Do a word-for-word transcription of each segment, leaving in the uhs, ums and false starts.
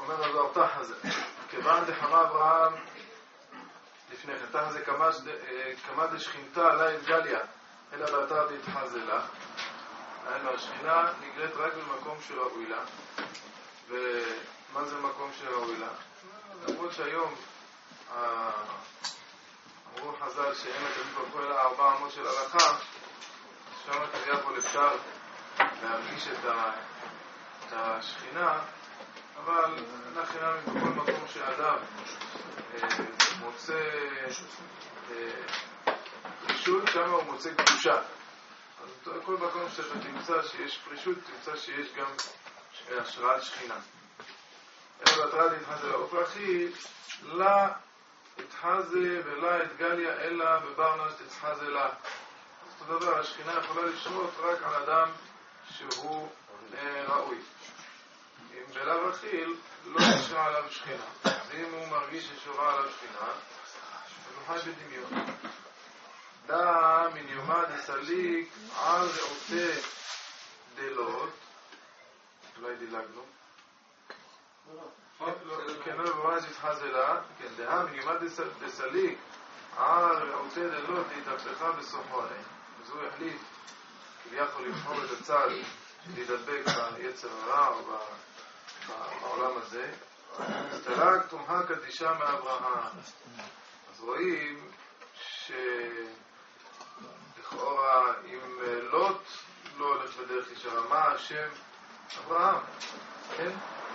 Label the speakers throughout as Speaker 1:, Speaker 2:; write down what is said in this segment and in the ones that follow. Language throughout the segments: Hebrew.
Speaker 1: אומר הזוהר תח הזה, כיוון דחמה אברהם לפני כן, תח הזה כמה דשכינתה עלי את גליה, אלא באתר דתחזה לה. היינו, השכינה נגלית רק במקום שראוי לה. ומה זה מקום שראוי לה? למרות שהיום אמרו חז"ל שאין לתמיד ברוך אלא ארבע אמות של הלכה, שם כביכול אפשר להרגיש את השכינה, אבל אינה חינם בכל מקום שאדם מוצא פרישות, שם הוא מוצא קדושה. אז כל מקום שאתה תמצא שיש פרישות, תמצא שיש גם השראת שכינה. אלא בתרה דתחזה לה, ופרחי לה התחזה ולה את גליה אלא בברנש דתחזה לה. אז אותו דבר, השכינה יכולה לשרות רק על אדם שהוא ראוי. אם בלאו הכיל לא נשרה עליו שכינה. ואם הוא מרגיש ששורה עליו שכינה, אז הוא חי בדמיון. דא מן יומא דסליק על רעותי דלות, אולי דילגנו. כן, לא בברנש דתחזה לה, כן, דא מן יומא דסליק על רעותי דלות להתהפכה בסופו עליהם. אז הוא החליט כביכול לבחור את הצד להידבק ביצר הרע או בעולם הזה. תלג תומכה קדישה מאברהם. אז רואים שלכאורה אם לוט לא הולך בדרך ישרה, מה השם אברהם? כן?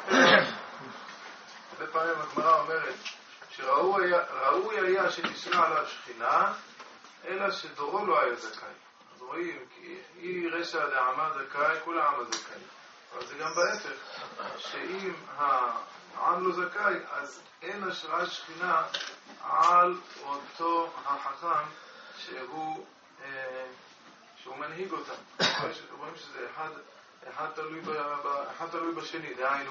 Speaker 1: הרבה פעמים הגמרא אומרת שראוי היה שתשרה עליו שכינה, אלא שדורו לא היה זכאי. אז רואים, כי היא רשע דעמה זכאי, כל העם הזכאי. אבל זה גם בהפך, שאם העם לא זכאי, אז אין השראת שכינה על אותו החכם שהוא, אה, שהוא מנהיג אותם. רואים שזה אחד, אחד, תלוי ב, ב, אחד תלוי בשני, דהיינו,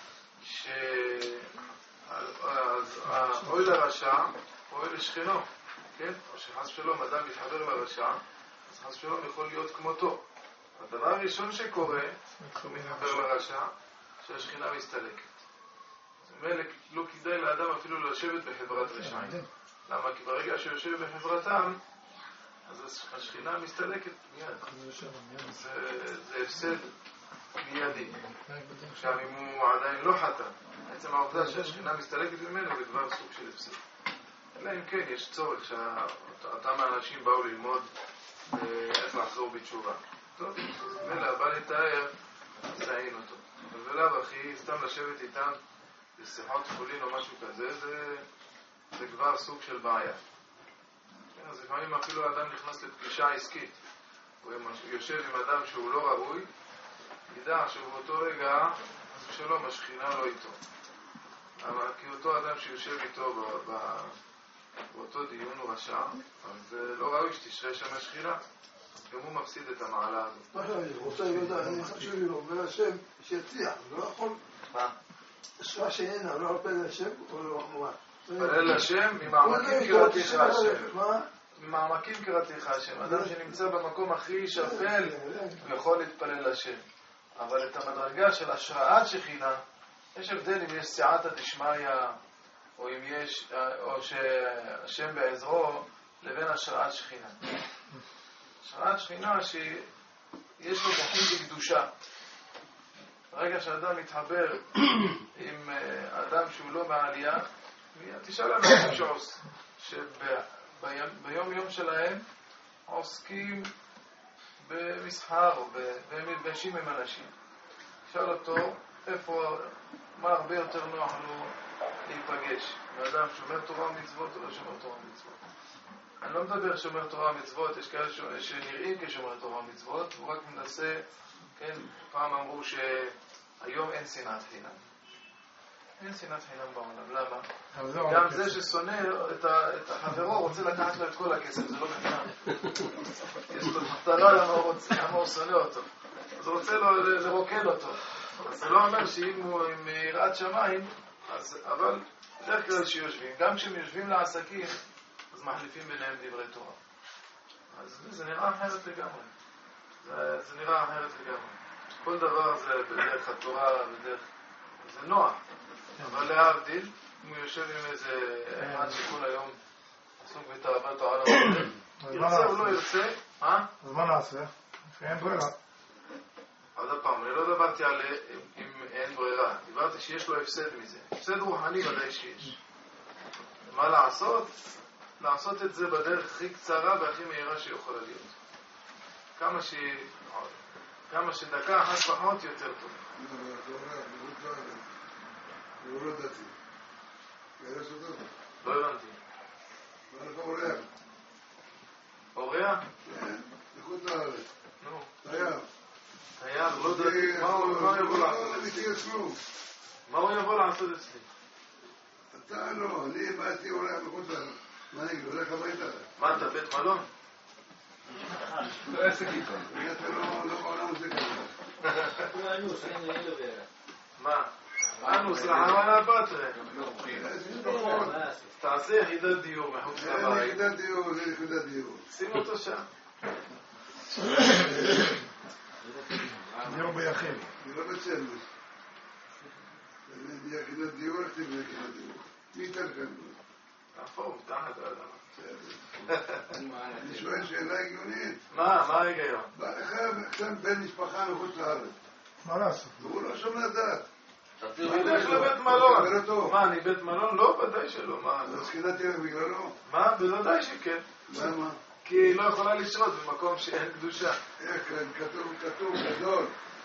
Speaker 1: שאוי לרשע, אוי לשכנו, כן? או שחס שלום אדם מתחבר לרשע, אז חס שלום יכול להיות כמותו. הדבר הראשון שקורה, הוא מתחבר לרשע, שהשכינה מסתלקת. זאת אומרת, לא כדאי לאדם אפילו לשבת בחברת רשעים. למה? כי ברגע שיושב בחברתם, אז השכינה מסתלקת מיד. זה, זה הפסד מיידי. עכשיו, אם הוא עדיין לא חתם, בעצם העובדה שהשכינה מסתלקת ממנו זה כבר סוג של הפסד. אלא אם כן, יש צורך שאותם האנשים באו ללמוד איך לחזור בתשובה. טוב, מלא, בא לתאר, זהין אותו. אבל ולאו אחי, סתם לשבת איתם בשיחות חולין או משהו כזה, זה, זה כבר סוג של בעיה. אז לפעמים אפילו האדם נכנס לפגישה עסקית. הוא יושב עם אדם שהוא לא ראוי, ידע שבאותו רגע, אז שלום, השכינה לא איתו. אבל כי אותו אדם שיושב איתו ב, ב, באותו דיון הוא רשע, אז לא ראוי שתשרה שם השכינה. גם הוא מפסיד את המעלה הזאת.
Speaker 2: מה שאני רוצה לדעת, אני חושב לי לו, ולשם שיצליח, לא יכול...
Speaker 1: מה?
Speaker 2: שמה שאינה, לא יכול לשם, או לא יכול...
Speaker 1: פלל לשם, ממעמקים קראתיך השם. מה? ממעמקים קראתיך השם. אדם שנמצא במקום הכי שפל, הוא יכול להתפלל לשם. אבל את המדרגה של השראת שכינה, יש הבדל אם יש סייעתא דשמיא, או אם יש, או שהשם בעזרו, לבין השראת שכינה. השראת שכינה שיש לו כוחים בקדושה. ברגע שאדם מתחבר עם אדם שהוא לא מעלייה, תשאל אנשים שעוס, שביום יום שלהם עוסקים במסחר או במפגשים עם אנשים. תשאל אותו איפה, מה הרבה יותר נוח לו להיפגש. מאדם שומר תורה ומצוות או לא שומר תורה ומצוות. אני לא מדבר שומר תורה ומצוות, יש כאלה שנראים כשומר תורה ומצוות, הוא רק מנסה, כן, פעם אמרו שהיום אין שנאת חינם. אין שנאת חינם בעולם, למה? גם זה ששונא את החברו רוצה לקחת לו את כל הכסף, זה לא חינם. יש לו מטרה למה הוא שונא אותו. אז הוא רוצה לרוקד אותו. אז זה לא אומר שאם הוא עם יראת שמיים, אבל בדרך כלל שיושבים, גם כשהם יושבים לעסקים, אז מחליפים ביניהם דברי תורה. אז זה נראה אחרת לגמרי. זה, זה נראה אחרת לגמרי. כל דבר זה בדרך התורה, בדרך... זה נוח. אבל להבדיל, אם הוא יושב עם איזה אחד שכל היום עסוק בתאוותו על העולם, ירצה או לא ירצה, מה?
Speaker 3: אז מה נעשה? שאין ברירה.
Speaker 1: עוד הפעם, אני לא דיברתי על אם אין ברירה, דיברתי שיש לו הפסד מזה. הפסד רוחני ודאי שיש. מה לעשות? לעשות את זה בדרך הכי קצרה והכי מהירה שיכולה להיות. כמה ש... כמה שדקה אחת פחות יותר טוב.
Speaker 2: הוא לא דתי. גרש אותו?
Speaker 1: לא הבנתי.
Speaker 2: ואתה אורח.
Speaker 1: אורח?
Speaker 2: כן, לחוץ לארץ.
Speaker 1: נו.
Speaker 2: תייר.
Speaker 1: תייר, לא דתי. מה הוא יבוא לעשות אצלי? מה הוא יבוא לעשות אצלי?
Speaker 2: אתה לא, אני באתי אורח לחוץ לארץ. מה אני הולך הביתה?
Speaker 1: מה, אתה בית מלון?
Speaker 4: לא יעשה איתו.
Speaker 2: אתה לא בעולם הזה כזה.
Speaker 1: מה? אנוס לחמנה פטרה. תעשה יחידת דיור מחוץ
Speaker 2: זה
Speaker 1: לבית.
Speaker 2: יחידת דיור, זה יחידת דיור.
Speaker 1: שים אותו שם.
Speaker 3: דיור ביחיד.
Speaker 2: אני לא בצלמוס. זה יחידת דיור, איך תבנה יחידת דיור? מי ייתן כאן?
Speaker 1: אפור, תחת האדמה.
Speaker 2: אני שואל שאלה הגיונית.
Speaker 1: מה? מה ההיגיון?
Speaker 2: בא לך עכשיו בן משפחה מחוץ לארץ.
Speaker 3: מה לעשות?
Speaker 2: והוא לא שומע דעת.
Speaker 1: תלך לבית מלון. מה, אני בית מלון? לא, ודאי שלא. מה?
Speaker 2: אז סכינת תלך בגללו?
Speaker 1: מה? בוודאי שכן.
Speaker 2: למה?
Speaker 1: כי היא לא יכולה לשרות במקום שאין קדושה.
Speaker 2: איך, כתוב, כתוב, גדול.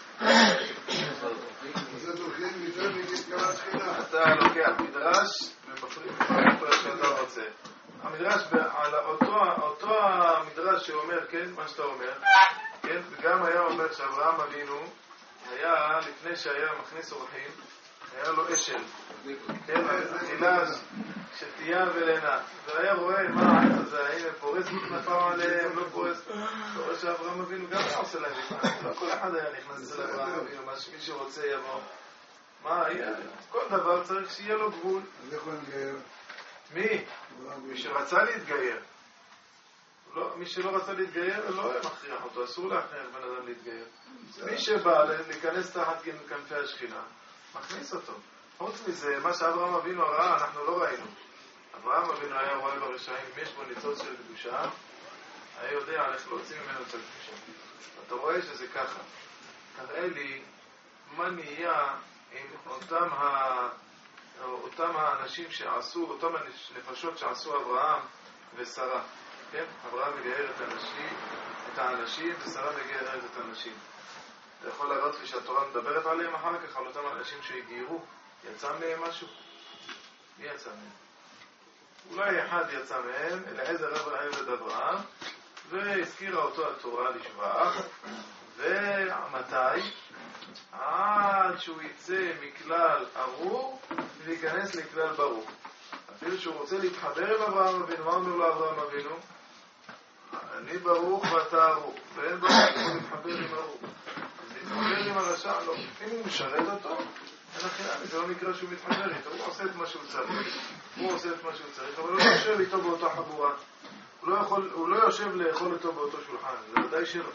Speaker 2: זה דורכים יותר מכתקרת סכינה.
Speaker 1: אתה לוקח מדרש ומפריד את מה שאתה רוצה. המדרש, על אותו, אותו המדרש שאומר, כן, מה שאתה אומר, כן, וגם היה אומר שאברהם אבינו היה, לפני שהיה מכניס אורחים, היה לו אשל, כן, אכילה שתייה ולנה, והיה רואה מה העץ הזה, הנה פורס כנפיו עליהם, לא פורס, אתה רואה שאברהם אבינו גם היה עושה להם נכנס, לא כל אחד היה נכנס אצל אברהם אבינו, מה שמי שרוצה יבוא, מה, כל דבר צריך שיהיה לו גבול.
Speaker 2: אז איך הוא נגייר?
Speaker 1: מי? מי שרצה להתגייר. לא, מי שלא רצה להתגייר, לא היה מכריח אותו, אסור להכריח בן אדם להתגייר. מי שבא להיכנס תחת כנפי השכינה, מכניס אותו. חוץ מזה, מה שאברהם אבינו ראה, אנחנו לא ראינו. אברהם אבינו היה רואה ברשעים, אם יש בו ניצוץ של קדושה, היה יודע איך להוציא ממנו את הקדושה. אתה רואה שזה ככה. תראה לי מה נהיה עם אותם ה... אותם האנשים שעשו, אותם הנפשות שעשו אברהם ושרה. כן? אברהם מגייר את האנשים, את האנשים ושרה מגיירת את האנשים. אתה יכול להראות לי שהתורה מדברת עליהם אחר כך, על אותם האנשים שהגיירו. יצא מהם משהו? מי יצא מהם? אולי אחד יצא מהם, אליעזר רב עבד אברהם, והזכירה אותו התורה לשבח, ומתי? עד שהוא יצא מכלל ארור ולהיכנס לכלל ברור. אפילו שהוא רוצה להתחבר עם אברהם אבינו, מה אומר לו אברהם אבינו? אני ברוך ואתה ארור, ואין ברוך יכול להתחבר עם ארור. אז להתחבר עם הרשע, לא. אם הוא משרת אותו, אין אחרי, זה לא נקרא שהוא מתחבר איתו, הוא עושה את מה שהוא צריך. הוא עושה את מה שהוא צריך, אבל הוא לא יושב איתו באותה חבורה. הוא לא, יכול, הוא לא יושב לאכול איתו באותו שולחן, זה ודאי שלא.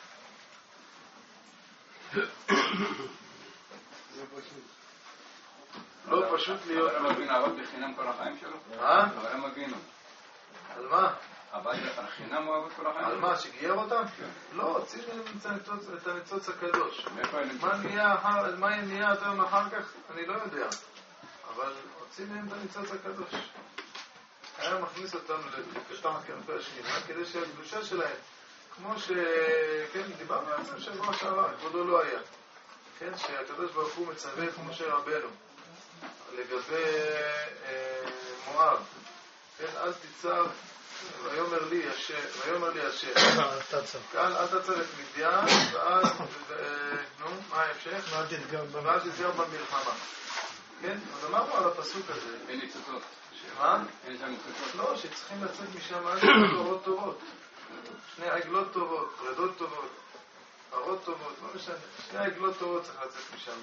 Speaker 1: לא פשוט להיות...
Speaker 4: אברהם אבינו עבד בחינם כל החיים שלו?
Speaker 1: אה?
Speaker 4: אברהם אבינו.
Speaker 1: על מה?
Speaker 4: עבד בחינם הוא עבד כל החיים?
Speaker 1: על מה? שגייר אותם? לא, הוציא מהם את הניצוץ הקדוש. מה נהיה יותר אחר כך? אני לא יודע. אבל הוציא מהם את הניצוץ הקדוש. היה מכניס אותם לתחת כנפי השכינה כדי שהקדושה שלהם, כמו ש... כן, דיברנו על זה שבוע שעבר, כבודו לא היה. כן, שהקדוש ברוך הוא מצווה את משה רבנו לגבי אה, מואב. כן, אל תצב, ויאמר לי השם, ויאמר לי השם. כאן אל תצב את מדיין, ואז, נו, מה ההמשך?
Speaker 3: ואל תתגר במלחמה.
Speaker 1: ואל תתגר במלחמה. כן, אז אמרנו על הפסוק הזה.
Speaker 4: אין ניצוצות.
Speaker 1: שמה?
Speaker 4: אין שם ניצוצות.
Speaker 1: לא, שצריכים לצאת משם עד פרות טובות. שני עגלות טובות, פרדות טובות, פרות טובות, לא משנה. שני עגלות טובות צריך לצאת משם.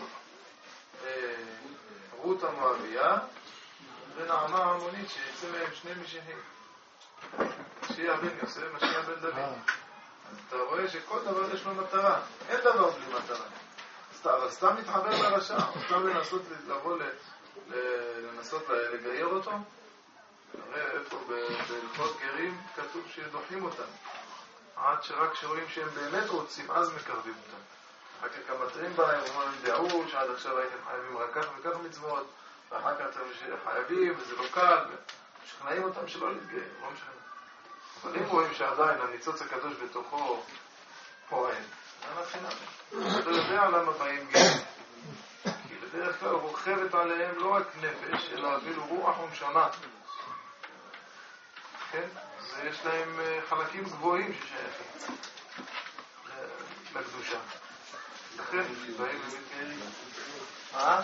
Speaker 1: רות המואביה ונעמה העמונית שיצא מהם שני משיחים. משיח בן יוסף, משיח בן דוד. אז אתה רואה שכל דבר יש לו מטרה. אין דבר בלי מטרה. אז סתם מתחבר לרשע, או סתם לנסות לבוא לנסות לגייר אותו. הרי איפה בהלכות גרים כתוב שדוחים אותם. עד שרק כשרואים שהם באמת רוצים, אז מקרבים אותם. אחר כך גם מטרים בהם, אומרים דעו שעד עכשיו הייתם חייבים רק כך וכך מצוות, ואחר כך אתם חייבים וזה לא קל, ומשכנעים אותם שלא להתגייר, לא משכנעים. אבל אם רואים שעדיין הניצוץ הקדוש בתוכו פועל, זה מבחינה. אתה יודע למה באים גרים. כי בדרך כלל רוכבת עליהם לא רק נפש, אלא אפילו רוח ונשמה. כן? ויש להם חלקים גבוהים ששייכים לקדושה. לכן, באים ומתגיירים. אה?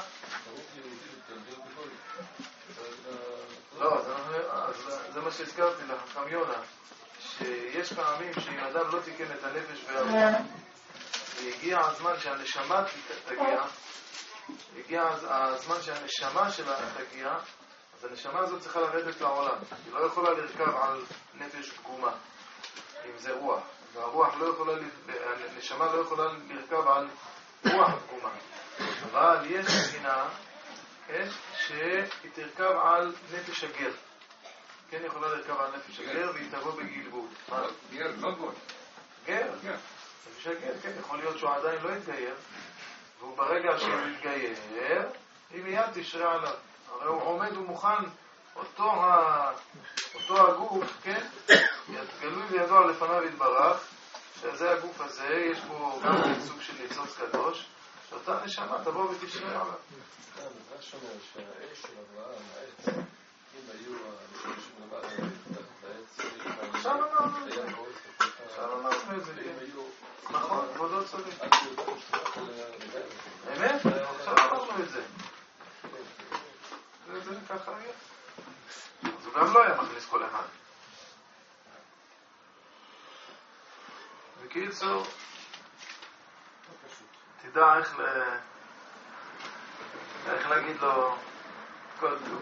Speaker 1: לא, זה מה שהזכרתי לחכם יונה, שיש פעמים שאם אדם לא תיקן את הנפש והרוח, והגיע הזמן שהנשמה תגיע, הגיע הזמן שהנשמה שלה תגיע, אז הנשמה הזאת צריכה לרדת לעולם. היא לא יכולה לרכב על נפש פגומה, אם זה רוח. והרוח לא יכולה, הנשמה לא יכולה לרכב על רוח פגומה. אבל יש מבינה, כן, שהיא תרכב על נפש הגר. כן, יכולה לרכב על נפש הגר והיא תבוא בגלגול.
Speaker 4: גר, לא גול.
Speaker 1: גר? נפש הגר, כן, יכול להיות שהוא עדיין לא יתגייר, והוא ברגע שהוא יתגייר, היא מיד תשרה עליו. הרי הוא עומד ומוכן, אותו, ה... אותו הגוף, כן, גלוי וידוע לפניו יתברך, שזה הגוף הזה, יש בו גם סוג של ניצוץ קדוש, שאותה נשמה תבוא ותשרה עליו.
Speaker 5: זה שומר שהאש של אברהם, העץ, אם היו האנשים שמלמד תחת העץ,
Speaker 1: עכשיו אמרנו את זה. עכשיו אמרנו את זה, כן. נכון, כבודו צודק. באמת? עכשיו אמרנו את זה. זה ככה היה. אז הוא גם לא היה מכניס כל אחד. בקיצור, תדע איך ל... איך להגיד לו כל טוב.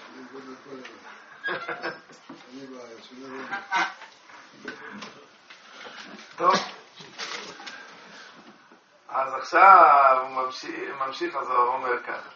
Speaker 1: טוב. אז עכשיו הוא ממשיך, ממשיך אז הוא אומר ככה.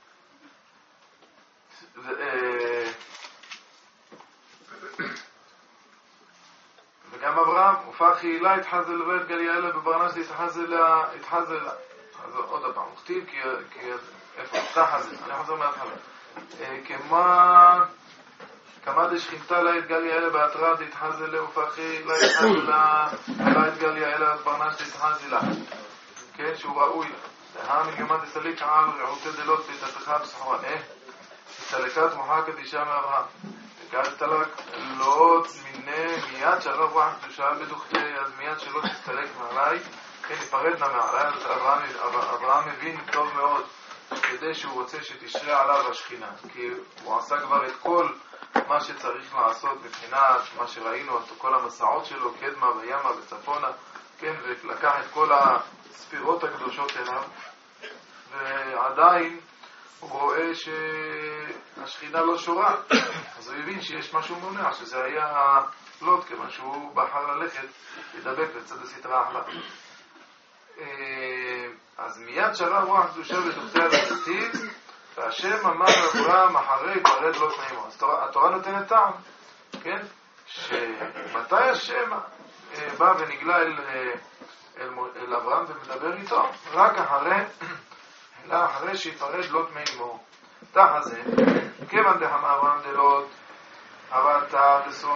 Speaker 1: וגם אברהם, הופך חילה, התחזל לבית גליאלה בברנש, התחזל לה, התחזל לה. אז עוד הפעם, הוא כתיב, כי איפה, תחזל, אני חוזר מהתחלה. כמה, כמה דשכינתה לה את גליאלה בהתרד, התחזל לה, הופך חילה, התחזל לה, לה את גליאלה בברנש, התחזל לה. כן, שהוא ראוי לה. דהה מגמת הסליק על רעותי דלות בתתחה בסחורה. אה? סלקת מוחה קדישה מאברהם. וכאן תלק לא מיני מיד שהרב רוח קדושה בדוכתי, אז מיד שלא תסתלק מעליי, כן, ניפרדנה מעליי. אז אברהם, אברהם מבין טוב מאוד כדי שהוא רוצה שתשרה עליו השכינה, כי הוא עשה כבר את כל מה שצריך לעשות מבחינת מה שראינו, את כל המסעות שלו, קדמה וימה וצפונה, כן, ולקח את כל הספירות הקדושות אליו, ועדיין הוא רואה שהשכינה לא שורה, אז הוא הבין שיש משהו מונע, שזה היה לוט, כיוון שהוא בחר ללכת לדבק לצד הסתרה אחלה. אז מיד שרה רוח קדושה בתוכתיה לדתיב, והשם אמר לאברהם אחרי פרד לוט נעימו. אז התורה נותנת טעם, כן? שמתי השם בא ונגלה אל, אל, אל אברהם ומדבר איתו? רק אחרי אלא אחרי שיפרד לוט מאמו. תחת זה, כיוון דהמה אברהם דלוט, הבאתה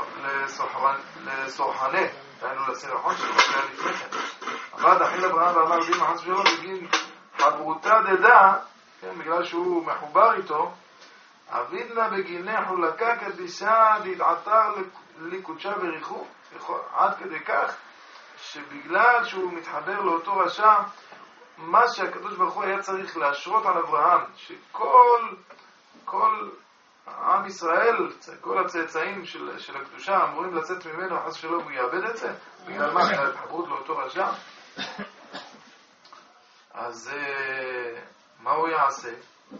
Speaker 1: לסוחנה, דהיינו לסירחון שלו, זה היה לפני כן. עבד אחיל אברהם ואמר בי מחס שלו בגין חברותה דדה, כן, בגלל שהוא מחובר איתו, אבידנה בגיני חולקה קדישה להתעתר לקודשה וריחו, עד כדי כך שבגלל שהוא מתחבר לאותו רשע, מה שהקדוש ברוך הוא היה צריך להשרות על אברהם, שכל כל עם ישראל, כל הצאצאים של, של הקדושה אמורים לצאת ממנו, חס שלום הוא יאבד את זה, בגלל מה? בגלל התחברות לאותו רשע. אז מה הוא יעשה?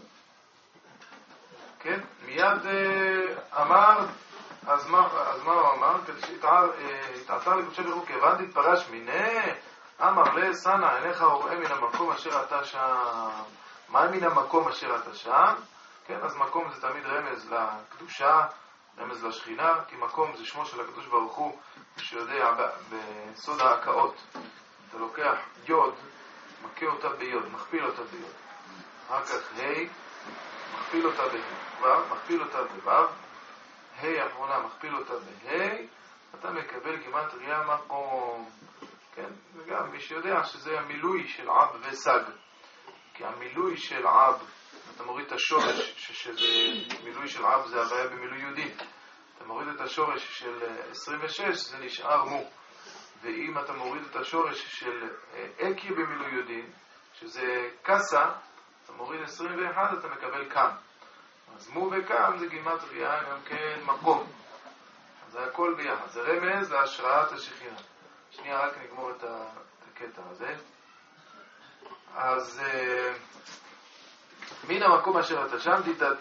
Speaker 1: כן, מיד אמר, אז מה, אז מה הוא אמר? כדי שהתעתר לקודשה ברוך הוא, כיוון תתפרש מיני, אמר לסנה עיניך וראה מן המקום אשר אתה שם. מה מן המקום אשר אתה שם? כן, אז מקום זה תמיד רמז לקדושה, רמז לשכינה, כי מקום זה שמו של הקדוש ברוך הוא, שיודע בסוד ההקאות. אתה לוקח יוד, מכה אותה ביוד, מכפיל אותה ביוד. אחר כך ה', מכפיל אותה בה', ו', מכפיל אותה בו', ה' האחרונה מכפיל אותה בה', אתה מקבל גימטריה מקום. כן? וגם מי שיודע שזה המילוי של עב וסג. כי המילוי של עב, אתה מוריד את השורש, שזה מילוי של עב זה הוויה במילוי יהודי. אתה מוריד את השורש של עשרים ושש, זה נשאר מו. ואם אתה מוריד את השורש של אקי במילוי יהודי, שזה קסה, אתה מוריד עשרים ואחת, אתה מקבל כאן. אז מו וכאן זה גימטריה, גם כן מקום. אז זה הכל ביחד. זה רמז להשראת השכינה. שנייה, רק נגמור את הקטע הזה. אז מן המקום אשר אתה שם,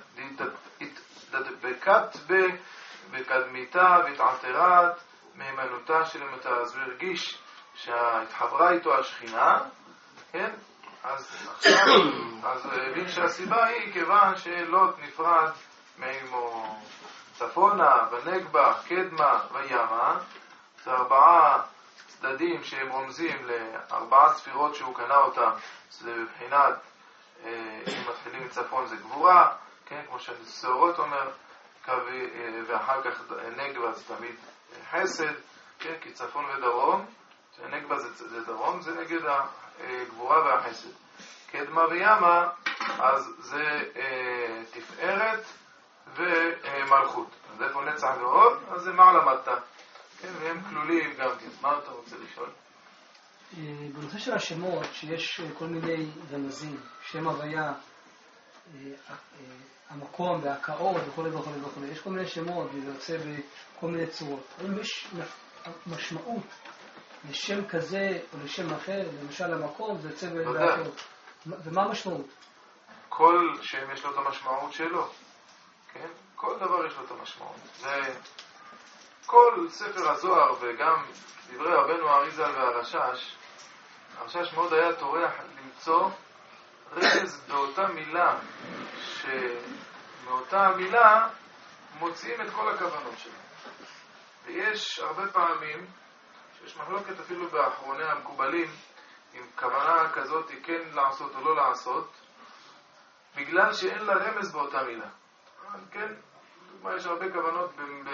Speaker 1: דדבקת בקדמיתה והתעתרת מהימנותה של אמתה. אז הוא הרגיש שהתחברה איתו השכינה, כן? אז עכשיו, אז הבין שהסיבה היא כיוון שלוט נפרד מאמו צפונה, ונגבה, קדמה וימה. זה ארבעה צדדים שהם רומזים לארבעה ספירות שהוא קנה אותם. זה בבחינת, אם מתחילים מצפון זה גבורה, כן, כמו שהסעורות אומר, ואחר כך נגבה זה תמיד חסד, כן, כי צפון ודרום, נגבה זה, זה דרום, זה נגד הגבורה והחסד. קדמה וימה, אז זה אה, תפארת ומלכות. אז איפה נצח ועוד? אז זה מעלה מטה. כן, והם כלולים גם כן. מה אתה רוצה לשאול?
Speaker 6: בנושא של השמות, שיש כל מיני רמזים, שם הוויה, המקום והקאות וכו' וכו' וכו', יש כל מיני שמות וזה יוצא בכל מיני צורות. האם יש משמעות לשם כזה או לשם אחר, למשל המקום, זה יוצא באחרות? ומה המשמעות?
Speaker 1: כל שם יש לו את המשמעות שלו. כן? כל דבר יש לו את המשמעות. זה כל ספר הזוהר וגם דברי רבנו האריז"ל והרש"ש, הרש"ש מאוד היה טורח למצוא רמז באותה מילה, שמאותה מילה מוציאים את כל הכוונות שלהם. ויש הרבה פעמים שיש מחלוקת אפילו באחרוני המקובלים, עם כוונה כזאת כן לעשות או לא לעשות, בגלל שאין לה רמז באותה מילה. כן? דוגמה, יש הרבה כוונות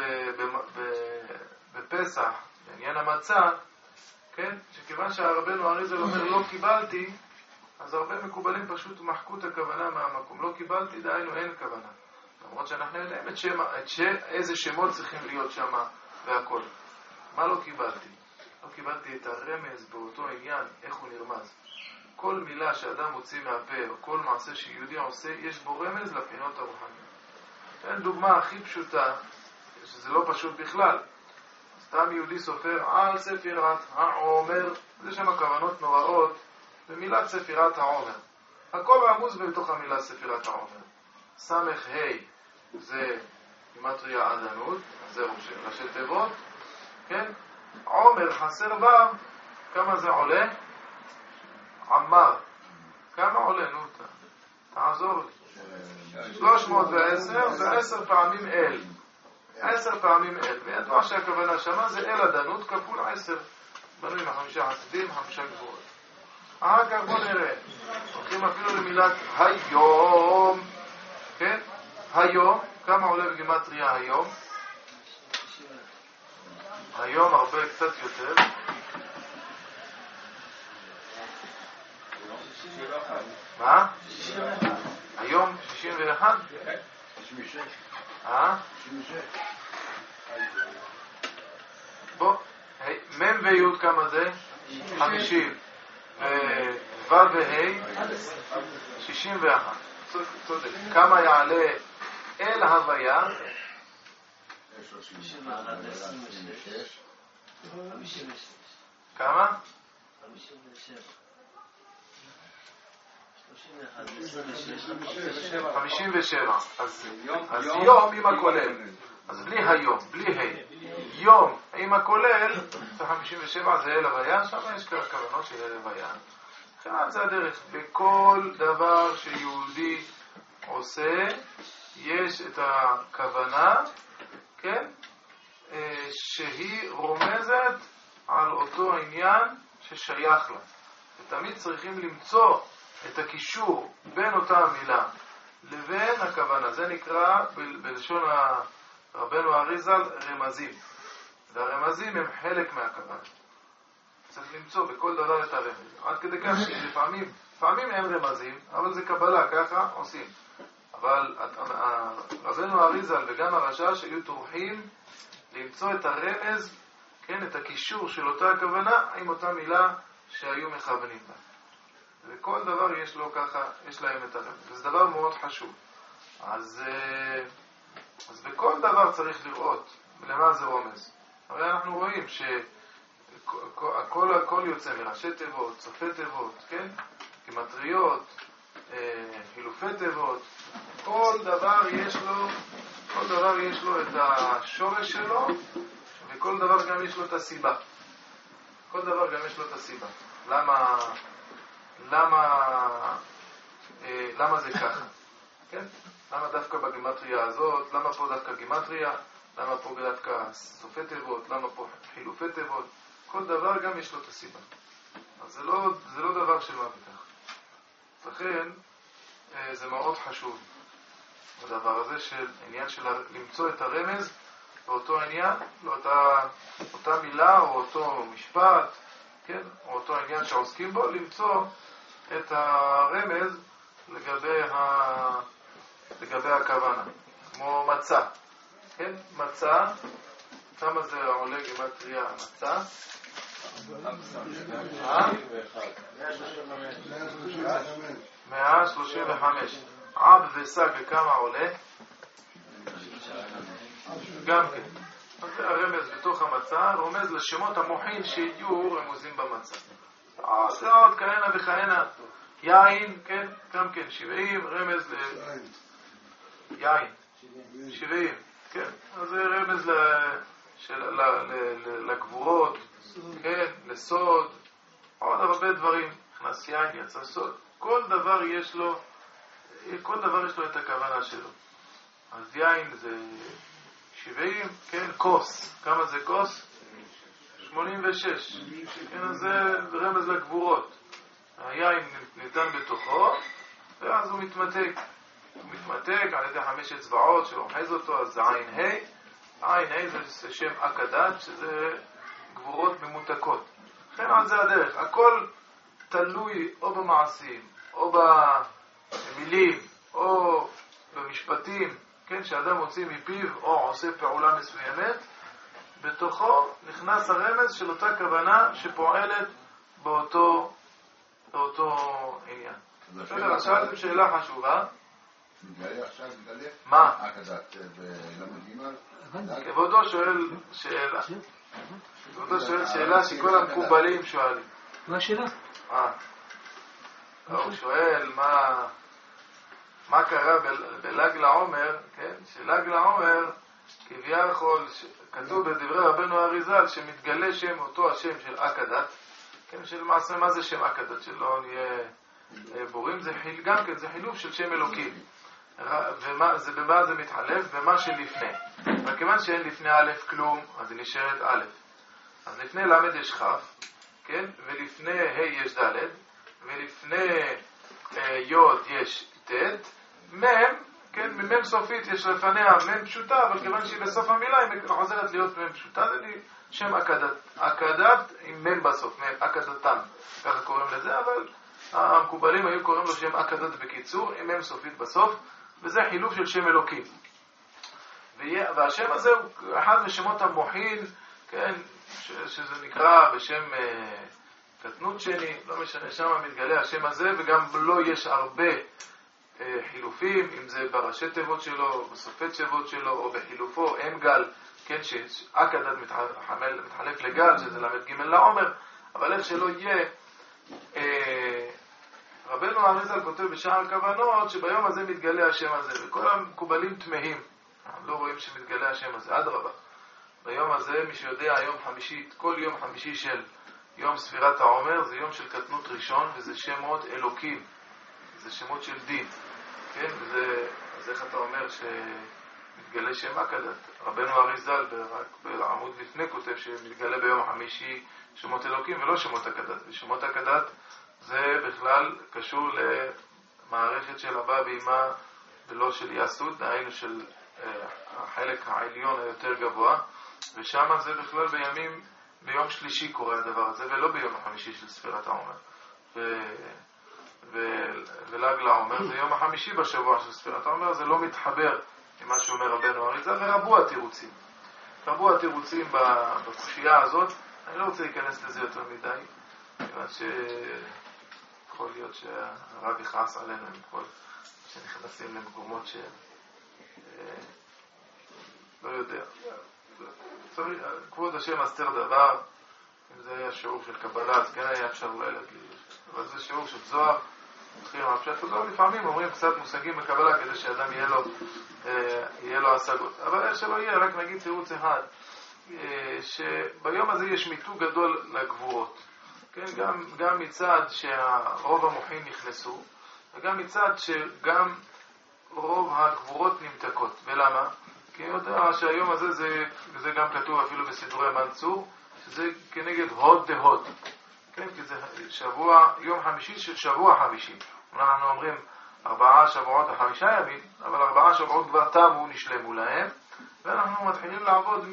Speaker 1: בפסח, בעניין המצה, כן? שכיוון שהרבנו האריז"ל אומר לא קיבלתי, אז הרבה מקובלים פשוט מחקו את הכוונה מהמקום. לא קיבלתי, דהיינו אין כוונה. למרות שאנחנו יודעים את שם, את ש... איזה שמות צריכים להיות שם והכל. מה לא קיבלתי? לא קיבלתי את הרמז באותו עניין, איך הוא נרמז. כל מילה שאדם מוציא מהפה, או כל מעשה שיהודי עושה, יש בו רמז לבחינות הרוחניות. כן, דוגמה הכי פשוטה, שזה לא פשוט בכלל. סתם יהודי סופר על ספירת העומר, זה שם הכוונות נוראות, במילת ספירת העומר. הכל רמוז בתוך המילה ספירת העומר. סמך ה' זה גימטריה עדנות, זה ראשי תיבות, כן? עומר חסר בה, כמה זה עולה? עמר. כמה עולה? נו, תעזור לי. שלוש מאות ועשר זה עשר פעמים אל. עשר פעמים אל. וידוע שהכוונה שמה זה אל עדנות כפול עשר. בנוי מחמישה חסדים, חמישה גבורות. אחר כך בוא נראה. הולכים אפילו למילת היום. כן? היום. כמה עולה בגימטריה היום? היום הרבה קצת יותר. מה? היום שישים ואחת? שישים ושש. אה? שישים ושש. בוא, מם ויוד כמה זה? חמישים. ו והי? שישים ואחת. צודק. כמה יעלה אל הוויה? כמה? חמישים ושבע. אז יום עם הכולל. אז בלי היום, בלי ה'. יום עם הכולל, זה חמישים ושבע, זה אל הוויה, שם יש כוונות של אל הוויה. עכשיו זה הדרך. בכל דבר שיהודי עושה, יש את הכוונה, כן, שהיא רומזת על אותו עניין ששייך לה. ותמיד צריכים למצוא את הקישור בין אותה המילה לבין הכוונה. זה נקרא ב- בלשון רבנו אריזל רמזים. והרמזים הם חלק מהכוונה. צריך למצוא בכל דבר את הרמז. עד כדי כך שלפעמים, לפעמים הם רמזים, אבל זה קבלה, ככה עושים. אבל רבנו אריזל וגם הרש"ש היו טורחים למצוא את הרמז, כן, את הקישור של אותה הכוונה עם אותה מילה שהיו מכוונים בה. וכל דבר יש לו ככה, יש להם את הרמז. וזה דבר מאוד חשוב. אז, אז בכל דבר צריך לראות למה זה רומז. הרי אנחנו רואים שהכל הכל יוצא מראשי תיבות, סופי תיבות, כן? כמטריות, חילופי תיבות. כל דבר יש לו, כל דבר יש לו את השורש שלו, וכל דבר גם יש לו את הסיבה. כל דבר גם יש לו את הסיבה. למה, למה, אה, למה זה ככה? כן? למה דווקא בגימטריה הזאת? למה פה דווקא גימטריה? למה פה דווקא סופי תיבות? למה פה חילופי תיבות? כל דבר גם יש לו את הסיבה. אז זה לא, זה לא דבר של מה בכך. לכן, אה, זה מאוד חשוב. הדבר הזה של עניין של למצוא את הרמז באותו עניין, לאותה אותה מילה או אותו משפט, כן? או אותו עניין שעוסקים בו, למצוא את הרמז לגבי ה... לגבי הכוונה. כמו מצה, כן? מצה, כמה זה עולה גימטריה מצה? מאה שלושים וחמש. עב וסג כמה עולה? גם כן. זה הרמז בתוך המצה, רומז לשמות המוחין שיהיו רמוזים במצה. זה עוד כהנה וכהנה. יין, כן, גם כן, שבעים, רמז ל... יין, שבעים, כן. אז זה רמז לגבורות, כן, לסוד, עוד הרבה דברים. נכנס יין, יצא סוד. כל דבר יש לו, כל דבר יש לו את הכוונה שלו. אז יין זה שבעים, כן, כוס. כמה זה כוס? שמונים ושש. כן, אז זה רמז לגבורות. היין ניתן בתוכו, ואז הוא מתמתק. הוא מתמתק על ידי חמש אצבעות שאוחז אותו, אז זה עין ה'. עין ה' זה שם אקדת, שזה גבורות ממותקות. לכן על זה הדרך. הכל תלוי או במעשים, או במילים, או במשפטים, כן, שאדם מוציא מפיו או עושה פעולה מסוימת, בתוכו נכנס הרמז של אותה כוונה שפועלת באותו, באותו עניין. בסדר, שאלתם שאלה חשובה.
Speaker 2: מתגלה עכשיו, מתגלה?
Speaker 1: מה?
Speaker 2: אקדת ולמד ג'
Speaker 1: כבודו שואל שאלה. כבודו שואל שאלה שכל המקובלים שואלים.
Speaker 6: מה השאלה?
Speaker 1: אה. הוא שואל מה... מה קרה בל"ג לעומר, כן? של"ג לעומר, כביכול, כתוב בדברי רבנו אריזל, שמתגלה שם אותו השם של אקדת, כן? שלמעשה, מה זה שם אקדת? שלא נהיה בורים, זה חיל, גם כן, זה חילוף של שם אלוקים. ומה זה, במה זה מתחלף? במה שלפני. וכיוון שאין לפני א' כלום, אז היא נשארת א'. אז לפני למד יש כ', כן? ולפני ה' יש ד', ולפני י' יש ט', מם, כן, ממם סופית יש לפניה מם פשוטה, אבל כיוון שהיא בסוף המילה היא חוזרת להיות מם פשוטה, זה לי שם אקדת, אקדת עם מם בסוף, מם, אקדתם, ככה קוראים לזה, אבל המקובלים היו קוראים לו שם אקדת בקיצור, עם מם סופית בסוף, וזה חילוף של שם אלוקים. והשם הזה הוא אחד משמות המוחין, כן, שזה נקרא בשם קטנות שני, לא משנה, שם מתגלה השם הזה, וגם לו יש הרבה חילופים, אם זה בראשי תיבות שלו, בסופי תיבות שלו, או בחילופו, אין גל, כן, שאקדת מתחלף לגל, שזה למד ג' לעומר, אבל איך שלא יהיה, רבנו אריזל כותב בשער כוונות, שביום הזה מתגלה השם הזה, וכל המקובלים תמהים, לא רואים שמתגלה השם הזה, עד רבה. ביום הזה, מי שיודע, יום חמישי, כל יום חמישי של יום ספירת העומר, זה יום של קטנות ראשון, וזה שמות אלוקים, זה שמות של דין. כן, וזה, אז איך אתה אומר שמתגלה שם הכדת. רבנו אריז"ל רק בעמוד לפני כותב שמתגלה ביום החמישי שמות אלוקים ולא שמות הכדת. ושמות הכדת זה בכלל קשור למערכת של אבא ואמא ולא של יסוד, דהיינו של החלק העליון היותר גבוה, ושם זה בכלל בימים, ביום שלישי קורה הדבר הזה, ולא ביום החמישי של ספירת העומר. ו... ו... ולג לעומר זה יום החמישי בשבוע של ספירת העומר, זה לא מתחבר עם מה שאומר רבנו אריז"ל, ורבו התירוצים. רבו התירוצים בקושייה הזאת, אני לא רוצה להיכנס לזה יותר מדי, כיוון שיכול להיות שהרב יכעס עלינו עם כל שנכנסים למקומות ש... לא יודע. כבוד השם אסתר דבר, אם זה היה שיעור של קבלה, אז כן היה אפשר אולי להגיד. אבל זה שיעור של זוהר, מתחילים מהפשט הזוהר, לפעמים אומרים קצת מושגים בקבלה כדי שאדם יהיה לו, יהיה לו השגות. אבל איך שלא יהיה, רק נגיד תירוץ אחד, שביום הזה יש מיתוג גדול לגבורות. כן, גם, גם מצד שהרוב המוחים נכנסו, וגם מצד שגם רוב הגבורות נמתקות. ולמה? כי יודע שהיום הזה זה, זה גם כתוב אפילו בסידורי המנצור, שזה כנגד הוד דהוד. כן, כי זה שבוע, יום חמישי של שבוע חמישי. אנחנו אומרים ארבעה שבועות וחמישה ימים, אבל ארבעה שבועות כבר תמו נשלמו להם, ואנחנו מתחילים לעבוד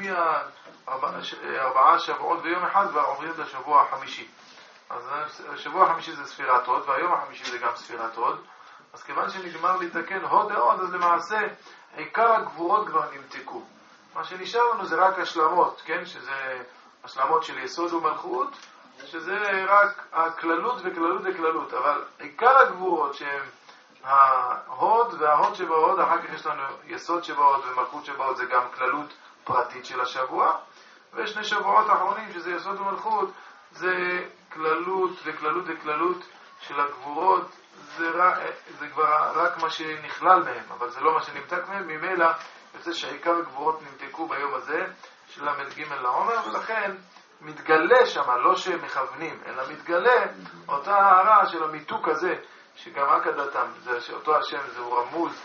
Speaker 1: מארבעה שבועות ויום אחד כבר עוברים לשבוע החמישי. אז השבוע החמישי זה ספירת הוד, והיום החמישי זה גם ספירת הוד. אז כיוון שנגמר לתקן הוד דהוד, אז למעשה עיקר הגבורות כבר נמתקו. מה שנשאר לנו זה רק השלמות, כן? שזה השלמות של יסוד ומלכות, שזה רק הכללות וכללות וכללות. אבל עיקר הגבורות שהם ההוד וההוד שבהוד, אחר כך יש לנו יסוד שבהוד ומלכות שבהוד, זה גם כללות פרטית של השבוע. ושני שבועות האחרונים שזה יסוד ומלכות, זה כללות וכללות וכללות של הגבורות. זה, רק, זה כבר רק מה שנכלל מהם, אבל זה לא מה שנמתק מהם. ממילא יוצא שהעיקר הגבורות נמתקו ביום הזה של למד ג' לעומר, ולכן מתגלה שם, לא שמכוונים, אלא מתגלה אותה הערה של המיתוק הזה, שגם הכדתם, זה שאותו השם זה הוא רמוז,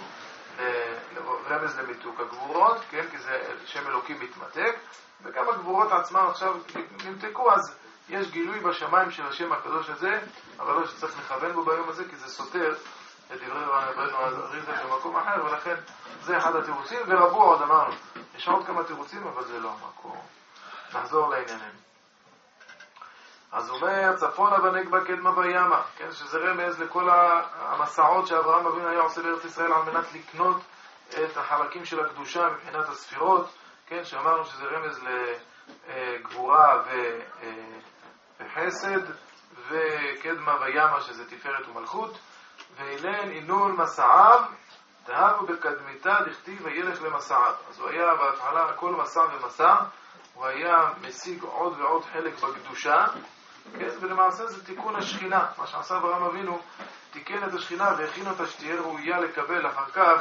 Speaker 1: רמז למיתוק הגבורות, כן? כי זה שם אלוקים מתמתק, וגם הגבורות עצמם עכשיו נמתקו, אז יש גילוי בשמיים של השם הקדוש הזה, אבל לא שצריך לכוון בו ביום הזה, כי זה סותר את דברי רבנו אריז"ל במקום אחר, ולכן זה אחד התירוצים, ורבו עוד אמרנו. יש עוד כמה תירוצים, אבל זה לא המקום. נחזור לענייננו. אז הוא אומר, צפונה בנגבה קדמה וימה, כן? שזה רמז לכל המסעות שאברהם אבינו היה עושה בארץ ישראל על מנת לקנות את החלקים של הקדושה מבחינת הספירות, כן? שאמרנו שזה רמז לגבורה ו... וחסד, וקדמה וימה שזה תפארת ומלכות, ואילן עינול מסעיו, תהבו בקדמיתה דכתיב וילך למסעיו. אז הוא היה בהתחלה כל מסע ומסע, הוא היה משיג עוד ועוד חלק בקדושה, כן? ולמעשה זה תיקון השכינה. מה שעשה אברהם אבינו, תיקן את השכינה והכין אותה שתהיה ראויה לקבל אחר כך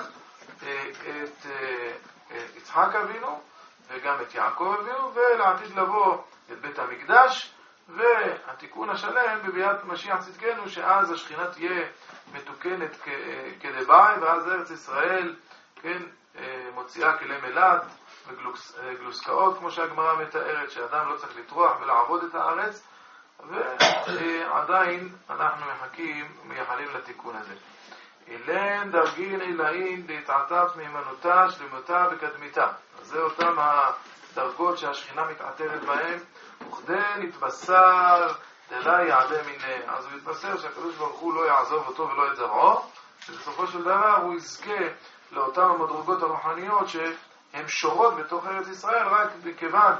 Speaker 1: את יצחק אבינו וגם את יעקב אבינו, ולעתיד לבוא את בית המקדש, והתיקון השלם בביאת משיח צדקנו, שאז השכינה תהיה מתוקנת כדבעי, ואז ארץ ישראל, כן, מוציאה כלי מלט וגלוסקאות, כמו שהגמרא מתארת, שאדם לא צריך לטרוח ולעבוד את הארץ, ועדיין אנחנו מחכים ומייחלים לתיקון הזה. אילן דרגין אילאין להתעטף מהימנותה שלמותה וקדמיתה. אז זה אותם הדרגות שהשכינה מתעטרת בהן, וכדי נתבשר דלה יעדה מיני. אז הוא יתבשר שהקדוש ברוך הוא לא יעזוב אותו ולא את זרעו, ובסופו של דבר הוא יזכה לאותן המדרגות הרוחניות שהן שורות בתוך ארץ ישראל, רק בכיוון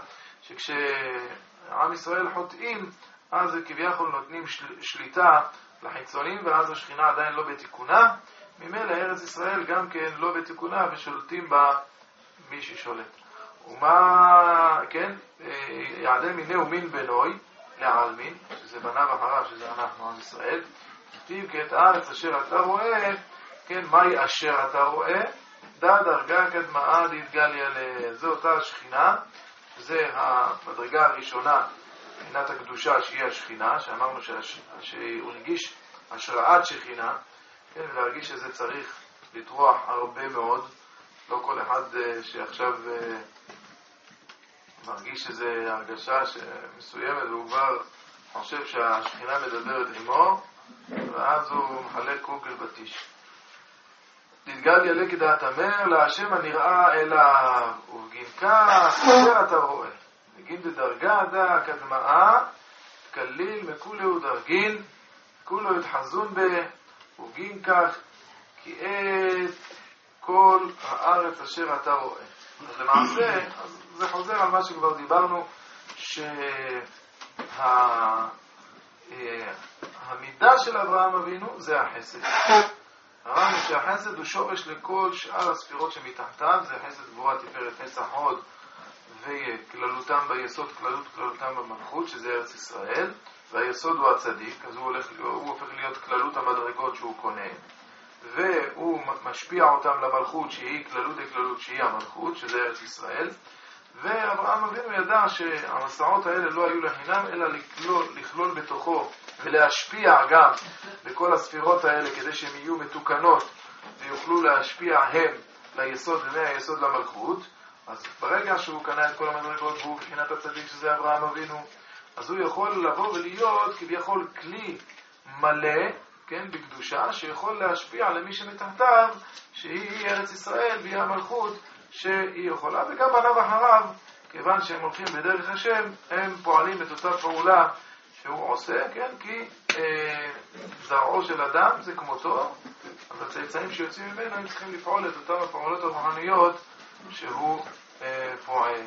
Speaker 1: שכשעם ישראל חוטאים, אז כביכול נותנים של... שליטה לחיצונים, ואז השכינה עדיין לא בתיקונה. ממילא ארץ ישראל גם כן לא בתיקונה, ושולטים בה מי ששולט. ומה, כן, יעדה מיני ומין בנוי, לעלמין, שזה בניו אחריו, שזה אנחנו עם ישראל, כתיב כי את הארץ אשר אתה רואה, כן, מהי אשר אתה רואה, דה דרגה קדמאה להתגליה ל... זו אותה השכינה, זה המדרגה הראשונה, מבחינת הקדושה שהיא השכינה, שאמרנו שהש... שהוא נגיש השראת שכינה, כן, ולהרגיש שזה צריך לטרוח הרבה מאוד, אחד שעכשיו מרגיש איזו הרגשה מסוימת והוא כבר חושב שהשכינה מדברת עמו, ואז הוא מחלק קוגל בטיש. תתגל ילה כדעת אמר, להשם הנראה אליו, ובגין כך, אשר אתה רואה. בגין דדרגה דה קדמאה, כליל מכולהו דרגין, כולו יתחזון ב, ובגין כך, כי את כל הארץ אשר אתה רואה. אז למעשה, אז זה חוזר על מה שכבר דיברנו, שהמידה של אברהם אבינו זה החסד. אמרנו שהחסד הוא שורש לכל שאר הספירות שמתחתיו, זה חסד גבורה תפארת נסח הוד וכללותם ביסוד, כללות כללותם במלכות, שזה ארץ ישראל, והיסוד הוא הצדיק, אז הוא, הולך, הוא הופך להיות כללות המדרגות שהוא קונה, והוא משפיע אותם למלכות שהיא כללות הכללות שהיא המלכות, שזה ארץ ישראל. ואברהם אבינו ידע שהמסעות האלה לא היו לחינם, אלא לכלול, לכלול בתוכו ולהשפיע גם בכל הספירות האלה כדי שהן יהיו מתוקנות ויוכלו להשפיע הם ליסוד ומהיסוד למלכות. אז ברגע שהוא קנה את כל המדרגות והוא בחינת הצדיק שזה אברהם אבינו, אז הוא יכול לבוא ולהיות כביכול כלי מלא, כן, בקדושה, שיכול להשפיע למי שמתחתיו, שהיא ארץ ישראל והיא המלכות שהיא יכולה, וגם בניו אחריו, כיוון שהם הולכים בדרך השם, הם פועלים את אותה פעולה שהוא עושה, כן, כי אה, זרעו של אדם זה כמותו, אבל הצאצאים שיוצאים ממנו הם צריכים לפעול את אותם הפעולות הרוחניות שהוא אה, פועל.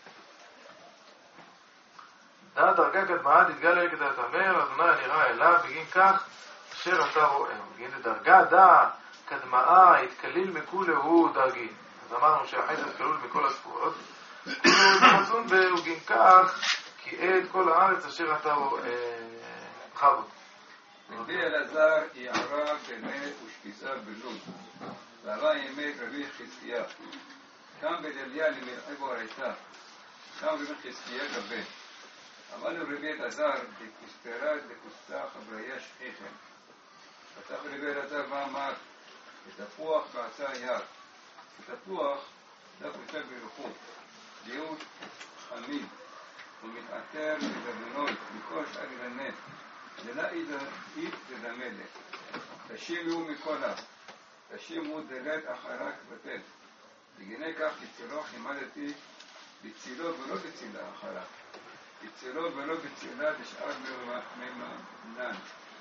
Speaker 1: דעת דרגה קדמאה תתגלה אל כדעת אמר, אדוני הנראה אליו, בגין כך אשר אתה רואה. בגין דרגה דעת קדמאה התקליל מכולהו דרגין. אז אמרנו שהחסד כלול מכל הספורות, חזון בגין כך כי את כל הארץ אשר אתה רואה. בכבוד.
Speaker 4: רבי אלעזר יערה באמת ושפיסה בלוד, והראה ימי רבי חזקיה. קם בדליה למראה בו הריתה, קם רבי חזקיה גבה. אמרנו רבי אלעזר דקוסטרד דקוסטה חבריה שכיכם. פתח רבי אלעזר ואמר, תפוח בעצה יד. תפוח דף יותר ברחוב, להיות חמיד ומתעתר לדבנוי מכל שאר ילנת. דלה אית דדמלת. תשימו מקולה, תשימו דלת אחרה כבטל. בגיני כך בצילו חימדתי בצילו ולא בצילה אחרה. בצילו ולא בצילה בשאר ממנן.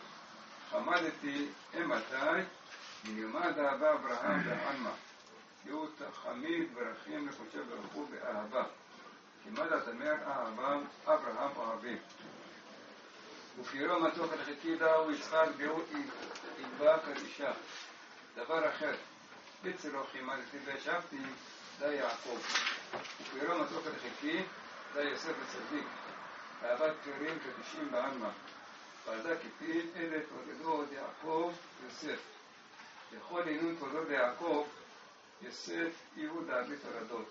Speaker 4: חמדתי אמתי מלמד אהבה אברהם ועלמה. להיות חמיד ורחים לחושב ברחו באהבה. כמד תמר אהבה אברהם אוהבים. ופירו מתוק על חקידה ויצחק גאו איבה כרישה. דבר אחר, בצלו חימדתי וישבתי די יעקב. ופירו מתוק על חקי די יוסף הצדיק. אהבת קרים קדושים בעלמה. ועדה כפיל אלה תולדות יעקב יוסף. לכל עינון תולדות ליעקב יוסף יהודה בתולדות.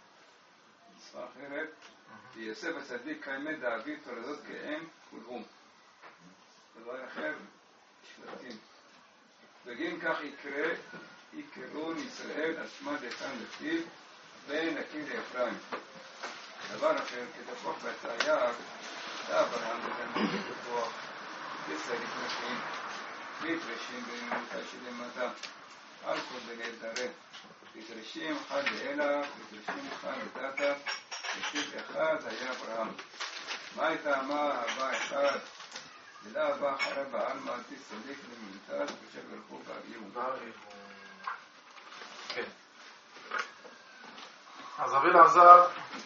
Speaker 4: נשמע אחרת, ויוסף הצדיק קיימי דאבי תולדות כאם כולהם. דבר אחר, שבטים. בגין כך יקרה, יקראו ישראל אשמה דתן לפיו, ונקים לאפרים. דבר אחר, כתפוח בצעייר, לאברהם דתן כתפוח, בסריק נשים, מתרשים בממותה של למטה, על כל בני דרך. מתרשים אחד לאלה, מתרשים אחד לדתה, מתריש אחד היה אברהם. מה הייתה מה הבא אחד? ולא הבא אחרי בעלמה אל תצדיק למינתת ושברכו באביהו.
Speaker 1: כן. אז רבי אלעזר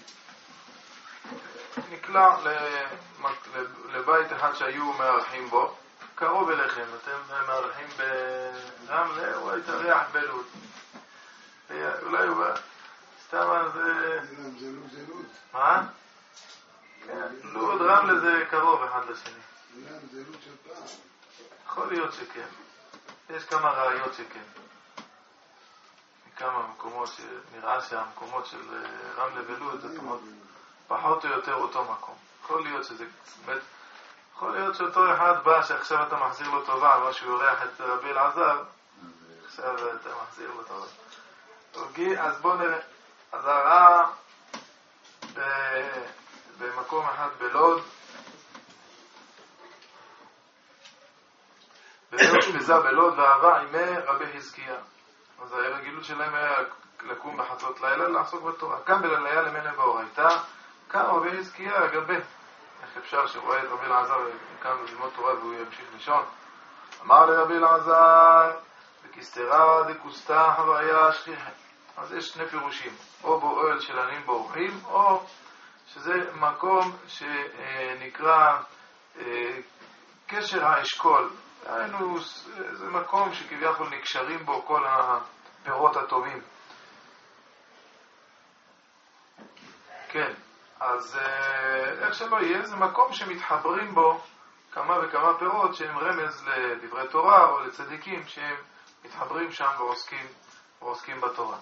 Speaker 1: נקלע לבית אחד שהיו מארחים בו, קרוב אליכם, אתם מארחים ברמלה, הוא התארח בלוד. אולי הוא סתם אז...
Speaker 2: זה לוד, זה לוד.
Speaker 1: מה? לוד, רמלה זה קרוב אחד לשני.
Speaker 2: זה לוד של פעם.
Speaker 1: יכול להיות שכן. יש כמה ראיות שכן. מכמה מקומות שנראה שהמקומות של רמלה ולוד זה פחות או יותר אותו מקום. יכול להיות שזה... יכול להיות שאותו אחד בא שעכשיו אתה מחזיר לו טובה, מה שהוא יורח את רבי אלעזר, עכשיו אתה מחזיר לו טובה. אז בואו נראה. אז הרע במקום אחד בלוד, ואושפזה בלוד והרע עימי רבי חזקיה. אז הרגילות שלהם היה לקום בחצות לילה לעסוק בתורה. קם בלילה למנה באורייתא, קם רבי חזקיה אגבה. איך אפשר שרואה את רבי אלעזר וקם ללמוד תורה והוא ימשיך לישון? אמר לרבי אלעזר, וכסתרא דקוסתא הוויה שכיחא. אז יש שני פירושים, או באוהל של עניים בורחים, או שזה מקום שנקרא קשר האשכול. היינו, זה מקום שכביכול נקשרים בו כל הפירות הטובים. כן, אז איך שלא יהיה, זה מקום שמתחברים בו כמה וכמה פירות שהם רמז לדברי תורה או לצדיקים שהם מתחברים שם ועוסקים, ועוסקים בתורה.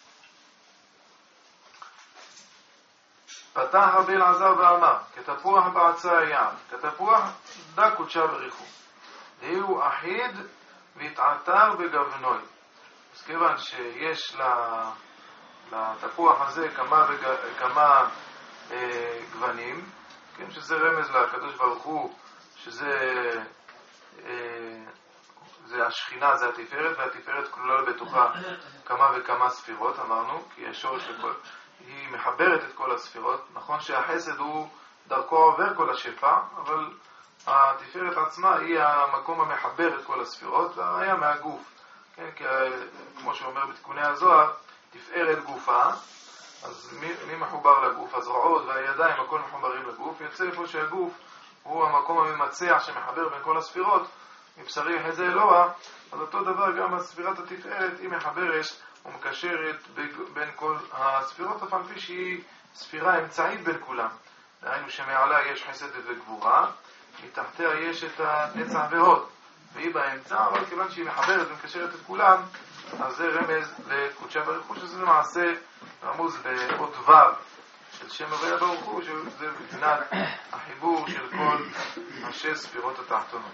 Speaker 1: פתח רבי אלעזר ואמר, כתפוח בעצה יעד, כתפוח דק וקודשה בריחו. דהיהו אחיד והתעטר בגוונוי. אז כיוון שיש לתפוח הזה כמה, וגע, כמה אה, גוונים, כן, שזה רמז לקדוש ברוך הוא, שזה אה, זה השכינה, זה התפארת, והתפארת כלולה בתוכה כמה וכמה ספירות, אמרנו, כי השורש לכל, היא מחברת את כל הספירות. נכון שהחסד הוא דרכו עובר כל השפע, אבל התפארת עצמה היא המקום המחבר את כל הספירות, והראיה מהגוף. כן, כי כמו שאומר בתיקוני הזוהר, תפארת גופה, אז מי, מי מחובר לגוף? הזרועות והידיים, הכל מחוברים לגוף. יוצא איפה שהגוף הוא המקום הממצע שמחבר בין כל הספירות, מבשרי יחזה אלוה, אז אותו דבר גם הספירת התפארת היא מחברת ומקשרת בין כל הספירות, אף על פי שהיא ספירה אמצעית בין כולם. דהיינו שמעלה יש חסד וגבורה, מתחתיה יש את הנצח והוד, והיא באמצע, אבל כיוון שהיא מחברת ומקשרת את כולם, אז זה רמז לקודשה בריחו, שזה למעשה רמוז באות ו' של שם הוויה ברוך הוא, שזה בבחינת החיבור של כל השש ספירות התחתונות.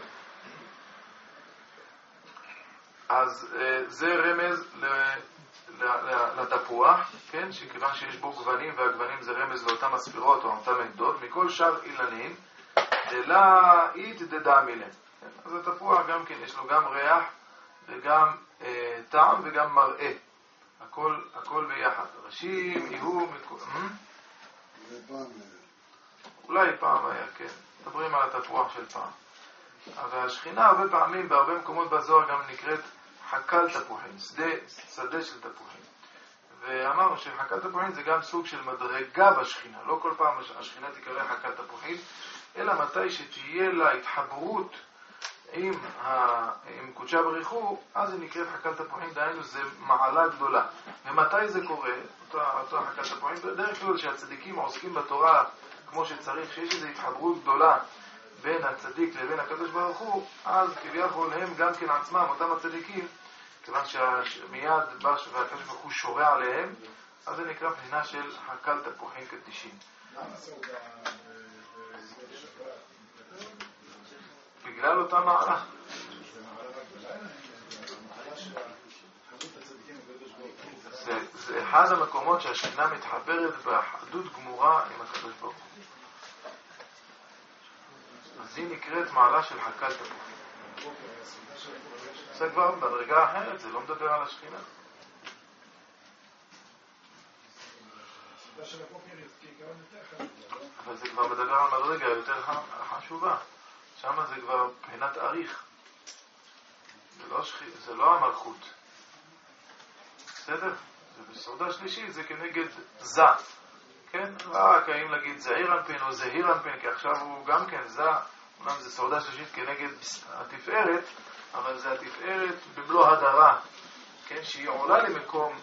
Speaker 1: אז זה רמז לתפוח, כן, שכיוון שיש בו גוונים, והגוונים זה רמז לאותם הספירות או אותם עמדות, מכל שאר אילנין, אלא אית דדעמילן. אז התפוח גם כן, יש לו גם ריח וגם אה, טעם וגם מראה. הכל, הכל ביחד. ראשים, יהיו... מכל... אולי פעם היה, כן. מדברים על התפוח של פעם. אבל השכינה הרבה פעמים, בהרבה מקומות בזוהר גם נקראת חקל תפוחים, שדה, שדה של תפוחים. ואמרנו שחקל תפוחים זה גם סוג של מדרגה בשכינה. לא כל פעם השכינה תקרא חקל תפוחים, אלא מתי שתהיה לה התחברות עם, ה... עם קודשה בריחו, אז היא נקראת חקל תפוחים, דהיינו זה מעלה גדולה. ומתי זה קורה, אותו, אותו חקל תפוחים? בדרך כלל שהצדיקים עוסקים בתורה כמו שצריך, שיש איזו התחברות גדולה בין הצדיק לבין הקדוש ברוך הוא, אז כביכול הם גם כן עצמם, אותם הצדיקים, כיוון שמיד בא והקדוש ברוך הוא שורה עליהם, אז זה נקרא בחינה של חקל תפוחים קדישים.
Speaker 3: למה סעודה
Speaker 1: בגלל אותה מעלה. זה, זה אחד המקומות שהשכינה מתחברת באחדות גמורה עם הקדוש ברוך הוא. אז היא נקראת מעלה של חקל תפוחים. זה כבר בדרגה אחרת, זה לא מדבר על השכינה. אבל זה כבר מדבר על מדרגה יותר חשובה. שם זה כבר בחינת אריך. זה לא, שכ... זה לא המלכות. בסדר? זה בסעודה שלישית, זה כנגד זה. כן? רק האם להגיד זעיר אנפין או זהיר אנפין, כי עכשיו הוא גם כן זה. אומנם זה סעודה שלישית כנגד התפארת, אבל זה התפארת במלוא הדרה. כן? שהיא עולה למקום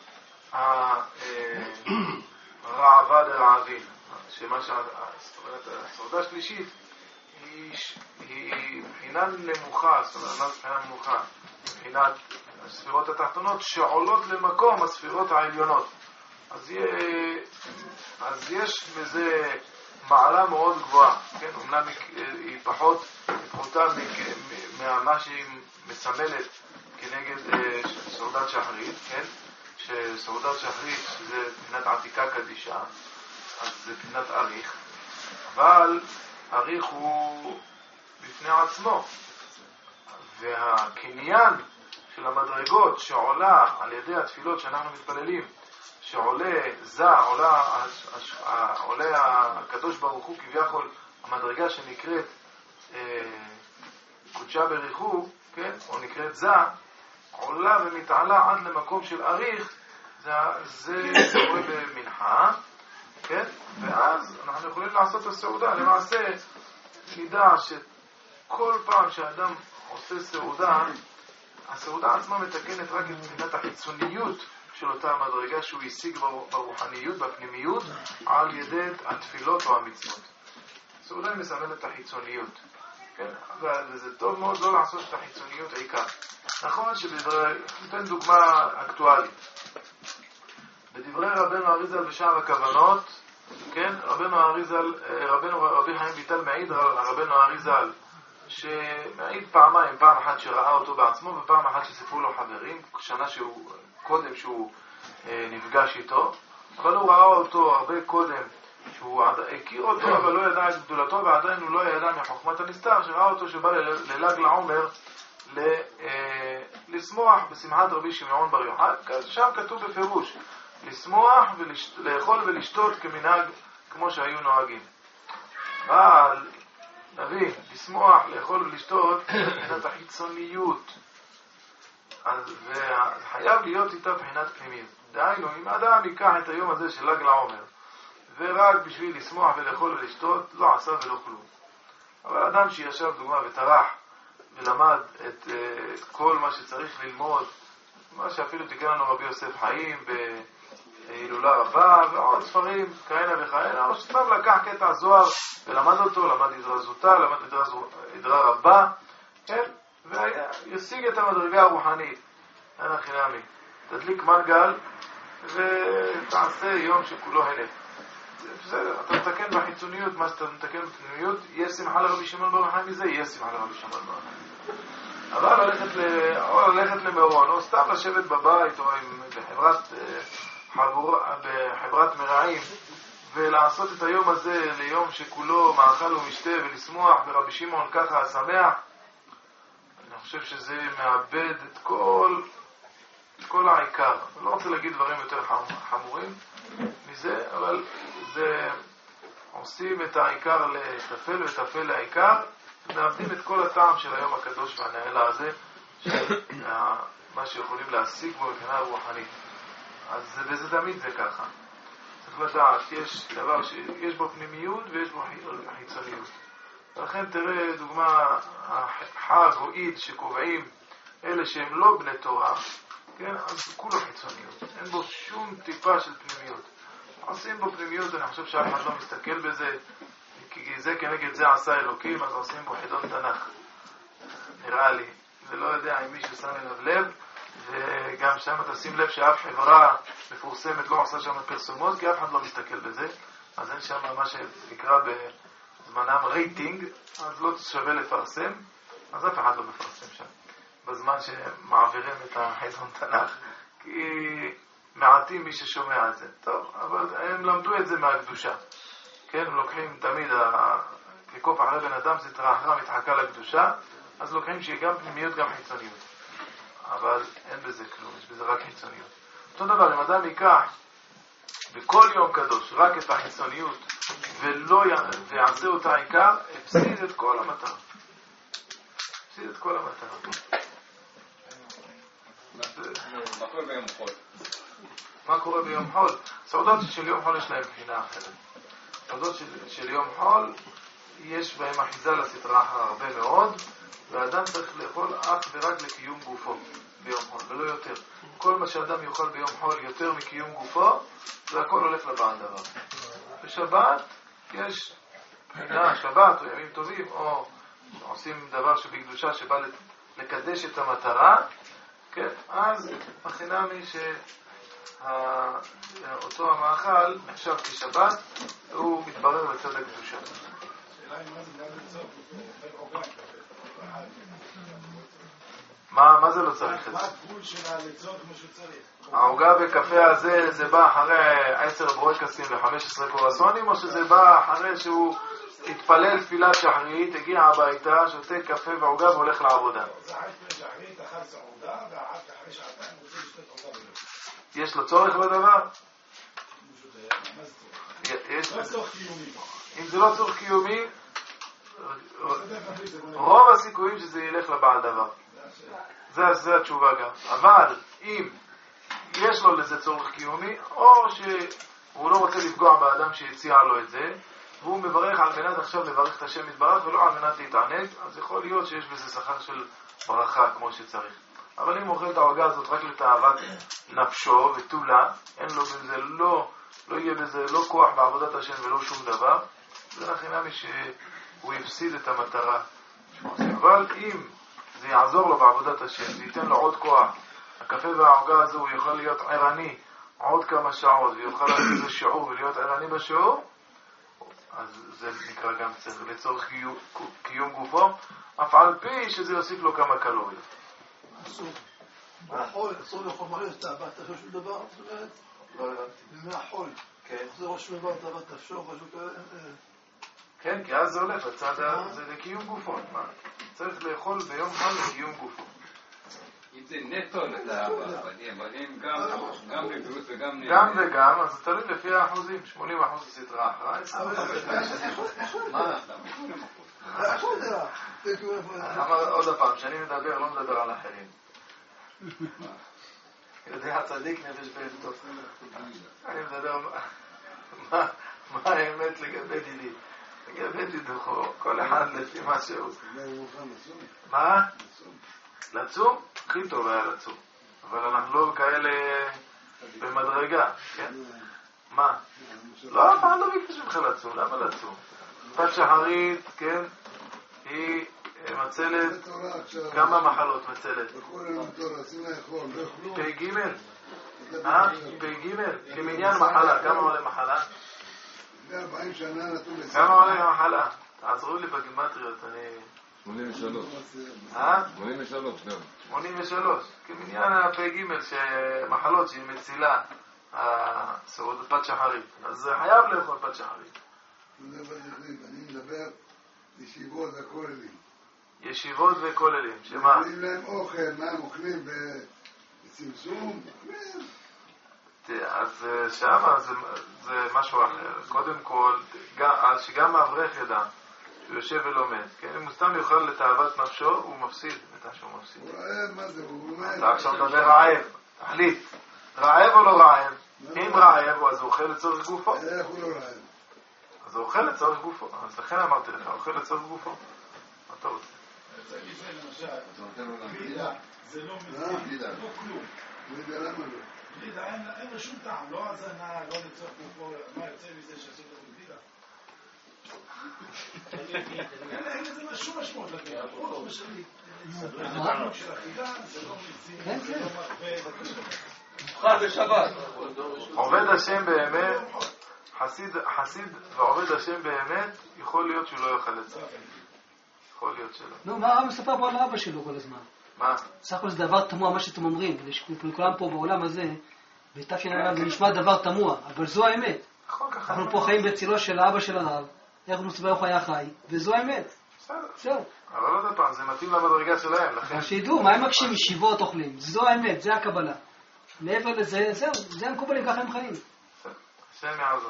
Speaker 1: הרעבה דרעבים. שמה שה... זאת אומרת, הסעודה שלישית היא, היא בחינה נמוכה, זאת אומרת, מה זה בחינה נמוכה? בחינת הספירות התחתונות שעולות למקום הספירות העליונות. אז, אז יש בזה מעלה מאוד גבוהה, כן? אומנם היא פחות פחותה ממה שהיא מסמלת כנגד סעודת שחרית, כן? שסעודת שחרית, שזה פינת עתיקה קדישה, אז זה פינת אריך, אבל אריך הוא בפני עצמו, והקניין של המדרגות שעולה על ידי התפילות שאנחנו מתפללים, שעולה זה, עולה, עולה הקדוש ברוך הוא כביכול, המדרגה שנקראת אה, קודשה בריחו, כן? או נקראת זה, עולה ומתעלה עד למקום של אריך, זה, זה קורה במנחה, כן? ואז אנחנו יכולים לעשות את הסעודה. למעשה נדע שכל פעם שאדם עושה סעודה, הסעודה עצמה מתקנת רק את מבחינת החיצוניות של אותה מדרגה שהוא השיג ברוחניות, בפנימיות, על ידי התפילות או המצוות. הסעודה מסמלת את החיצוניות, כן? וזה טוב מאוד לא לעשות את החיצוניות העיקר. נכון שבדברי, ניתן דוגמה אקטואלית. בדברי רבנו אריזל בשער הכוונות, כן? רבנו אריזל, רבנו רבי חיים ויטל מעיד על רבנו אריזל, שמעיד פעמיים, פעם אחת שראה אותו בעצמו ופעם אחת שסיפרו לו חברים, שנה שהוא, קודם שהוא אה, נפגש איתו, אבל הוא ראה אותו הרבה קודם, שהוא הכיר אותו אבל לא ידע את גדולתו, ועדיין הוא לא ידע מחוכמת הנסתר, שראה אותו שבא לל"ג לעומר לשמוח בשמחת רבי שמעון בר יוחאי. שם כתוב בפירוש לשמוח ולאכול ולשתות כמנהג כמו שהיו נוהגים. אבל נבין, לשמוח, לאכול ולשתות מבחינת החיצוניות, וחייב להיות איתה בחינת פנימיות. דהיינו, אם האדם ייקח את היום הזה של ל"ג לעומר ורק בשביל לשמוח ולאכול ולשתות, לא עשה ולא כלום. אבל אדם שישב דוגמה וטרח ולמד את, את כל מה שצריך ללמוד, מה שאפילו תיקן לנו רבי יוסף חיים בהילולה רבה ועוד ספרים כהנה וכהנה, או שסתם לקח קטע זוהר ולמד אותו, למד עזרא זוטה, למד עזרא רבה, כן? וישיג את המדרגה הרוחנית. אין החינמי, תדליק מנגל ותעשה יום שכולו הנה. בסדר, אתה מתקן בחיצוניות מה שאתה מתקן בפנימיות. יש שמחה לרבי שמעון בר יוחאי מזה, יש שמחה לרבי שמעון בר יוחאי. אבל ללכת, ל... או ללכת למאורון, או סתם לשבת בבית, או עם... בחברת, חבור... בחברת מרעים, ולעשות את היום הזה ליום שכולו מאכל ומשתה, ולשמוח ברבי שמעון ככה השמח, אני חושב שזה מאבד את כל, את כל העיקר. אני לא רוצה להגיד דברים יותר חמורים מזה, אבל זה עושים את העיקר לטפל וטפל לעיקר, ומאבדים את כל הטעם של היום הקדוש והנעלה הזה, של מה שיכולים להשיג בו מבחינה רוחנית. אז וזה תמיד זה ככה. צריך לדעת, יש דבר שיש בו פנימיות ויש בו חיצוניות. ולכן תראה דוגמה, החג או עיד שקובעים אלה שהם לא בני תורה, כן? אז כולו חיצוניות. אין בו שום טיפה של פנימיות. עושים בו פנימיות, אני חושב שאף אחד לא מסתכל בזה, כי זה כנגד זה עשה אלוקים, אז עושים בו חידון תנ"ך. נראה לי. ולא יודע אם מישהו שם אליו לב, וגם שם תשים לב שאף חברה מפורסמת לא עושה שם פרסומות, כי אף אחד לא מסתכל בזה. אז אין שם מה שנקרא בזמנם רייטינג, אז לא שווה לפרסם, אז אף אחד לא מפרסם שם. בזמן שמעבירים את החידון תנ"ך. כי מעטים מי ששומע את זה. טוב, אבל הם למדו את זה מהקדושה. כן, הם לוקחים תמיד, לקוף אחרי בן אדם זה תרחרה מתחכה לקדושה, אז לוקחים שיהיה גם פנימיות גם חיצוניות. אבל אין בזה כלום, יש בזה רק חיצוניות. אותו דבר, אם אדם ייקח בכל יום קדוש רק את החיצוניות ולא יעשה אותה העיקר, הפסיד את כל המטרה. הפסיד את כל המטרה.
Speaker 4: מה קורה ביום חול?
Speaker 1: מה קורה ביום חול? סעודות של יום חול יש להם בחינה אחרת. סעודות של, של יום חול יש בהם אחיזה לסטרה הרבה מאוד, והאדם צריך לאכול אך ורק לקיום גופו ביום חול, ולא יותר. כל מה שאדם יאכל ביום חול יותר מקיום גופו, זה הכל הולך לבעל דבר. בשבת יש בחינה, שבת או ימים טובים, או עושים דבר שבקדושה שבא לקדש את המטרה, כן? אז החינמי שאותו המאכל נחשב כשבת, הוא מתברר לצד הקדושה.
Speaker 3: השאלה היא מה זה גם לצור,
Speaker 1: מה, מה זה לא צריך את זה?
Speaker 3: מה הגבול שלה לצורך כמו שצריך?
Speaker 1: העוגה בקפה הזה, זה בא אחרי עשר ברוקסים ו-חמש עשרה קורסונים, או שזה בא אחרי שהוא התפלל תפילת שחרית, הגיע הביתה, שותה קפה ועוגה והולך לעבודה?
Speaker 3: זה אחרי תפילת שחרית, אחר סעודה, ואחר כך אחרי שעתיים רוצה לשתות עוגה ולא.
Speaker 1: יש לו צורך בדבר?
Speaker 3: יש לא צורך קיומי.
Speaker 1: אם זה לא צורך קיומי, רוב הסיכויים שזה ילך לבעל דבר. זה, זה התשובה גם. אבל אם יש לו לזה צורך קיומי, או שהוא לא רוצה לפגוע באדם שהציע לו את זה, והוא מברך על מנת עכשיו לברך את השם יתברך ולא על מנת להתענג, אז יכול להיות שיש בזה שכר של ברכה כמו שצריך. אבל אם הוא אוכל את העוגה הזאת רק לתאוות נפשו ותולה, אין לו בזה, לא, לא יהיה בזה לא כוח בעבודת השם ולא שום דבר, זה לחינמי שהוא יפסיד את המטרה. אבל אם זה יעזור לו בעבודת השם, זה ייתן לו עוד כוח, הקפה והעוגה הזו הוא יכול להיות ערני עוד כמה שעות ויוכל לעשות איזה שיעור ולהיות ערני בשיעור, אז זה נקרא גם צריך לצורך קיום, קיום גופו, אף על פי שזה יוסיף לו כמה קלוריות.
Speaker 2: אסור. מהחול, אסור לאכול מלא, תאוות נפשו שום דבר, זאת אומרת?
Speaker 1: לא הבנתי.
Speaker 2: מהחול. כן. זה ראש דבר, תאוות נפשו, משהו כזה.
Speaker 1: כן, כי אז זה הולך לצד, זה לקיום גופו. צריך לאכול ביום חול לקיום גופו.
Speaker 4: אם זה נטו לתאווה, גם לבריאות וגם...
Speaker 1: גם וגם, אז זה תלוי לפי האחוזים, שמונים אחוז סדרה אחרי, מה? עוד הפעם, כשאני מדבר, לא מדבר על אחרים. יודע צדיק נפש בהפתו. אני מדבר מה האמת לגבי דידי. לגבי דידוכו, כל אחד לפי מה שהוא. מה? לצום? הכי טוב היה לצום. אבל אנחנו לא כאלה במדרגה, כן? מה? לא, מה לא ביקש ממך לצום? למה לצום? פת שחרית, כן? היא מצלת כמה מחלות מצלת? פי גימל? אה? פי גימל? כמניין מחלה, כמה עולה מחלה?
Speaker 2: ארבעים שנה נתון לזה.
Speaker 1: כמה עולה מחלה? תעזרו לי בגימטריות, אני...
Speaker 5: שמונים ושלוש.
Speaker 1: אה?
Speaker 5: שמונים ושלוש, גם.
Speaker 1: שמונים ושלוש. כמניין הפי גימל, מחלות שהיא מצילה, הסעוד פת שחרית. אז זה חייב לאכול פת שחרית.
Speaker 2: אני מדבר ישיבות וכוללים.
Speaker 1: ישיבות וכוללים, שמה?
Speaker 2: אוכלים להם אוכל, מה הם אוכלים בצמצום?
Speaker 1: אז שם זה, זה משהו אחר. קודם כל, שגם האברך ידע שהוא יושב ולומד, כן? אם הוא סתם יאכל לתאוות נפשו, הוא מפסיד, בטח שהוא מפסיד.
Speaker 2: הוא רעב, מה זה? הוא אומר...
Speaker 1: אתה עכשיו מדבר רעב, תחליט. רעב או לא רעב? אם רעב, אז הוא אוכל לצורך גופו.
Speaker 2: איך הוא לא רעב?
Speaker 1: אז הוא אוכל לצורך גופו. אז לכן אמרתי לך, הוא אוכל לצורך גופו. מה אתה רוצה?
Speaker 3: תגיד זה למשל, גלידה, זה לא מזיק, לא כלום.
Speaker 2: גלידה למה לא?
Speaker 3: גלידה, אין לו שום טעם, לא הזנה, לא לצורך גופו, מה יוצא מזה שעשו לו גלידה? אין לזה שום משמעות לגלידה, חוץ משלי. התענוג של אכילה, זה לא מזיק, זה לא מרבה,
Speaker 4: חד בשבת.
Speaker 1: עובד השם באמת, חסיד, חסיד ועובד השם באמת, יכול להיות שהוא לא יאכל את זה. יכול להיות שלא.
Speaker 6: נו, מה הרב מספר פה על אבא שלו כל הזמן?
Speaker 1: מה?
Speaker 6: סך הכל זה דבר תמוה, מה שאתם אומרים, לכולם פה בעולם הזה, בתש"ע זה נשמע דבר תמוה, אבל זו האמת. אנחנו פה חיים בצילו של האבא של הרב, איך הוא מספר איך הוא היה חי, וזו האמת.
Speaker 1: בסדר. אבל עוד פעם, זה מתאים למדרגה שלהם, לכן...
Speaker 6: אבל שידעו, מה הם מקשים ישיבות אוכלים? זו האמת, זה הקבלה. מעבר לזה, זהו, זה המקובלים, ככה הם חיים.
Speaker 1: השם יעזור.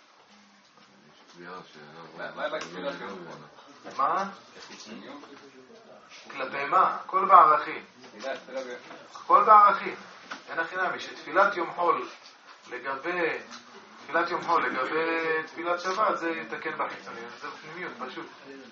Speaker 4: מה בתפילה שלו?
Speaker 1: מה? כלפי מה? הכל בערכים. הכל בערכים. אין החינמי, שתפילת יום חול לגבי תפילת יום חול לגבי תפילת שבת זה יתקן בחיצוניות. זה פנימיות, פשוט.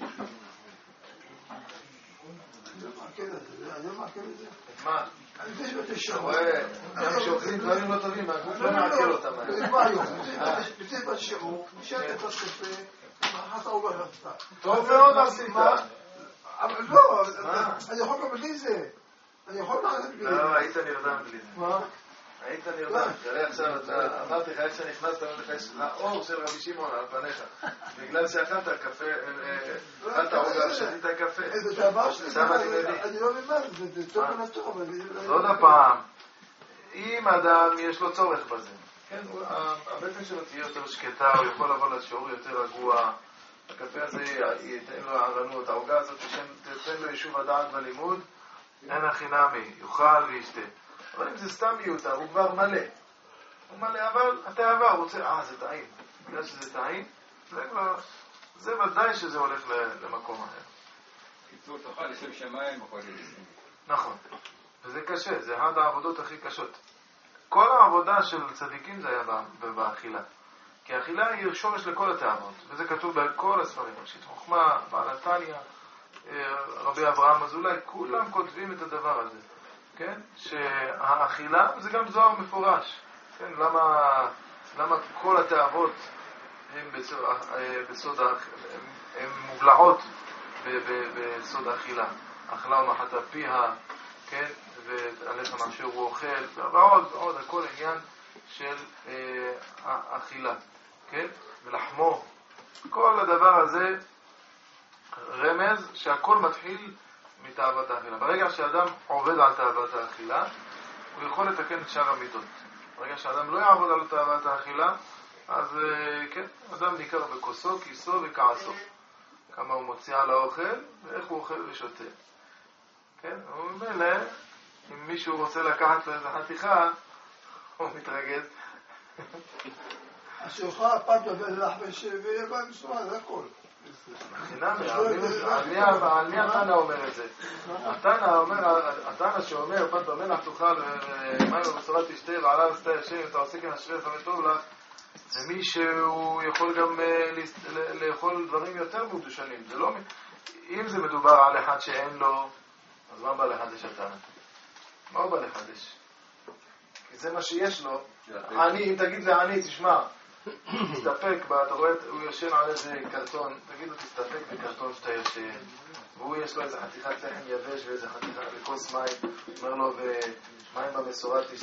Speaker 2: אני מעקל את זה.
Speaker 1: מה?
Speaker 2: אתה
Speaker 1: רואה, הם שאוכלים דברים לא טובים, הגוף לא מעקל אותם.
Speaker 2: לפני בת שיעור, נשארת את השפה, חסה הוא לא חסה.
Speaker 1: טוב מאוד עשית.
Speaker 2: אבל לא, אני יכול גם בלי זה. אני יכול לעשות בלי זה.
Speaker 1: לא, היית נרדם בלי זה.
Speaker 2: מה?
Speaker 1: היית נרדם, תראה עכשיו, אתה אמרתי לך איך שנכנסת, אמרתי לך, לאור של רבי שמעון על פניך, בגלל שאכלת קפה, אכלת עוגה, שתית קפה.
Speaker 2: זה דבר שאני לא מבין, זה טוב ונטוב.
Speaker 1: אז עוד הפעם, אם אדם יש לו צורך בזה, כן, הבטן שלו תהיה יותר שקטה, הוא יכול לבוא לשיעור יותר רגוע, הקפה הזה ייתן לו ערנות, העוגה הזאת תתן לו יישוב הדעת בלימוד, אין הכי נמי, יאכל וישתה. אבל אם זה סתם מיותר, הוא כבר מלא. הוא מלא, אבל התאווה, הוא רוצה, אה, זה טעים. בגלל שזה טעים, זה כבר, זה ודאי שזה הולך למקום אחר.
Speaker 4: קיצור, תאכל לשם שמיים, יכול להיות.
Speaker 1: נכון. וזה קשה, זה אחת העבודות הכי קשות. כל העבודה של צדיקים זה היה באכילה. כי האכילה היא שורש לכל התאוות, וזה כתוב בכל הספרים. ראשית חוכמה, בעל התניא, רבי אברהם אזולאי, כולם כותבים את הדבר הזה. כן? שהאכילה, זה גם זוהר מפורש. כן? למה, למה כל התאוות הן בסוד, בסוד, הן מובלעות בסוד האכילה. אכלה ומחתה פיה, כן? ועליך מאשר הוא אוכל, ועוד ועוד, הכל עניין של אה, האכילה, כן? ולחמו. כל הדבר הזה רמז שהכל מתחיל מתאוות האכילה. ברגע שאדם עובד על תאוות האכילה, הוא יכול לתקן את שאר המידות. ברגע שאדם לא יעבוד על תאוות האכילה, אז אה, כן, אדם ניכר בכוסו, כיסו וכעסו. כמה הוא מוציא על האוכל, ואיך הוא אוכל ושותה. כן? הוא ממילא, אם מישהו רוצה לקחת לו איזה חתיכה, הוא מתרגז.
Speaker 2: אז שיאכל הפת ולחמש ויהיה בהם מסומן, זה הכל.
Speaker 1: חינמי, על מי התנא אומר את זה? התנא שאומר, פת במלח תאכל ומים בבשורה תשתה ועליו עשתה השם, אם אתה עושה כן אשרי עשה וטוב לך, זה מי שהוא יכול גם לאכול דברים יותר מדושנים. אם זה מדובר על אחד שאין לו, אז מה בא לחדש התנא? מה הוא בא לחדש? כי זה מה שיש לו. אני, אם תגיד לעני, תשמע, תסתפק, אתה רואה, הוא ישן על איזה קרטון, תגיד לו תסתפק בקרטון שאתה ישן, והוא יש לו איזה חתיכת לחם יבש ואיזה חתיכת לכוס מים, אומר לו, ומים במסורה תשתה,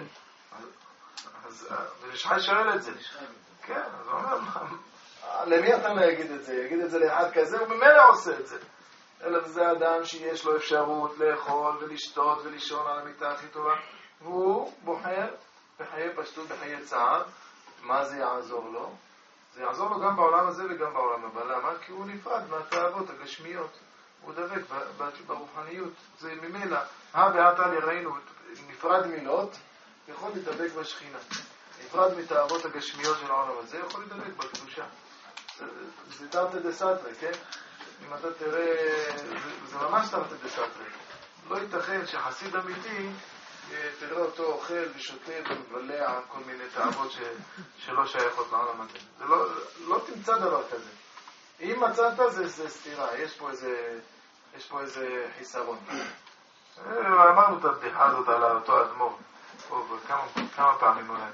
Speaker 1: אז ונשחי שואל את זה. כן, אז הוא אומר, למי אתה לא יגיד את זה? יגיד את זה לאחד כזה, הוא ממילא עושה את זה. אלא זה אדם שיש לו אפשרות לאכול ולשתות ולישון על המיטה הכי טובה, והוא בוחר בחיי פשטות, בחיי צער. מה זה יעזור לו? זה יעזור לו גם בעולם הזה וגם בעולם הבא. למה? כי הוא נפרד מהתאוות הגשמיות. הוא דבק ברוחניות. זה ממילא. הא בהא תליא ראינו, נפרד מילות, יכול לדבק בשכינה. נפרד מתאוות הגשמיות של העולם הזה, יכול לדבק בקדושה. זה תרתי דסתרי, כן? אם אתה תראה, זה ממש תרתי דסתרי. לא ייתכן שחסיד אמיתי, תראה אותו אוכל ושותה ומבלע כל מיני תאוות ש... שלא שייכות לעולם הזה. זה לא, לא תמצא דבר כזה. אם מצאת זה, זה סתירה, יש פה איזה, יש פה איזה חיסרון. אמרנו את הבדיחה הזאת על אותו אדמו"ר, כמה, כמה פעמים אולי.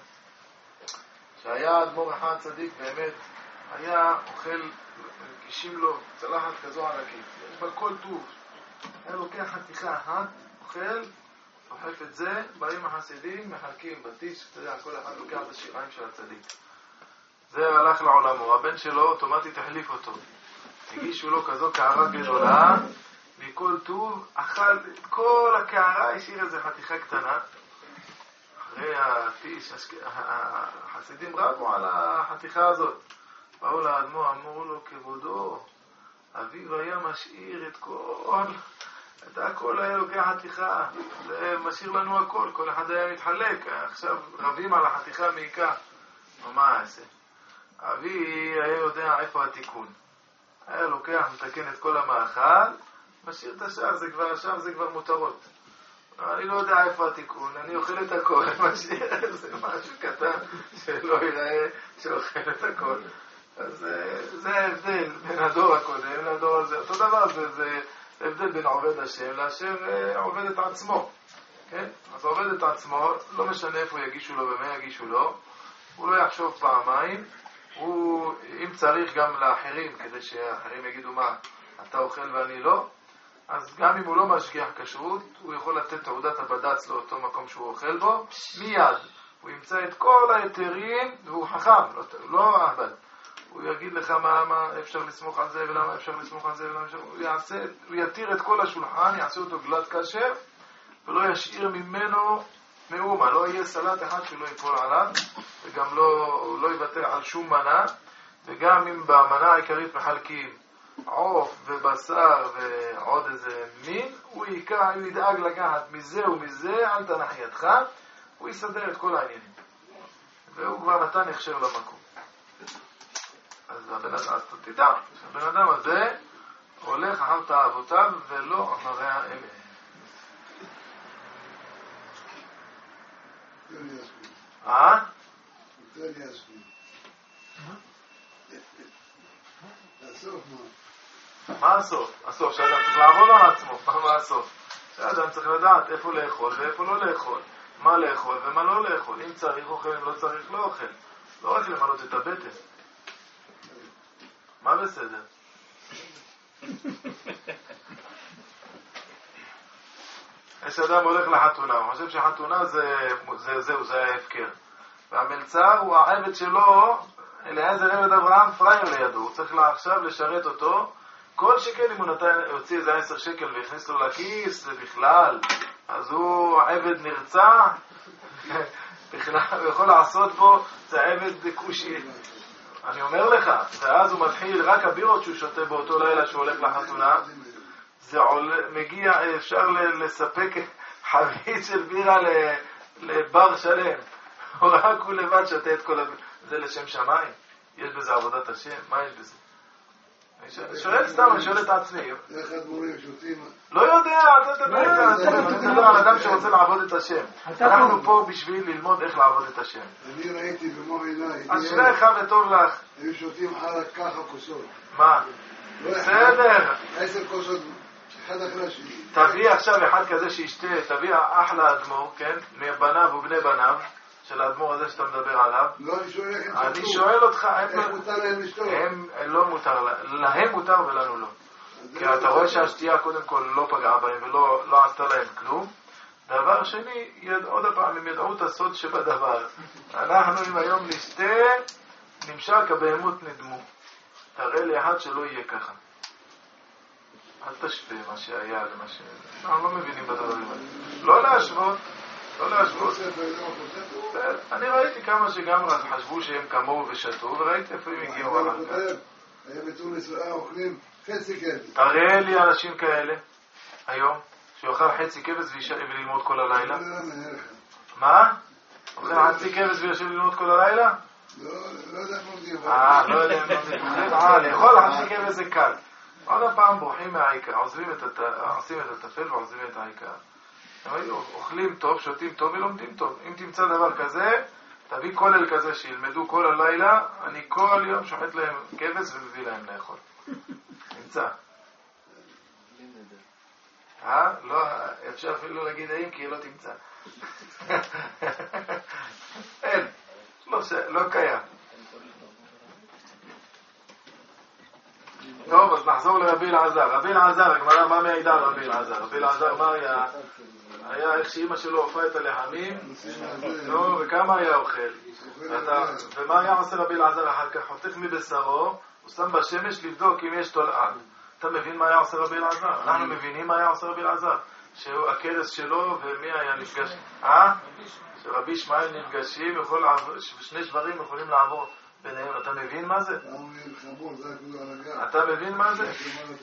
Speaker 1: שהיה אדמו"ר אחד צדיק באמת, היה אוכל, גישים לו צלחת כזו ענקית, יש בה כל טוב. היה לוקח חתיכה אחת, אוכל, אוכף את זה, באים החסידים, מחלקים בטיש, אתה יודע, כל אחד לוקח את השיריים של הצדיק. זה הלך לעולמו, הבן שלו אוטומטית החליף אותו. הגישו לו כזו קערה גדולה, מכל טוב, אכל את כל הקערה, השאיר איזה חתיכה קטנה. אחרי הטיש, החסידים רבו על החתיכה הזאת. באו לאדמו"ר, אמרו לו, כבודו, אביו היה משאיר את כל... את הכל היה לוקח חתיכה, זה משאיר לנו הכל, כל אחד היה מתחלק, עכשיו רבים על החתיכה מעיקה. מה עשה? אבי היה יודע איפה התיקון. היה לוקח, מתקן את כל המאכל, משאיר את השאר, זה כבר השאר, זה כבר מותרות. אני לא יודע איפה התיקון, אני אוכל את הכל, משאיר איזה משהו קטן שלא ייראה שאוכל את הכל. אז זה ההבדל בין הדור הקודם לדור הזה. אותו דבר זה... זה ההבדל בין עובד השם לאשר עובד את עצמו. כן? אז עובד את עצמו, לא משנה איפה יגישו לו ומה יגישו לו, הוא לא יחשוב פעמיים, הוא, אם צריך גם לאחרים, כדי שהאחרים יגידו מה, אתה אוכל ואני לא, אז גם אם הוא לא משגיח כשרות, הוא יכול לתת תעודת הבד"ץ לאותו מקום שהוא אוכל בו, מיד. הוא ימצא את כל ההיתרים, והוא חכם, לא, לא עבד. הוא יגיד לך מה, מה אפשר לסמוך על זה, ולמה אפשר לסמוך על זה, ולמה אפשר... הוא, יעשה, הוא יתיר את כל השולחן, יעשה אותו גלת כשר, ולא ישאיר ממנו מאומה. לא יהיה סלט אחד שלא ייפול עליו, וגם לא, לא יוותר על שום מנה, וגם אם במנה העיקרית מחלקים עוף ובשר ועוד איזה מין, הוא ייקח, הוא ידאג לקחת מזה ומזה, אל תנח ידך, הוא יסדר את כל העניינים. והוא כבר נתן הכשר למקום. אז הבן אדם, אז תדע, הבן אדם הזה הולך אחר תאוותיו ולא אחרי האמת. אה? מה הסוף? הסוף שאדם צריך לעבוד על עצמו. מה הסוף? שאדם צריך לדעת איפה לאכול ואיפה לא לאכול. מה לאכול ומה לא לאכול. אם צריך אוכל, אם לא צריך לא אוכל. לא רק למלות את הבטן. מה בסדר? יש אדם הולך לחתונה, הוא חושב שחתונה זה זה זהו, זה ההפקר. והמלצר הוא העבד שלו, אליעזר עבד אברהם פרייר לידו, הוא צריך עכשיו לשרת אותו. כל שכן אם הוא נתן, יוציא איזה עשר שקל והכניס לו לכיס, זה בכלל, אז הוא עבד נרצע, בכלל, הוא יכול לעשות בו, זה עבד קושי. אני אומר לך, ואז הוא מתחיל, רק הבירות שהוא שותה באותו לילה שהוא הולך לחתונה, זה עולה, מגיע, אפשר לספק חבית של בירה לבר שלם. רק הוא לבד שותה את כל הבירה. זה לשם שמיים. יש בזה עבודת השם? מה יש בזה? אני שואל סתם, אני שואל את עצמי.
Speaker 2: איך הדמורים שותים?
Speaker 1: לא יודע, אתה תדבר כאן. אני מדבר על אדם שרוצה לעבוד את השם. אנחנו פה בשביל ללמוד איך לעבוד את השם.
Speaker 2: אני ראיתי במו עיניי.
Speaker 1: אשריך וטוב לך.
Speaker 2: היו שותים חלק ככה כוסות.
Speaker 1: מה? בסדר.
Speaker 2: עשר כוסות, אחד אחרי השני.
Speaker 1: תביא עכשיו אחד כזה שישתה, תביא אחלה אדמו"ר, כן? מבניו ובני בניו. של האדמו"ר הזה שאתה מדבר עליו.
Speaker 2: לא, אני שואל איך הם
Speaker 1: אני
Speaker 2: שתו.
Speaker 1: שואל אותך,
Speaker 2: איך מותר להם לשתות?
Speaker 1: הם לא מותר, להם מותר ולנו לא. כי אתה רואה שהשתייה קודם כל לא פגעה בהם ולא לא עשתה להם כלום. דבר שני, יד, עוד פעם, הם ידעו את הסוד שבדבר. אנחנו אם היום נשתה, נמשק הבהמות נדמו. תראה לי אחד שלא יהיה ככה. אל תשווה מה שהיה למה ש... אנחנו לא מבינים בדברים האלה. לא להשוות. לא להשוות. אני ראיתי כמה שגם חשבו שהם כמוהו ושתו, וראיתי איפה הם הגיעו על כך.
Speaker 2: היה בתוניס אוכלים חצי כבש.
Speaker 1: תראה לי אנשים כאלה, היום, שיאכל חצי כבש וישב ללמוד כל הלילה. מה? אוכל חצי כבש וישב ללמוד כל הלילה?
Speaker 2: לא, לא יודע מה מדיע.
Speaker 1: אה, לא יודע מה מדיע. אה, לאכול חצי כבש זה קל. עוד הפעם בורחים מהעיקר, עושים את הטפל ועוזבים את העיקר. אוכלים טוב, שותים טוב ולומדים טוב. אם תמצא דבר כזה, תביא כולל כזה שילמדו כל הלילה, אני כל יום שוחט להם כבש ומביא להם לאכול. נמצא. אה? לא, אפשר אפילו להגיד האם כי לא תמצא. אין. לא קיים. טוב, אז נחזור לרבי אלעזר. רבי אלעזר, הגמרא, מה מעידה על רבי אלעזר? רבי אלעזר, מה היה? היה איך שאמא שלו הופעה את הלחמים, נו, וכמה היה אוכל. ומה היה עושה רבי אלעזר אחר כך? חותך מבשרו, הוא שם בשמש לבדוק אם יש תולעת. אתה מבין מה היה עושה רבי אלעזר? אנחנו מבינים מה היה עושה רבי אלעזר? שהכרס שלו ומי היה נפגש? אה? שרבי ישמעאל נפגשים, שני שברים יכולים לעבור ביניהם. אתה מבין מה זה? אתה מבין מה זה?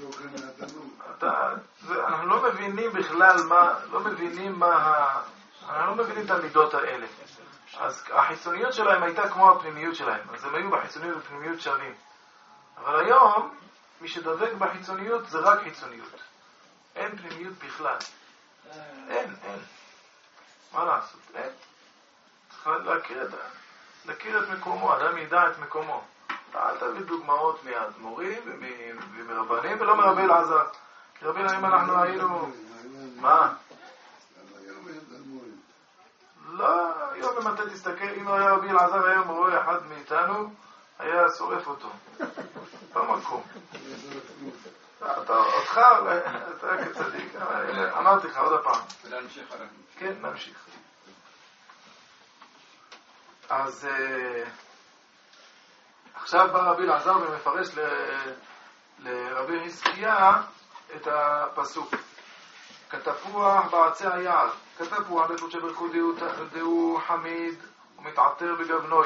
Speaker 1: אנחנו לא מבינים בכלל מה, לא מבינים מה, אנחנו לא מבינים את המידות האלה. אז החיצוניות שלהם הייתה כמו הפנימיות שלהם, אז הם היו בחיצוניות ובפנימיות שווים. אבל היום, מי שדבק בחיצוניות זה רק חיצוניות. אין פנימיות בכלל. אין, אין. מה לעשות? אין. צריך להכיר את זה. להכיר את מקומו, אדם ידע את מקומו. אל תביא דוגמאות מהאדמו"רים ומרבנים ולא מרבי אלעזר. כי רבי אלעזר אנחנו היינו... מה? לא, היום אם אתה תסתכל, אם היה רבי אלעזר היום רואה אחד מאיתנו, היה שורף אותו. במקום. אותך, אתה כצדיק, אמרתי לך עוד הפעם.
Speaker 4: ולהמשיך הלאה.
Speaker 1: כן, נמשיך. אז עכשיו בא רבי אלעזר ומפרש לרבי חזקיה את הפסוק. כתפוח בעצי היער, כתפוח בקודשי ברכו דהו חמיד ומתעטר בגבנוי.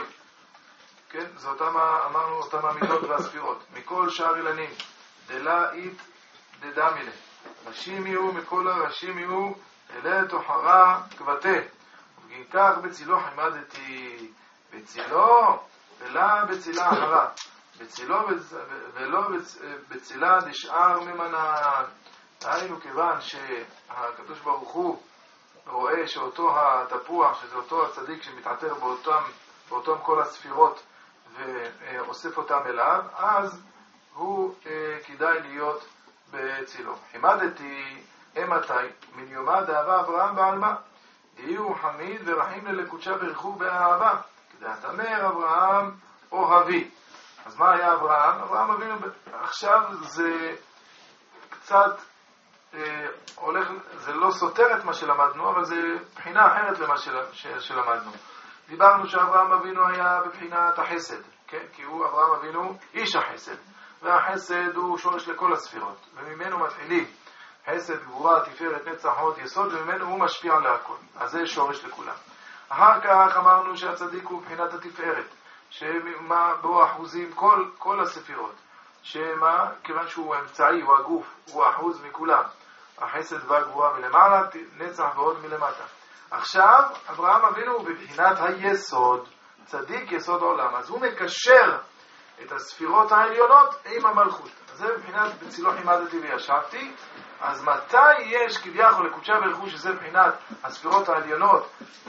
Speaker 1: כן, זה אותם, אמרנו, אותם המידות והספירות. מכל שאר אילנים, דלה אית דדמילה. ראשים יהיו, מכל הראשים יהיו, אלה תוחרה כבתה. ובגינקח בצילו חימדתי, בצילו ולה בצילה אחרה. בצילו ולא בצילה דשאר ממנן. היינו כיוון שהקדוש ברוך הוא רואה שאותו התפוח, שזה אותו הצדיק שמתעטר באותם, באותם כל הספירות ואוסף אותם אליו, אז הוא אה, כדאי להיות בצילו. חימדתי אמתי מן יומא דאהבה אברהם בעלמא, יהיו חמיד ורחים ללקודשה ברכו באהבה, כדעת אמר אברהם אוהבי. אז מה היה אברהם? אברהם אבינו עכשיו זה קצת אה, הולך, זה לא סותר את מה שלמדנו, אבל זה בחינה אחרת למה של, של, שלמדנו. דיברנו שאברהם אבינו היה בבחינת החסד, כן? כי הוא אברהם אבינו איש החסד, והחסד הוא שורש לכל הספירות, וממנו מתחילים חסד, גבורה, תפארת, נצח, הוד, יסוד, וממנו הוא משפיע על הכל. אז זה שורש לכולם. אחר כך אמרנו שהצדיק הוא בחינת התפארת, שמה בו אחוזים כל, כל הספירות, שמה, כיוון שהוא אמצעי, הוא הגוף, הוא אחוז מכולם. החסד והגבורה מלמעלה, נצח ועוד מלמטה. עכשיו, אברהם אבינו הוא בבחינת היסוד, צדיק יסוד עולם. אז הוא מקשר את הספירות העליונות עם המלכות. אז זה בבחינת בצילו חימדתי וישבתי. אז מתי יש כביכול לקודשה ברכו, שזה בבחינת הספירות העליונות,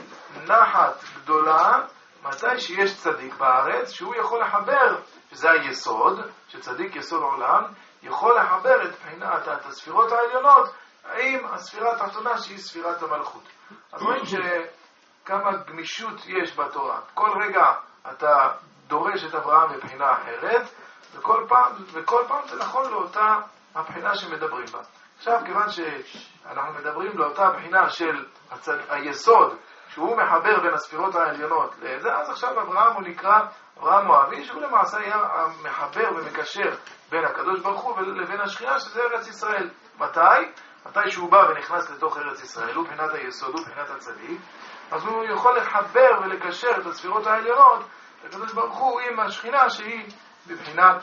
Speaker 1: נחת גדולה, מתי שיש צדיק בארץ, שהוא יכול לחבר, שזה היסוד, שצדיק יסוד עולם, יכול לחבר את בחינת את הספירות העליונות עם הספירה התחתונה שהיא ספירת המלכות. אז רואים שכמה גמישות יש בתורה. כל רגע אתה דורש את אברהם בבחינה אחרת, וכל פעם, וכל פעם זה נכון לאותה הבחינה שמדברים בה. עכשיו, כיוון שאנחנו מדברים לאותה בחינה של הצד, היסוד, שהוא מחבר בין הספירות העליונות לזה, אז עכשיו אברהם הוא נקרא אברהם מואבי, שהוא למעשה היה מחבר ומקשר בין הקדוש ברוך הוא לבין השכינה, שזה ארץ ישראל. מתי? מתי שהוא בא ונכנס לתוך ארץ ישראל, הוא בחינת היסוד, הוא בחינת הצדיק, אז הוא יכול לחבר ולקשר את הספירות העליונות לקדוש ברוך הוא עם השכינה שהיא בבחינת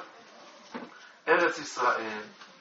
Speaker 1: ארץ ישראל.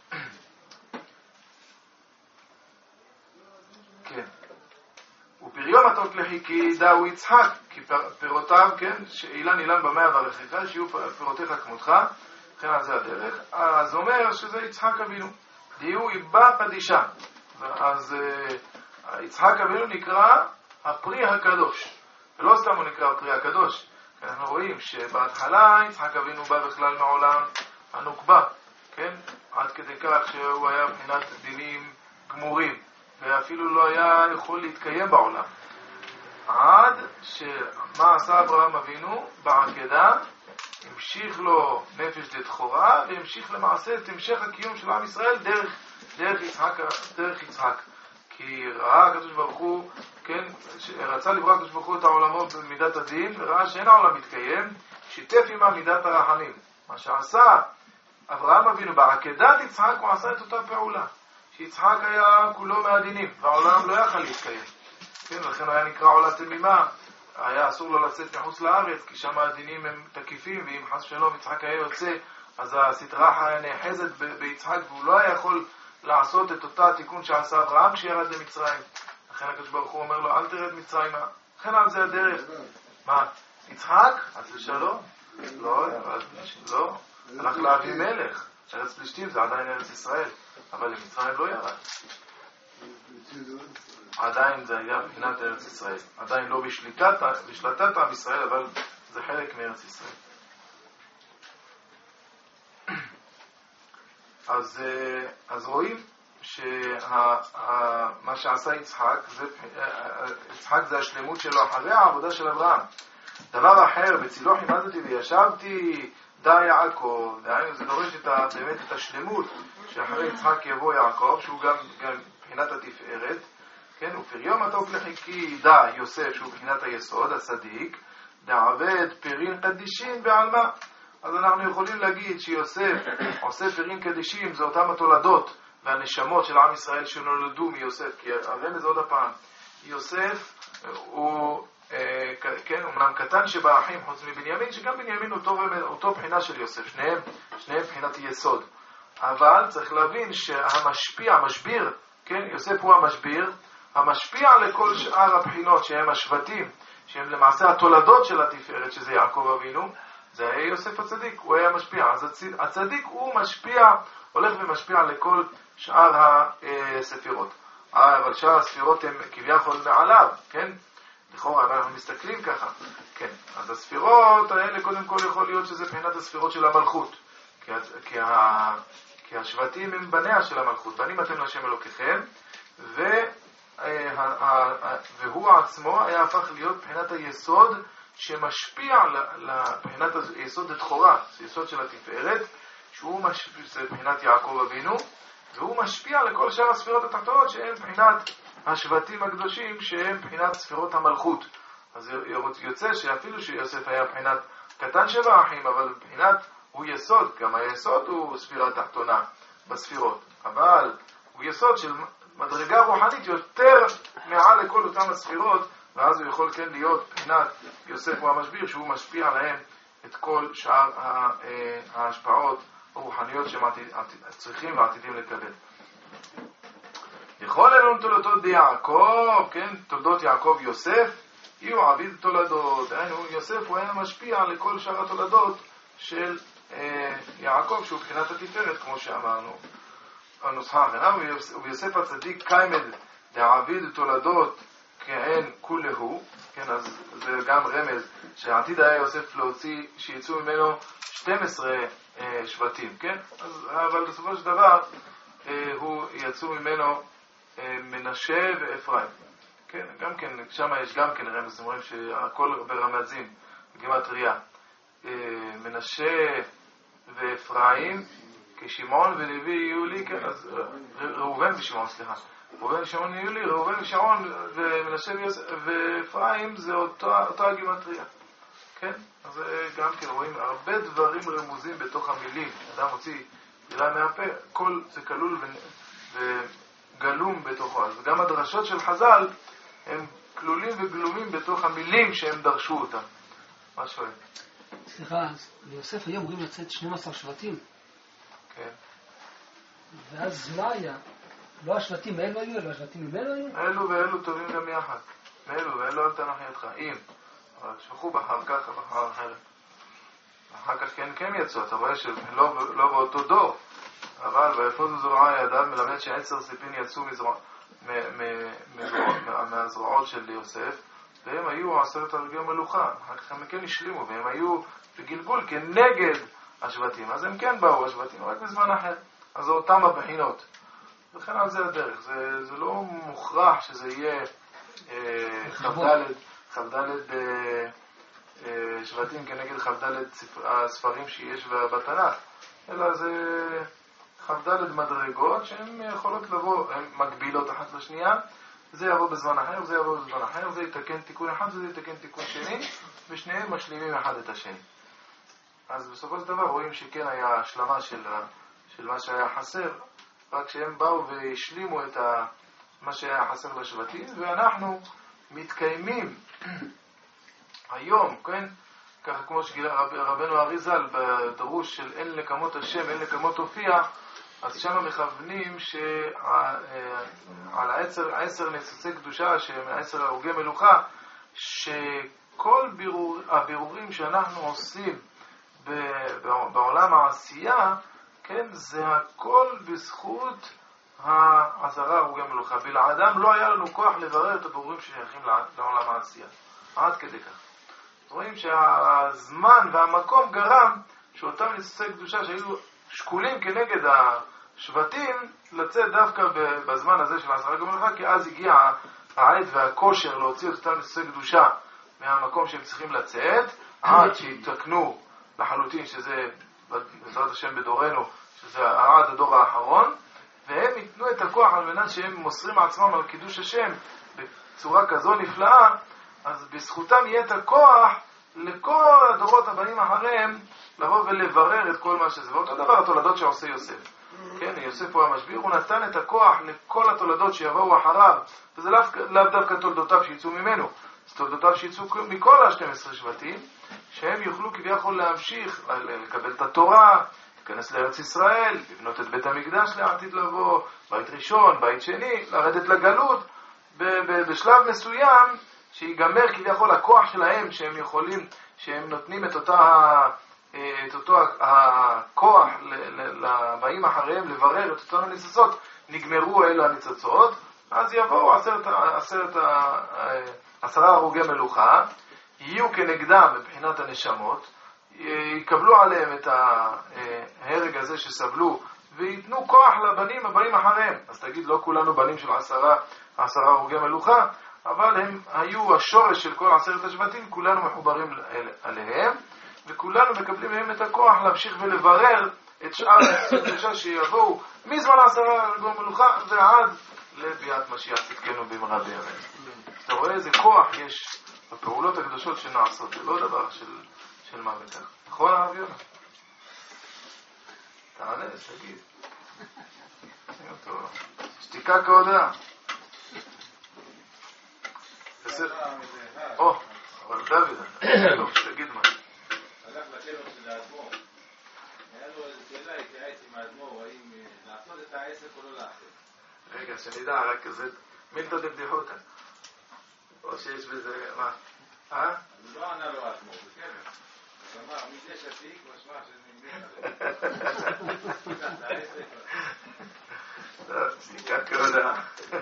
Speaker 1: כן. ופריום מתוק לחיקי דאו יצחק, כי פירותיו, כן, שאילן אילן במה יברכך, שיהיו פירותיך כמותך, לכן על זה הדרך. אז אומר שזה יצחק אבינו, דיהו איבא פדישה. אז uh, יצחק אבינו נקרא הפרי הקדוש, ולא סתם הוא נקרא הפרי הקדוש. אנחנו רואים שבהתחלה יצחק אבינו בא בכלל מעולם הנוקבה, כן? עד כדי כך שהוא היה מבחינת דינים גמורים, ואפילו לא היה יכול להתקיים בעולם. עד שמה עשה אברהם אבינו בעקדה, המשיך לו נפש דתחורה, והמשיך למעשה את המשך הקיום של עם ישראל דרך, דרך יצחק, דרך יצחק. כי ראה הקדוש ברוך הוא, כן, רצה לברוא הקדוש ברוך הוא את העולמו במידת הדין, וראה שאין העולם מתקיים, שיתף עמה מידת הרחמים. מה שעשה אברהם אבינו בעקדת יצחק, הוא עשה את אותה פעולה. שיצחק היה כולו מהדינים, והעולם לא יכל להתקיים. כן, לכן היה נקרא עולה תמימה, היה אסור לו לצאת מחוץ לארץ, כי שם הדינים הם תקיפים, ואם חס שלום יצחק היה יוצא, אז הסטרה היה נאחזת ביצחק, והוא לא היה יכול לעשות את אותה תיקון שעשה אברהם כשירד למצרים. לכן הקדוש ברוך הוא אומר לו, אל תרד מצרימה. לכן על זה הדרך. מה? יצחק? אז זה שלום? לא, לא. הלך לאבי מלך. ארץ פלישתים זה עדיין ארץ ישראל, אבל למצרים לא ירד. עדיין זה היה מבחינת ארץ ישראל. עדיין לא בשליטת, בשלטת עם ישראל, אבל זה חלק מארץ ישראל. אז, אז רואים שמה שעשה יצחק, זה, יצחק זה השלמות שלו אחרי העבודה של אברהם. דבר אחר, בצילו חימדתי וישבתי, דע יעקב, דהיינו זה דורש את ה, באמת את השלמות שאחרי יצחק יבוא יעקב, שהוא גם, גם מבחינת התפארת, כן, ופריום התוק לחיקי דע יוסף, שהוא מבחינת היסוד, הצדיק, דעבד פרין קדישים בעלמה. אז אנחנו יכולים להגיד שיוסף עושה פרין קדישים, זה אותם התולדות והנשמות של עם ישראל שנולדו מיוסף, כי הרמז זה עוד הפעם, יוסף הוא, אה, כן, אמנם קטן שבאחים חוץ מבנימין, שגם בנימין הוא אותו, אותו בחינה של יוסף, שניהם, שניהם בחינת יסוד. אבל צריך להבין שהמשפיע, המשביר, כן, יוסף הוא המשביר, המשפיע לכל שאר הבחינות שהם השבטים, שהם למעשה התולדות של התפארת, שזה יעקב אבינו, זה היה יוסף הצדיק, הוא היה משפיע. אז הצדיק הוא משפיע, הולך ומשפיע לכל שאר הספירות. אבל שאר הספירות הן כביכול מעליו, כן? לכאורה, אבל אנחנו מסתכלים ככה. כן, אז הספירות האלה קודם כל יכול להיות שזה בחינת הספירות של המלכות. כי, כי, ה, כי השבטים הם בניה של המלכות. בנים אתם להשם אלוקיכם, ו, והוא עצמו היה הפך להיות בחינת היסוד שמשפיע לבחינת היסוד התחורה, יסוד של התפארת, שהוא משפיע, זה בחינת יעקב אבינו, והוא משפיע לכל שאר הספירות התחתונות שהן בחינת השבטים הקדושים, שהן בחינת ספירות המלכות. אז יוצא שאפילו שיוסף היה בחינת קטן שבע אחים, אבל בחינת הוא יסוד, גם היסוד הוא ספירה תחתונה בספירות, אבל הוא יסוד של מדרגה רוחנית יותר מעל לכל אותם הספירות, ואז הוא יכול כן להיות בחינת יוסף הוא המשביר, שהוא משפיע עליהם את כל שאר ההשפעות הרוחניות שהם צריכים ועתידים לקבל. יכול לנו תולדות יעקב, כן, תולדות יעקב יוסף, יהיו עביד תולדות, יוסף הוא היה משפיע לכל שאר התולדות של אה, יעקב, שהוא בחינת התפארת, כמו שאמרנו. הנוסחה האחרונה, ויוסף הצדיק קיימד דעביד תולדות כהן כולהו, כן, אז זה גם רמז שהעתיד היה יוסף להוציא שיצאו ממנו שתים עשרה אה, שבטים, כן, אז, אבל בסופו של דבר אה, הוא יצאו ממנו אה, מנשה ואפרים, כן, גם כן, שם יש גם כן רמז, אומרים שהכל ברמזים, בגימטריה, אה, מנשה ואפרים, כשמעון ולוי יהיו לי, כן, אז ראובן ושמעון, סליחה, ראובן ושמעון יהיו לי, ראובן ושמעון ומנשה ואפרים זה אותה, אותה הגימטריה, כן? אז גם כן רואים הרבה דברים רמוזים בתוך המילים, אדם מוציא מילה מהפה, כל זה כלול וגלום בתוכו, אז גם הדרשות של חז"ל הם כלולים וגלומים בתוך המילים שהם דרשו אותם. מה שואל?
Speaker 6: סליחה, ליוסף היום אומרים לצאת שנים עשר שבטים.
Speaker 1: כן.
Speaker 6: ואז מה היה? לא השבטים האלו היו, אלא השבטים ממנו היו?
Speaker 1: אלו ואלו טובים גם יחד. מאלו ואלו אל תנח ידך. אם. אבל תשכחו בחר ככה, בחר אחרת. אחר כך כן כן יצאו. אתה רואה שלא לא באותו דור. אבל ויפוזו זרועי ידיו מלמד שעשר סיפין יצאו מזרוע, מ, מ, מזרוע, מהזרועות של יוסף. והם היו עשרת הרגי מלוכה. אחר כך הם כן השלימו. והם היו בגלגול כנגד השבטים. אז הם כן באו השבטים, רק בזמן אחר. אז זה אותם הבחינות. וכן על זה הדרך. זה, זה לא מוכרח שזה יהיה אה, חבדלת, חבדלת אה, אה, שבטים כנגד חבדלת הספרים שיש בתנ"ך. אלא זה חבדלת מדרגות שהן יכולות לבוא, הן מקבילות אחת לשנייה. זה יבוא בזמן אחר, זה יבוא בזמן אחר, זה יתקן תיקון אחד, זה יתקן תיקון שני, ושניהם משלימים אחד את השני. אז בסופו של דבר רואים שכן היה השלמה של, של מה שהיה חסר, רק שהם באו והשלימו את ה, מה שהיה חסר לשבטים, ואנחנו מתקיימים היום, כן? ככה כמו שגילה רב, רבנו אריזל בדרוש של אין לקמות השם, אין לקמות הופיע, אז שם מכוונים שעל העשר, העשר ניצוצי קדושה, העשר הרוגי מלוכה, שכל בירור, הבירורים שאנחנו עושים בעולם העשייה, כן, זה הכל בזכות העשרה הרוגי מלוכה. בלעדם לא היה לנו כוח לברר את הבירורים ששייכים לעולם העשייה. עד כדי כך. רואים שהזמן והמקום גרם שאותם ניצוצי קדושה שהיו שקולים כנגד השבטים לצאת דווקא בזמן הזה של העשרה הרוגי מלוכה, כי אז הגיע העת והכושר להוציא את אותם ניצוצי קדושה מהמקום שהם צריכים לצאת, עד שיתקנו לחלוטין, שזה בעזרת השם בדורנו, שזה עד הדור האחרון, והם ייתנו את הכוח על מנת שהם מוסרים עצמם על קידוש השם בצורה כזו נפלאה, אז בזכותם יהיה את הכוח לכל הדורות הבאים אחריהם לבוא ולברר את כל מה שזה. ואותו דבר התולדות שעושה יוסף. כן, יוסף הוא המשביר, הוא נתן את הכוח לכל התולדות שיבואו אחריו, וזה לאו דווקא תולדותיו שיצאו ממנו, זה תולדותיו שיצאו מכל ה-שנים עשר שבטים, שהם יוכלו כביכול להמשיך, לקבל את התורה, להיכנס לארץ ישראל, לבנות את בית המקדש לעתיד לבוא, בית ראשון, בית שני, לרדת לגלות, בשלב מסוים שיגמר כביכול הכוח שלהם, שהם יכולים, שהם נותנים את אותה, את אותו הכוח לבאים אחריהם לברר את אותן הניצוצות, נגמרו אלו הניצוצות, אז יבואו עשרת, עשרת, עשרה הרוגי מלוכה, יהיו כנגדם מבחינת הנשמות, יקבלו עליהם את ההרג הזה שסבלו, ויתנו כוח לבנים הבאים אחריהם. אז תגיד, לא כולנו בנים של עשרה, עשרה הרוגי מלוכה, אבל הם היו השורש של כל עשרת השבטים, כולנו מחוברים עליהם, וכולנו מקבלים מהם את הכוח להמשיך ולברר את שאר הקדושה שיבואו מזמן עשרה הרוגי מלוכה ועד לביאת משיח צדקנו במהרה בימינו. אתה רואה איזה כוח יש בפעולות הקדושות שנעשות, זה לא דבר של, של מה בכך. נכון הרב יונה? תענה, תגיד. שתיקה כהודעה. או, אבל דוד, תגיד מה.
Speaker 7: הלך לקבר של האדמו"ר. היה לו איזו שאלה, התייעץ עם האדמו"ר, האם לעשות את העסק או לא לעשות.
Speaker 1: רגע, שנדע, רק זה מילתא דבדיחותא. או שיש בזה, מה? אה?
Speaker 7: אז הוא לא ענה לו האדמו"ר, זה קבר. הוא אמר, מי זה שתיק, משמע שנמליך עליו.
Speaker 1: טוב, שתיקה כהודעה.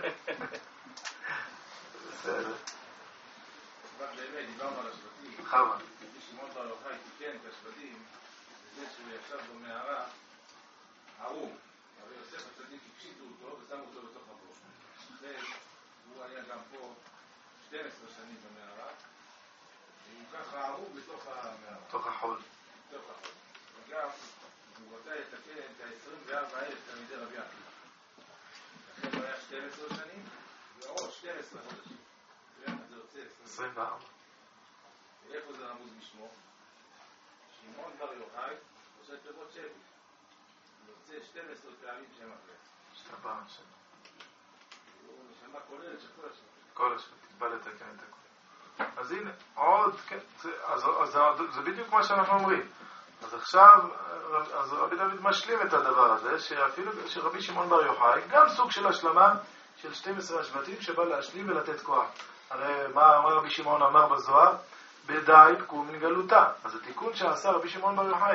Speaker 1: בסדר.
Speaker 7: באמת, דיברנו על השבטים.
Speaker 1: חמה.
Speaker 7: שמעון בר יוחאי תיקן את השבטים, וזה שהוא ישב במערה, ערום. אבל יוסף הצדיק הפשיטו אותו ושמו אותו בתוך הבור. אחרי, הוא היה גם פה שתים עשרה שנים במערה, והוא ככה ערום בתוך המערה.
Speaker 1: בתוך החול.
Speaker 7: בתוך החול. וגם, הוא רצה לתקן את ה-עשרים וארבעה אלף תלמידי רבי עקיבא. לכן הוא היה שתים עשרה שנים, ועוד שתים עשרה חודשים. זה יוצא
Speaker 1: עשרים וארבע.
Speaker 7: ואיפה זה רמוז בשמו? שמעון בר יוחאי עושה תיבות שבי. הוא יוצא שתים עשרה פעמים שם אחרי.
Speaker 1: שתבע שם.
Speaker 7: הוא נשמה כוללת של כל השם.
Speaker 1: כל השם, בא לתקן את הכל. אז הנה, עוד, כן, זה, אז, אז, אז, זה בדיוק מה שאנחנו אומרים. אז עכשיו, אז רבי דוד משלים את הדבר הזה, שאפילו שרבי שמעון בר יוחאי, גם סוג של השלמה של שנים עשר השבטים שבא להשלים ולתת כוח. הרי מה, מה רבי שמעון אמר בזוהר? בדאי פקום מגלותה. אז התיקון שעשה רבי שמעון בר יוחאי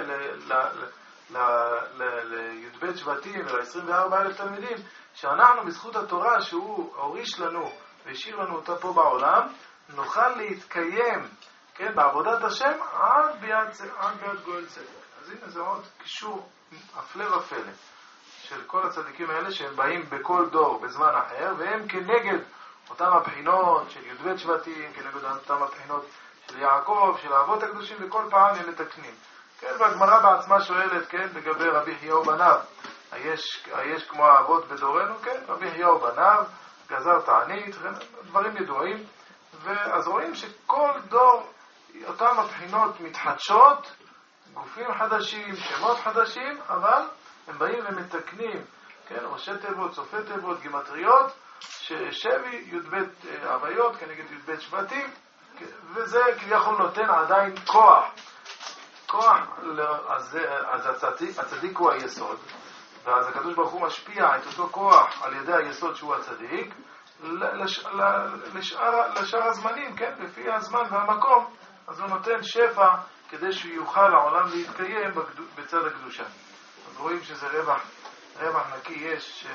Speaker 1: לי"ב שבטים ול-עשרים וארבעה אלף תלמידים, שאנחנו בזכות התורה שהוא הוריש לנו והשאיר לנו אותה פה בעולם, נוכל להתקיים, כן, בעבודת השם עד ביד, עד ביד גואל צדק. אז הנה זה עוד קישור הפלא ופלא של כל הצדיקים האלה שהם באים בכל דור בזמן אחר, והם כנגד אותם הבחינות של י"ב שבטים, כנגד אותם הבחינות של יעקב, של האבות הקדושים, וכל פעם הם מתקנים. כן, והגמרא בעצמה שואלת, כן, לגבי רבי חייא ובניו, היש, היש כמו האבות בדורנו, כן, רבי חייא ובניו, גזר תענית, דברים ידועים, ואז רואים שכל דור, אותם הבחינות מתחדשות, גופים חדשים, שמות חדשים, אבל הם באים ומתקנים, כן, ראשי תיבות, סופי תיבות, גימטריות, ששבי י"ב הוויות כנגד י"ב שבטים, וזה כביכול נותן עדיין כוח. כוח, אז, אז הצדיק, הצדיק הוא היסוד, ואז הקדוש ברוך הוא משפיע את אותו כוח על ידי היסוד שהוא הצדיק, לש, לשאר, לשאר הזמנים, כן, לפי הזמן והמקום, אז הוא נותן שפע כדי שהוא יוכל העולם להתקיים בצד הקדושה. אז רואים שזה רווח, רווח נקי יש,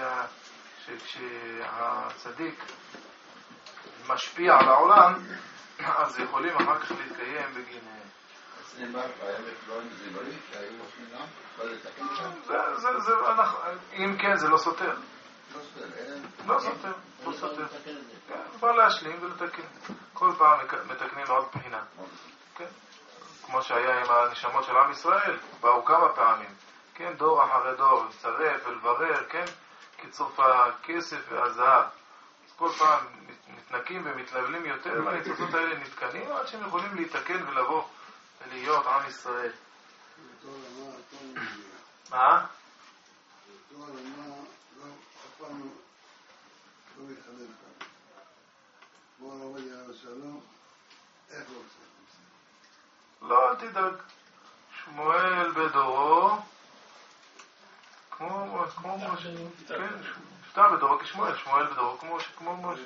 Speaker 1: שכשהצדיק משפיע על העולם, אז יכולים אחר כך להתקיים בגין... אם כן, זה לא סותר. לא סותר, לא סותר. בא להשלים ולתקן. כל פעם מתקנים עוד בחינה. כמו שהיה עם הנשמות של עם ישראל, באו כמה פעמים, כן, דור אחרי דור, לצרף ולברר, כן, כצוף הכסף והזהב. אז כל פעם מתנקים ומתלבלים יותר, והניצוצות האלה נתקנים עד שהם יכולים להתקן ולבוא ולהיות עם ישראל. מה?
Speaker 2: תורה למה לא, אף פעם לא מתחדד כאן. בוא נעבוד יעל שלום, איך לא עושה?
Speaker 1: לא, אל תדאג. שמואל בדורו, כמו, כמו משה, כן, שתה בדורו כשמואל, שמואל בדורו כמו משה, כמו משה.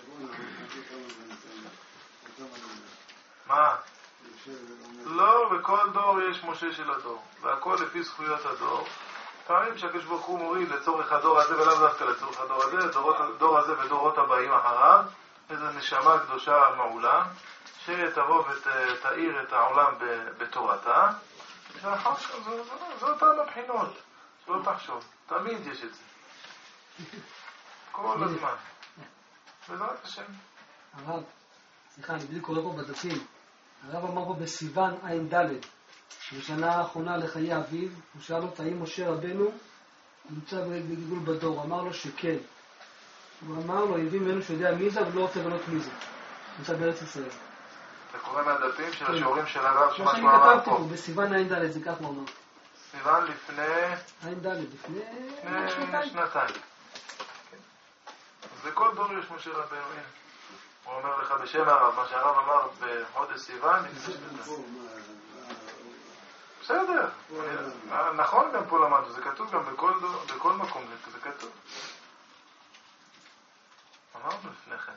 Speaker 1: מה? לא, בכל דור יש משה של הדור, והכל לפי זכויות הדור. פעמים שהקדוש ברוך הוא מוריד לצורך הדור הזה ולאו דווקא לצורך הדור הזה, דורות, הדור הזה ודורות הבאים אחריו, איזו נשמה קדושה מעולה, שתבוא ותאיר את העולם בתורתה, ואחר כך זה אותן הבחינות, שלא תחשוב, תמיד יש את זה, כל הזמן, בעזרת השם.
Speaker 6: הרב, סליחה, אני בלי קורא פה בדפים, הרב אמר פה בסיוון עין ד' בשנה האחרונה לחיי אביו, הוא שאל אותה, האם משה רבנו נמצא בגידול בדור? אמר לו שכן. הוא אמר לו, יבין ממנו שיודע מי זה, אבל לא רוצה לבנות מי זה. נמצא בארץ ישראל.
Speaker 1: אתה קורא מהדפים של השיעורים של הרב,
Speaker 6: מה שאני כתבתי פה, בסיוון עין ד', זה כך הוא אמר.
Speaker 1: סיוון לפני...
Speaker 6: עין ד', לפני...
Speaker 1: לפני שנתיים. אז בכל דור יש משה רבנו. הוא אומר לך בשם הרב, מה שהרב אמר בחודש סיוון, לפני שנתיים. בסדר, נכון גם פה למדנו, זה כתוב גם בכל מקום, זה כתוב. אמרנו לפני כן.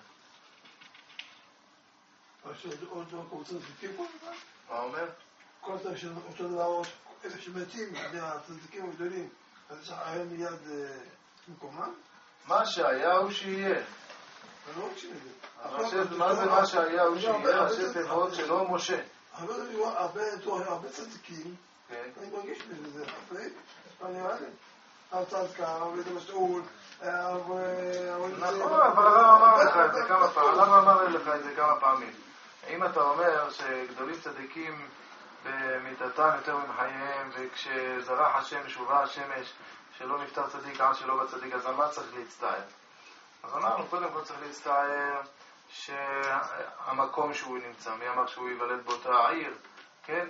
Speaker 2: עוד מקום צדיקים פה?
Speaker 1: מה אומר?
Speaker 2: כל זה שאותו דבר, איזה שמתים, הצדיקים הגדולים, אז יש היום מיד מקומם?
Speaker 1: מה שהיה הוא שיהיה.
Speaker 2: אני לא מקשיב את זה.
Speaker 1: מה זה מה שהיה הוא שיהיה? ראשי תיבות שלא משה.
Speaker 2: הרבה צדיקים, אני מרגיש בזה, אני רואה לי. הרצת כאן, אבל זה משאול,
Speaker 1: נכון, אבל הרב אמר לך את זה כמה פעמים, הרב אמר לך את זה כמה פעמים. אם אתה אומר שגדולים צדיקים במידתם יותר ממחייהם, וכשזרח השמש ובא השמש שלא נפטר צדיק עד שלא בצדיק, אז על מה צריך להצטער? אז אמרנו, קודם כל צריך להצטער שהמקום שהוא נמצא, מי אמר שהוא ייוולד באותה עיר, כן?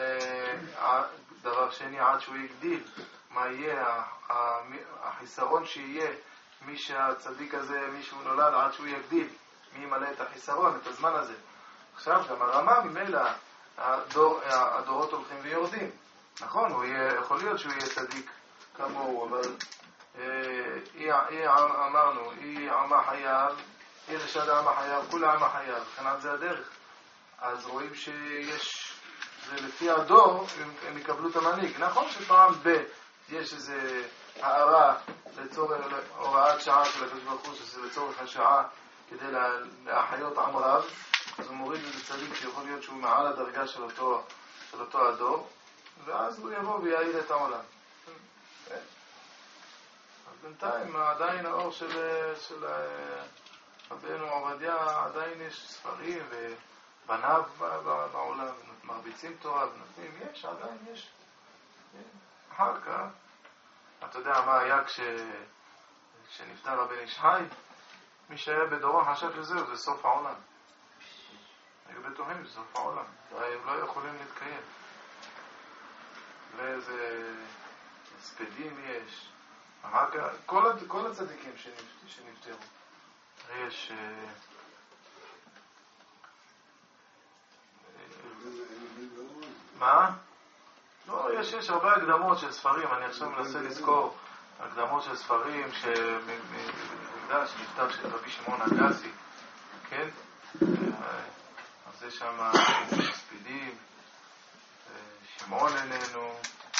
Speaker 1: דבר שני, עד שהוא יגדיל, מה יהיה החיסרון שיהיה, מי שהצדיק הזה, מי שהוא נולד עד שהוא יגדיל, מי ימלא את החיסרון, את הזמן הזה. עכשיו גם הרמה ממילא, הדור, הדורות הולכים ויורדים. נכון, הוא יהיה, יכול להיות שהוא יהיה צדיק כמוהו, אבל אה, אי, אמרנו, אי עמה חייו, אי רשד עמה חייו, כולה עמה חייו, מבחינת זה הדרך. אז רואים שיש, זה לפי הדור, הם, הם יקבלו את המנהיג. נכון שפעם ב... יש איזה הערה לצורך הוראת שעה של הקדוש ברוך הוא, שזה לצורך השעה כדי להחיות עם רב, אז הוא מוריד את הצדיק שיכול להיות שהוא מעל הדרגה של אותו, של אותו הדור, ואז הוא יבוא ויעיל את העולם. אז בינתיים עדיין האור של, של רבנו עובדיה, עדיין יש ספרים ובניו בעולם, מרביצים תורה ונותנים, יש, עדיין יש. אחר כך, אתה יודע מה היה כש... כשנפטר הבן איש חי? מי שהיה בדורו חשב שזהו, זה סוף העולם. היו בטוחים, זה סוף העולם. הם לא יכולים להתקיים. ואיזה הספדים יש. אחר כך, כל, כל הצדיקים שנפטרו. יש... מה? לא, יש, יש הרבה הקדמות של ספרים, אני עכשיו מנסה לזכור הקדמות של ספרים שמקדש שנכתב של רבי שמעון הגסי, כן? אז יש שם ספידים, שמעון איננו,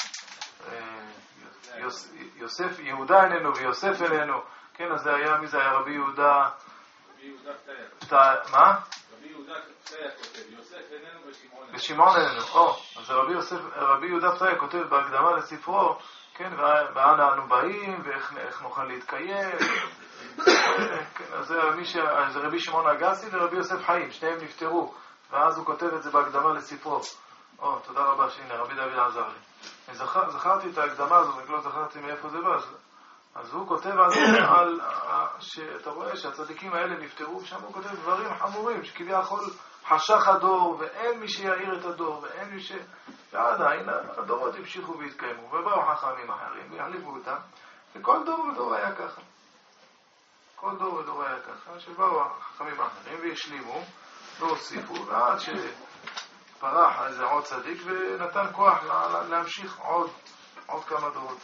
Speaker 1: יוסף, יהודה איננו ויוסף איננו, כן, אז זה היה, מי זה היה? רבי יהודה...
Speaker 7: רבי יהודה פתאיה.
Speaker 1: מה?
Speaker 7: רבי יהודה פתאיה כותב, יוסף איננו ושמעון איננו.
Speaker 1: ושמעון איננו, או, אז רבי יוסף, רבי יהודה פתאיה כותב בהקדמה לספרו, כן, ואנה אנו באים, ואיך נוכל להתקיים, כן, אז זה, ש... אז זה רבי שמעון הגסי ורבי יוסף חיים, שניהם נפטרו, ואז הוא כותב את זה בהקדמה לספרו. או, תודה רבה, שהנה, רבי דוד עזר לי. זכר, זכרתי את ההקדמה הזאת, אני לא זכרתי מאיפה זה בא, אז, אז הוא כותב על זה, על, שאתה רואה שהצדיקים האלה נפטרו, ושם הוא כותב דברים חמורים, שכביכול חשך הדור, ואין מי שיעיר את הדור, ואין מי ש... ועדיין הדורות המשיכו והתקיימו, ובאו חכמים אחרים, והחליפו אותם, וכל דור ודור היה ככה. כל דור ודור היה ככה, שבאו החכמים האחרים והשלימו, והוסיפו, ועד שפרח איזה עוד צדיק, ונתן כוח להמשיך עוד, עוד כמה דורות.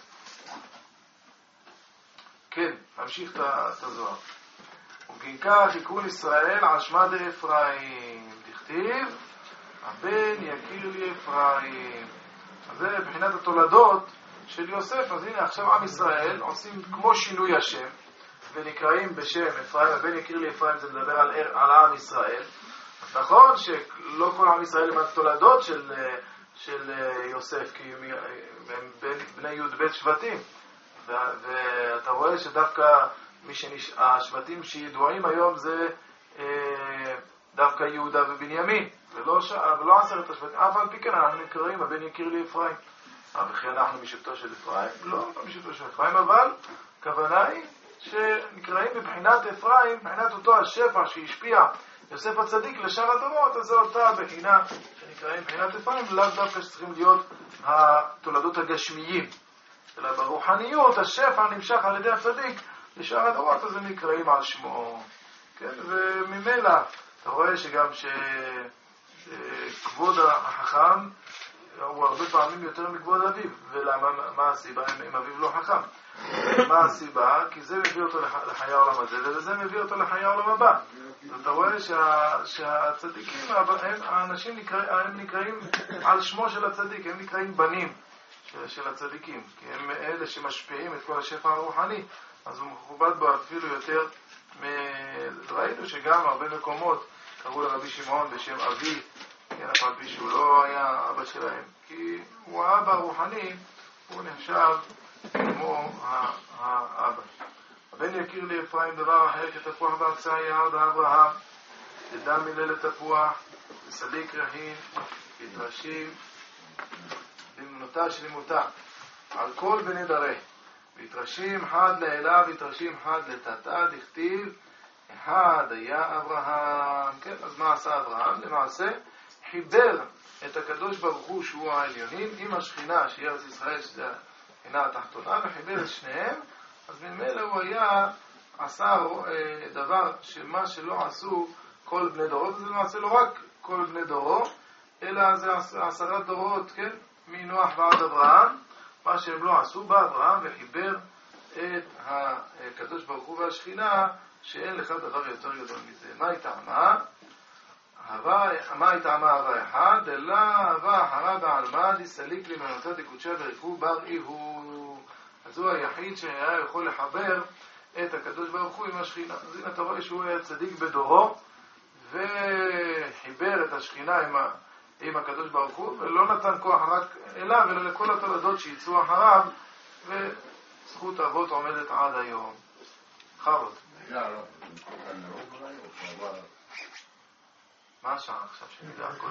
Speaker 1: כן, להמשיך את הזוהר. וכן כך יקרון ישראל על שמה דאפרים. דכתיב, הבן יכיר לי אפרים. אז זה בחינת התולדות של יוסף. אז הנה עכשיו עם ישראל עושים כמו שינוי השם, ונקראים בשם אפרים. הבן יכיר לי אפרים, זה מדבר על, על עם ישראל. אז נכון שלא כל עם ישראל הם התולדות של, של יוסף, כי הם בני י"ב שבטים. ואתה רואה שדווקא השבטים שידועים היום זה דווקא יהודה ובנימין, ולא, ולא עשרת השבטים. אף על פי כן אנחנו נקראים הבן יכיר לי אפרים. וכי אנחנו משבטו של אפרים? לא, לא משבטו של אפרים, אבל הכוונה היא שנקראים בבחינת אפרים, בבחינת אותו השפע שהשפיע יוסף הצדיק לשאר הדורות, אז זו אותה בחינה שנקראים בבחינת אפרים, ולאו דווקא שצריכים להיות התולדות הגשמיים. אלא ברוחניות, השפע נמשך על ידי הצדיק לשאר הדורות, אז הם נקראים על שמו. כן? וממילא, אתה רואה שגם שכבוד החכם הוא הרבה פעמים יותר מכבוד אביו. ולמה, מה הסיבה? אם אביו לא חכם. מה הסיבה? כי זה מביא אותו לחיי העולם הזה, וזה מביא אותו לחיי העולם הבא. אתה רואה שה, שהצדיקים, הם, האנשים נקרא, הם נקראים על שמו של הצדיק, הם נקראים בנים של הצדיקים, כי הם אלה שמשפיעים את כל השפע הרוחני, אז הוא מכובד בו אפילו יותר. ראינו שגם הרבה מקומות קראו לרבי שמעון בשם אבי, כן, אף על פי שהוא לא היה אבא שלהם, כי הוא האבא הרוחני, הוא נחשב כמו האבא. הבן יכיר לי אפרים דבר אחר כתפוח בארצה יעד אברהם, תדע מילל תפוח, וסליק רהין, יתרשים, במנותה שלמותה, על כל בני דרי, ויתרשים חד לאלה ויתרשים חד לתתה, דכתיב, אחד היה אברהם. כן, אז מה עשה אברהם? למעשה, חיבר את הקדוש ברוך הוא שהוא העליונים, עם השכינה שהיא ארץ ישראל, שזה השכינה התחתונה, וחיבר את שניהם, אז ממילא הוא היה, עשה דבר שמה שלא עשו כל בני דורות, זה למעשה לא רק כל בני דורות, אלא זה עשרת דורות, כן? מנוח ועד אברהם, מה שהם לא עשו בא אברהם וחיבר את הקדוש ברוך הוא והשכינה, שאין לך דבר יותר גדול מזה. מה היא טעמה? מה היא טעמה אהבה אחד? אלא אהבה אחרה בעלמא דסליק למנותא דקודשא בריחו בר איהו. אז הוא היחיד שהיה יכול לחבר את הקדוש ברוך הוא עם השכינה. אז הנה אתה רואה שהוא היה צדיק בדורו, וחיבר את השכינה עם ה... עם הקדוש ברוך הוא, ולא נתן כוח רק אליו, אלא לכל התולדות שיצאו אחריו, וזכות אבות עומדת עד היום. חרות. מה השעה עכשיו שנדע הכל?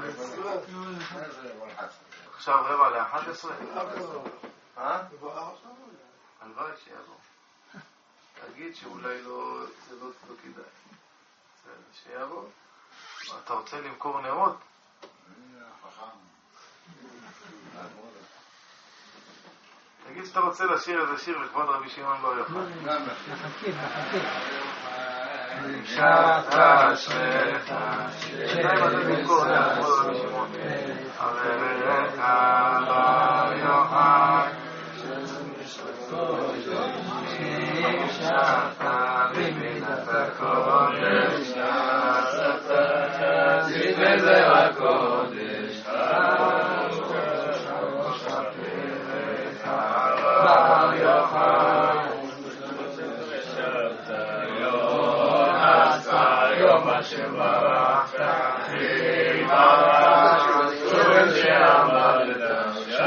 Speaker 1: עכשיו רבע לאחת עשרה? אה? הלוואי שיבוא. תגיד שאולי לא, זה לא כדאי. שיבוא. אתה רוצה למכור נרות? תגיד שאתה רוצה לשיר איזה שיר לכבוד רבי שמעון בר יוחאי.
Speaker 6: נחכה, נחכה.
Speaker 1: שתה שתה שתה למכור לכבוד רבי שמעון חברך בר יוחאי שתה במידת הקודש שתה בזרע הקודש בר יוחאי יום אשר ברכת חימה שוב שעמדת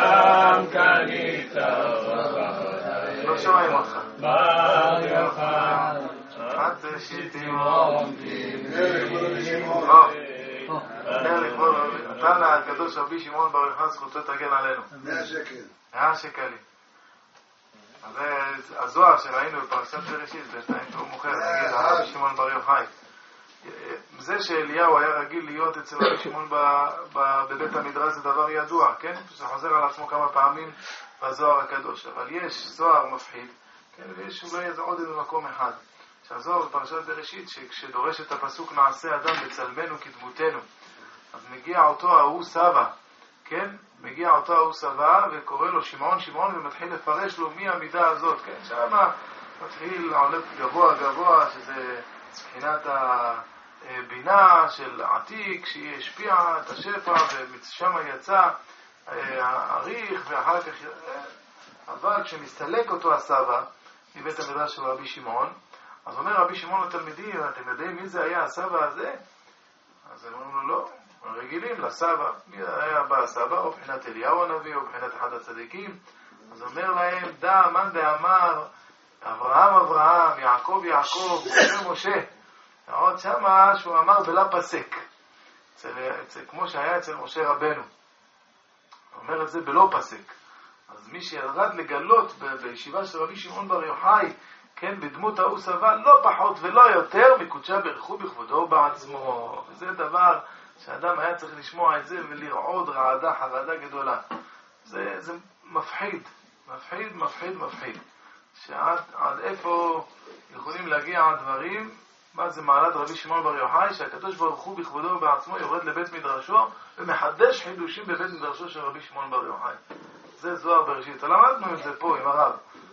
Speaker 1: הקדוש רבי שמעון בר יוחאי זכותו תגן עלינו.
Speaker 2: מאה שקל.
Speaker 1: מאה שקלים. אז זה הזוהר שראינו בפרשת בראשית, זה שתיים שהוא מוכר, נגיד הרבי שמעון בר יוחאי. זה שאליהו היה רגיל להיות אצל רבי שמעון בבית המדרש זה דבר ידוע, כן? זה חוזר על עצמו כמה פעמים בזוהר הקדוש. אבל יש זוהר מפחיד, כן? ויש אולי עוד איזה מקום אחד. שהזוהר בפרשת בראשית, שכשדורש את הפסוק נעשה אדם בצלמנו כדמותנו, אז מגיע אותו ההוא סבא, כן? מגיע אותו ההוא סבא וקורא לו שמעון שמעון ומתחיל לפרש לו מי המידה הזאת, כן? שמה מתחיל עולה גבוה גבוה, שזה מבחינת הבינה של עתיק, שהיא השפיעה את השפע ומשם יצא העריך ואחר כך, אבל כשמסתלק אותו הסבא מבית המדרש של רבי שמעון, אז אומר רבי שמעון לתלמידים, אתם יודעים מי זה היה הסבא הזה? אז הם אומרים לו לא, רגילים לסבא, מי היה בא הסבא? או מבחינת אליהו הנביא או מבחינת אחד הצדיקים. אז אומר להם, דע מן דאמר אברהם אברהם, יעקב יעקב, משה משה. עוד שמה שהוא אמר בלה פסק, אצל, אצל, כמו שהיה אצל משה רבנו. הוא אומר את זה בלא פסק. אז מי שירד לגלות ב- בישיבה של רבי שמעון בר יוחאי, כן, בדמות ההוא סבא, לא פחות ולא יותר מקודשה ברכו בכבודו בעצמו. וזה דבר שאדם היה צריך לשמוע את זה ולרעוד רעדה חרדה גדולה. זה, זה מפחיד, מפחיד, מפחיד, מפחיד. שעד עד איפה יכולים להגיע הדברים, מה זה מעלת רבי שמעון בר יוחאי, שהקדוש ברוך הוא בכבודו בעצמו יורד לבית מדרשו ומחדש חידושים בבית מדרשו של רבי שמעון בר יוחאי. זה זוהר בראשית. למדנו את זה פה עם הרב.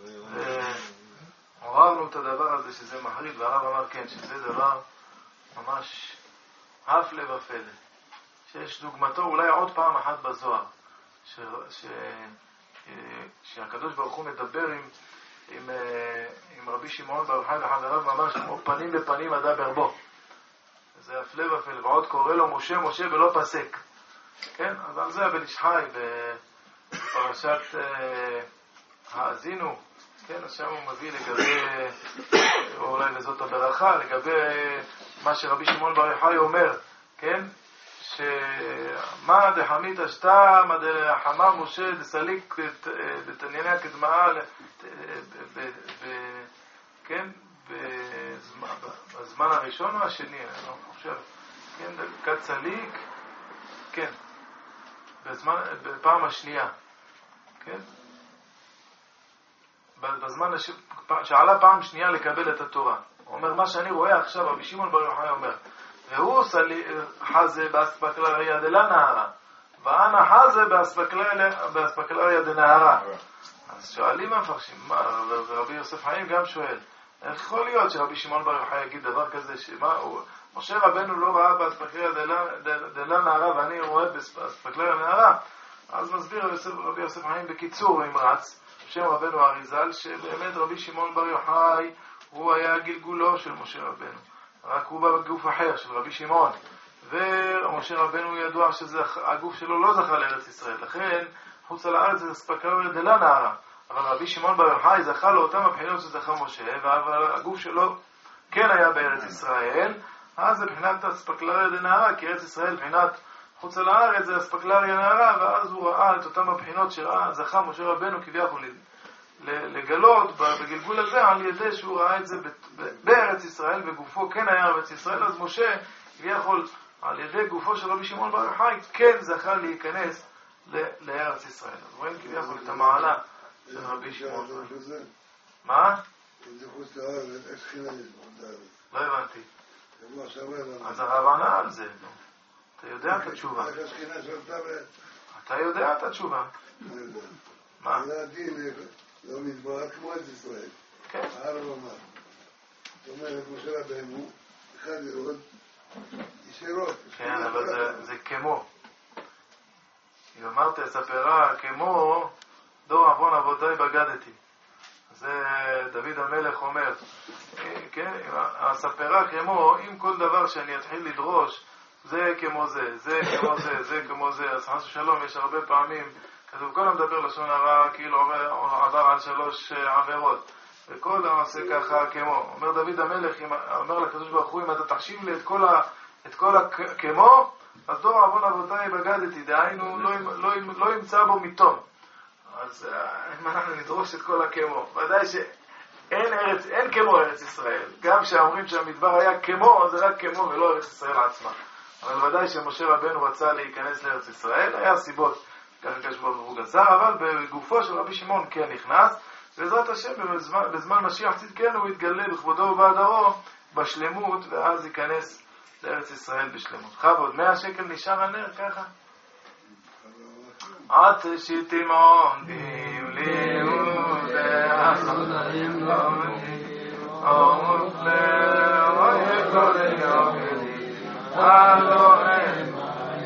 Speaker 1: עוררנו את הדבר הזה שזה מחריד, והרב אמר כן, שזה דבר ממש הפלא ופלא. שיש דוגמתו אולי עוד פעם אחת בזוהר, ש... ש... שהקדוש ברוך הוא מדבר עם, עם, עם רבי שמעון בר יוחאי וחבריו ממש כמו פנים בפנים אדבר בו. זה הפלא ופלא, ועוד קורא לו משה משה ולא פסק. כן, אז על זה הבן איש חי בפרשת האזינו, כן, אז שם הוא מביא לגבי, או אולי לזאת הברכה, לגבי מה שרבי שמעון בר יוחאי אומר, כן, שמה דחמית השתה, מה דחמה משה דסליק בתענייני הקדמה, כן, בזמן הראשון או השני, אני לא חושב, כן, כת סליק, כן, בזמן, בפעם השנייה, כן, בזמן שעלה פעם שנייה לקבל את התורה. הוא אומר, מה שאני רואה עכשיו, רבי שמעון בר יוחאי אומר, והוא חזה באספקלריה דלנהרה, ואנה חזה באספקלריה דנהרה. אז שואלים המפרשים, ורבי יוסף חיים גם שואל, איך יכול להיות שרבי שמעון בר יוחאי יגיד דבר כזה, משה רבנו לא ראה באספקלריה דלנהרה, ואני רואה באספקלריה דנהרה? אז מסביר רבי יוסף חיים בקיצור נמרץ, שם רבנו אריזל, שבאמת רבי שמעון בר יוחאי הוא היה גלגולו של משה רבנו, רק הוא בא בגוף אחר של רבי שמעון, ומשה רבנו ידוע שהגוף שלו לא זכה לארץ ישראל, לכן חוץ על הארץ זה אספקלריה דלנהרה, אבל רבי שמעון בר יוחאי זכה לאותם הבחינות שזכה משה, אבל הגוף שלו כן היה בארץ ישראל, אז זה בחינת אספקלריה דנהרה, כי ארץ ישראל בחינת חוץ על הארץ זה אספקלריה נהרה, ואז הוא ראה את אותם הבחינות שראה, זכה משה רבנו כביכול לגלות בגלגול הזה, על ידי שהוא ראה את זה בארץ ישראל, וגופו כן היה ארץ ישראל, אז משה כביכול על ידי גופו של רבי שמעון בר יוחאי כן זכה להיכנס לארץ ישראל. אז רואים כביכול את המעלה של רבי שמעון. מה? לא הבנתי. אז הרב ענה על זה. אתה יודע את התשובה. אתה יודע את התשובה. מה?
Speaker 2: זה הדין לא מתברר כמו את ישראל.
Speaker 1: כן.
Speaker 2: הרב אמר. זאת אומרת, משה רבנו, אחד לראות ישירות.
Speaker 1: כן, אבל זה כמו. אם אמרתי, הספרה כמו דור עוון אבותיי בגדתי. זה דוד המלך אומר. כן, הספרה כמו, אם כל דבר שאני אתחיל לדרוש, זה כמו זה, זה כמו זה, זה כמו זה. אז חס ושלום, יש הרבה פעמים, כתוב, כל המדבר לשון הרע, כאילו עבר על שלוש עבירות, וכל העושה ככה כמו. אומר דוד המלך, אומר לקדוש ברוך הוא, אם אתה תחשיב לי את כל, ה, את כל הכמו, אז דור עוון אבותיי בגדתי, דהיינו לא, לא, לא ימצא בו מיתון. אז אם אנחנו נדרוש את כל הכמו, ודאי שאין ארץ, אין כמו ארץ ישראל. גם שאומרים שהמדבר היה כמו, זה רק כמו ולא ארץ ישראל עצמה. אבל ודאי שמשה רבנו רצה להיכנס לארץ ישראל, היה סיבות, ככה קשור ברוך גזר, אבל בגופו של רבי שמעון כן נכנס, בעזרת השם בזמן, בזמן משיח צדקנו הוא יתגלה בכבודו ובהדרו בשלמות, ואז ייכנס לארץ ישראל בשלמות. חבוד, מאה שקל נשאר על נר ככה? עד שתימון לימוד החיים לומדים עמוד לאוי כל יומדי אלוהים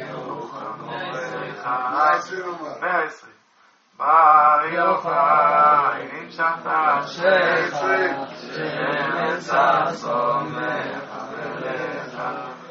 Speaker 1: מאה עשרים בר יוחאי נמשכת אשריך שנמצא סומך עליך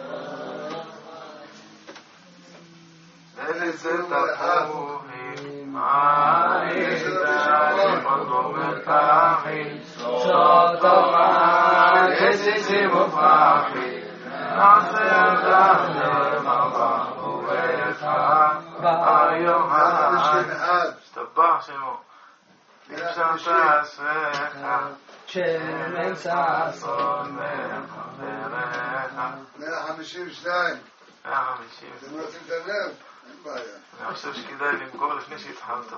Speaker 1: ולזה תפוחים עלית ללמוד ומרפחים סוטומה כסיסים ופרחים נעשה אדם למרבח וברך ביום העד שתבח שמו נמשכת אשריך שנמצא סומך עליך
Speaker 2: מאה חמישים ושתיים
Speaker 1: מאה חמישים
Speaker 2: אתם רוצים את הלב? אין בעיה.
Speaker 1: אני חושב שכדאי למכור לפני שהתחלת.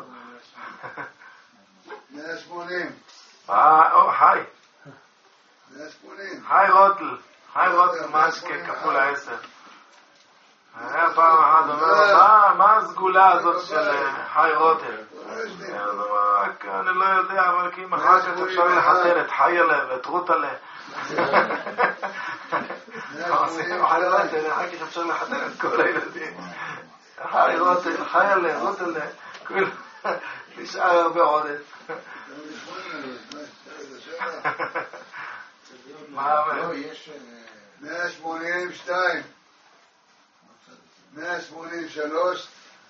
Speaker 2: מאה שמונים.
Speaker 1: אה, חי.
Speaker 2: מאה שמונים.
Speaker 1: חי רוטל. חי רוטל משקה כפול העשר. היה פעם אחת אומר, מה הסגולה הזאת של חי רוטל? אני לא יודע, אבל כי אם אחר כך אפשר לחתן את חי עליה ואת רות עליה. עושים חי רוטל, אחר כך אפשר לחתן את כל הילדים. חי רוטל, חי עליה, רות עליה. נשאר הרבה עודף. מה אומר?
Speaker 2: מאה שמונים ושתיים. מאה שמונים ושלוש.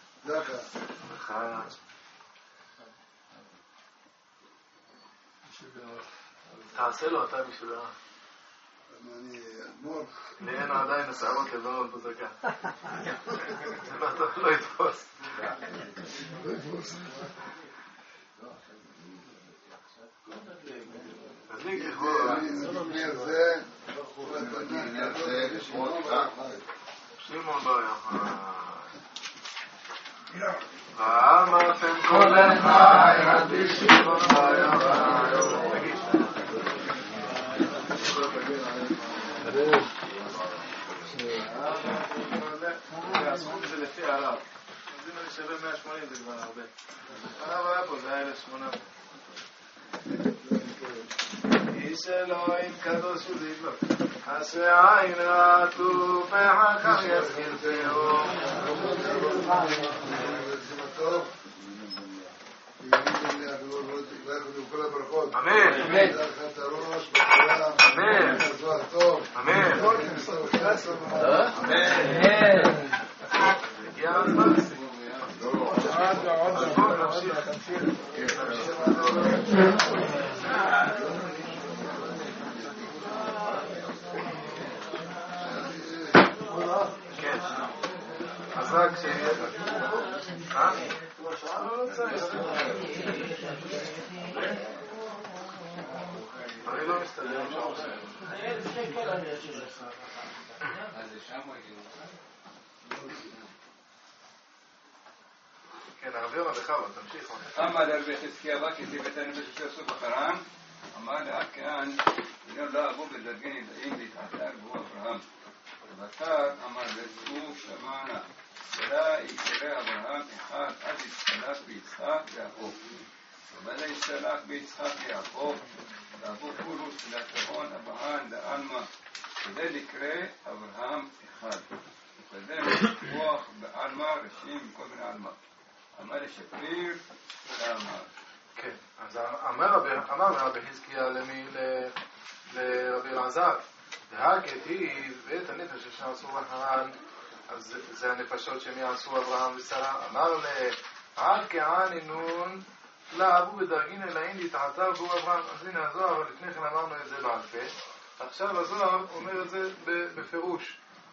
Speaker 2: זכה.
Speaker 1: תעשה לו אתה בשביל הרע.
Speaker 2: אני אדמור.
Speaker 1: לי אין עדיין השערות לבנות בזקה. לא יתפוס. אז לי ככבוד. שמעון בר יוחאי. ואמרתם כל החי רבי שמעון בר יוחאי. תגיש. הסכום זה לפי הרב. אז אם אני שווה מאה ושמונים זה כבר הרבה. הרב היה פה, זה היה אלף ושמונה מאות. איש אלוהים קדוש ולבלוק עשה עין רעתו פחכם יזכיר פאו אמן אמן אמן הגיע הזמן כן אז רק ש... אה? לא צריך אני לא מסתדר כן, הרב יונה בכלל, תמשיך.
Speaker 4: אמר לרבי חזקיה בא כתיב את הנבט שעשו בחרם, אמר לה כאן, לא לא אבו בדרגן ידעים להתעתר בו אברהם. ובתר אמר לזכו שמענה, ולה יקרא אברהם אחד עד יצחק ביצחק ויעקב. ובלה יצחק ביצחק ויעקב, ואבו פולוס לתהון אברהם לאלמה, כדי לקרא אברהם אחד. וקדם רוח באלמה רשים בכל מיני אלמה. אמר לשפיר, ואמר.
Speaker 1: כן, אז אמר רבי חזקיה לרבי אלעזר, והכתיב ואת הנפש שעשו בחרן, אז זה הנפשות שהם יעשו אברהם ושרה. אמר לה, עד כענינון, לא אבו בדרגין אלאים להתעתר בו אברהם. אז הנה הזוהר, לפני כן אמרנו את זה בעל פה, עכשיו הזוהר אומר את זה בפירוש.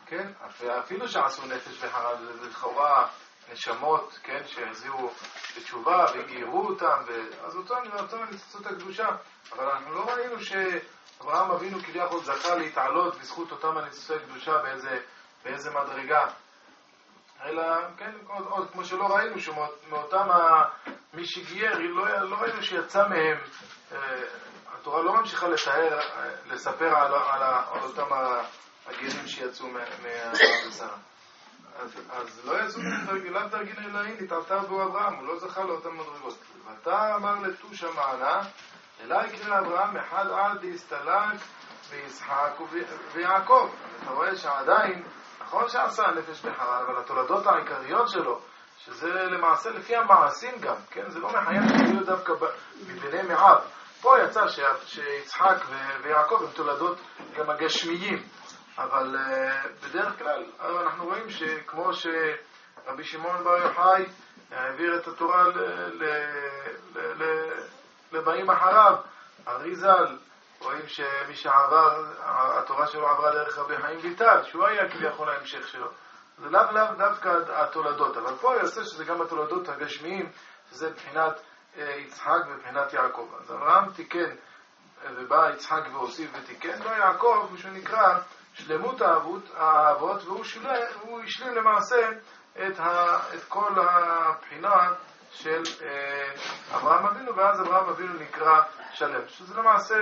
Speaker 1: כן? אפילו שעשו נפש וחרב, זה לכאורה נשמות, כן? שהחזירו בתשובה והגירו אותם, אז אותו ניצוצות הקדושה. אבל אנחנו לא ראינו שאברהם אבינו כביכול זכה להתעלות בזכות אותם הניצוצות הקדושה באיזה, באיזה מדרגה. אלא, כן, עוד, עוד כמו שלא ראינו שמאותם מי שגייר, לא, לא ראינו שיצא מהם, התורה לא ממשיכה לתאר, לספר על, על, על אותם הגרים שיצאו מהבשר. אז, אז לא יצאו מהם דרגין אלוהים, נתעלתה בו אברהם, הוא לא זכה לאותם מדרגות. ואתה אמר לתוש המענה, אלא יקרא אברהם אחד עד להסתלק בישחק ויעקב. אתה רואה שעדיין, נכון שעשה נפש בחרן, אבל התולדות העיקריות שלו, שזה למעשה לפי המעשים גם, כן? זה לא מחייב להיות דווקא מבני מעב. פה יצא ש... שיצחק ו... ויעקב הם תולדות גם הגשמיים, אבל uh, בדרך כלל אנחנו רואים שכמו שרבי שמעון בר יוחאי העביר את התורה ל... ל... ל... ל... לבאים אחריו, אריז"ל, רואים שמי שעבר, התורה שלו עברה דרך רבי חיים ויטל, שהוא היה כביכול ההמשך שלו. זה לאו לאו דווקא התולדות, אבל פה יוצא שזה גם התולדות הגשמיים, שזה מבחינת יצחק ובחינת יעקב. אז אברהם תיקן, ובא יצחק והוסיף ותיקן, לא יעקב, משהו נקרא שלמות האבות, והוא הוא השלים למעשה את, ה, את כל הבחינה של אברהם אבינו, ואז אברהם אבינו נקרא שלם. שזה למעשה,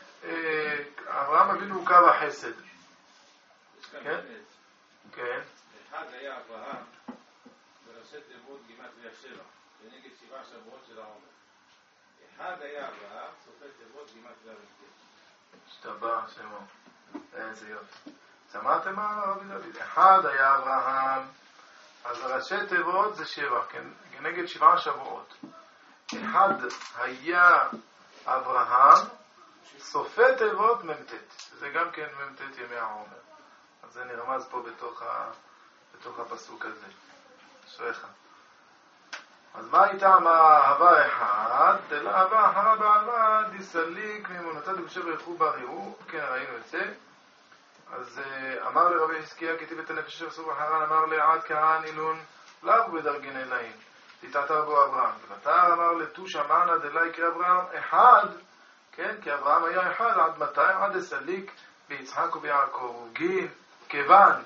Speaker 1: אברהם אבינו הוא קו החסד. כן? כן.
Speaker 7: אחד היה אברהם, בראשי תיבות גימטריה שבע, כנגד שבעה שבועות של העומר. אחד היה אברהם, סופי תיבות גימטריה מ"ט.
Speaker 1: השתבח שמו. איזה יופי. שמעתם מה רבי דוד? אחד היה אברהם, אז הראשי תיבות זה שבע, כנגד שבעה שבועות. אחד היה אברהם, סופי תיבות מ"ט. זה גם כן מ"ט ימי העומר. אז זה נרמז פה בתוך, ה... בתוך הפסוק הזה. אשריך. אז מה איתם האהבה אחד? דלה אהבה אחרה בעלמה דיסליק מאמונתו דבשב רכו בריאו. כן, ראינו את זה. אז אמר לרבי חזקיה כתיב את הנפש של סוף החרן, אמר לעד כהן אילון לאו בדרגין אלאים תתעתר בו אברהם. ותר אמר לתוש המענה דלה יקרא אברהם אחד, כן, כי אברהם היה אחד עד מתי? עד דסליק ביצחק וביעקב. ובגין כיוון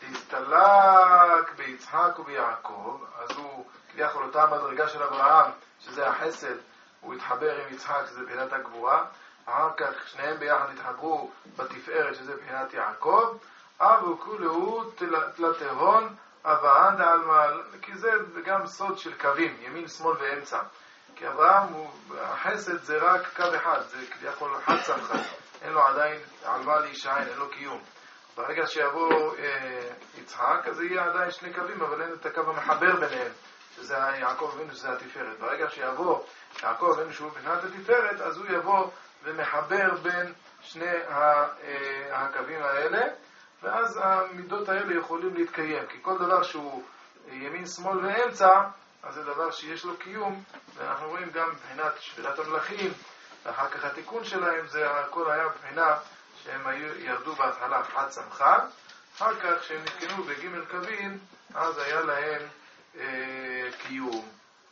Speaker 1: תסתלק ביצחק וביעקב, אז הוא כביכול אותה מדרגה של אברהם, שזה החסד, הוא התחבר עם יצחק, שזה בחינת הגבורה. אחר כך שניהם ביחד התחברו בתפארת, שזה בחינת יעקב. אבו כולהו תלתהון אברהם דעלמה, כי זה גם סוד של קווים, ימין, שמאל ואמצע. כי אברהם, הוא, החסד זה רק קו אחד, זה כביכול חד סמכה, אין לו עדיין על מה להישען, אין לו קיום. ברגע שיבוא אה, יצחק, אז יהיה עדיין שני קווים, אבל אין את הקו המחבר ביניהם, שזה יעקב אבינו, שזה התפארת. ברגע שיבוא יעקב אבינו שהוא בחינת התפארת, אז הוא יבוא ומחבר בין שני ה, אה, הקווים האלה, ואז המידות האלה יכולים להתקיים, כי כל דבר שהוא ימין, שמאל ואמצע, אז זה דבר שיש לו קיום, ואנחנו רואים גם מבחינת שבירת המלאכים, ואחר כך התיקון שלהם, זה הכל היה מבחינה שהם היו, ירדו בהתחלה חד סמכה, אחר כך שהם נתקנו בג' קווים, אז היה להם אה, קיום.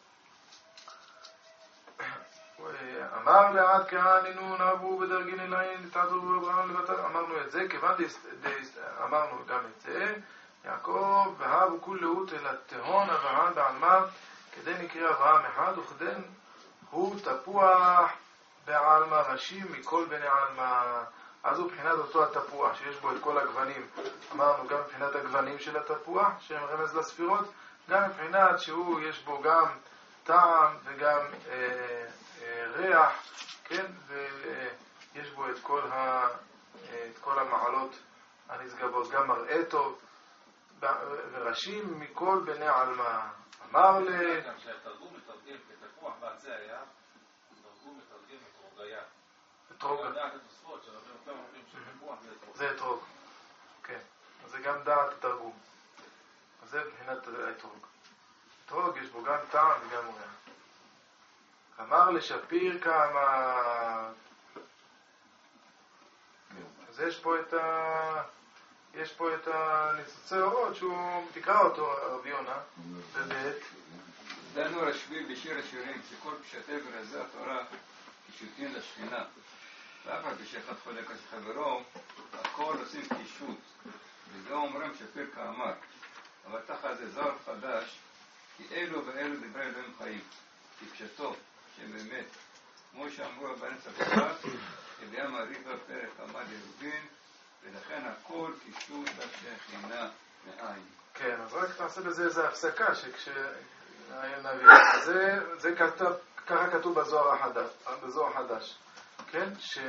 Speaker 1: אמר לעד כהן אינון אבו בדרגין אלאים נתעתו בו אברהם לבטר. אמרנו את זה, כיוון אמרנו גם את זה, יעקב והבו כולהו תלתהון אברהם בעלמה, כדי נקרא אברהם אחד, וכדן הוא תפוח בעלמה ראשי מכל בני עלמה. אז הוא בחינת אותו התפוח שיש בו את כל הגוונים. אמרנו גם מבחינת הגוונים של התפוח שהם רמז לספירות, גם מבחינת שהוא יש בו גם טעם וגם אה, אה, ריח, כן, ויש בו את כל, ה, את כל המעלות הנשגבות, גם מראה טוב וראשים מכל בני עלמה. אמר ל...
Speaker 7: גם שהתרגום מתרגם כתפוח בעצי היה, תרגום מתרגם אתרוגיה.
Speaker 1: אתרוג.
Speaker 7: דעת התוספות של הרבה יותר אומרים שתפוח זה אתרוג.
Speaker 1: זה אתרוג, כן. אז זה גם דעת התרגום. אז זה מבחינת האתרוג. אתרוג יש בו גם טעם וגם ריח. אמר לשפיר כמה... אז יש פה את, ה... יש פה את הניצוצי אורות שהוא תקרא אותו רבי יונה בבית.
Speaker 4: דנו רשב"י בשיר השירים שכל פשטי ברזי התורה קישוטים לשכינה. ואף על פי שאחד חולק על חברו, הכל עושים קישוט. וזה אומרים שפיר כאמר. אבל תחת זה זר חדש, כי אלו ואלו דברי אלוהים חיים. כפשטו, שהם באמת, כמו שאמרו הבנץ הפרט, הביאה מעריכה פרק עמד ירובין, ולכן הכל קישוט השכינה מאין.
Speaker 1: כן, אז רק נעשה בזה איזו הפסקה שנביא. זה, זה כתב, ככה כתוב בזוהר החדש, בזוהר החדש. כן?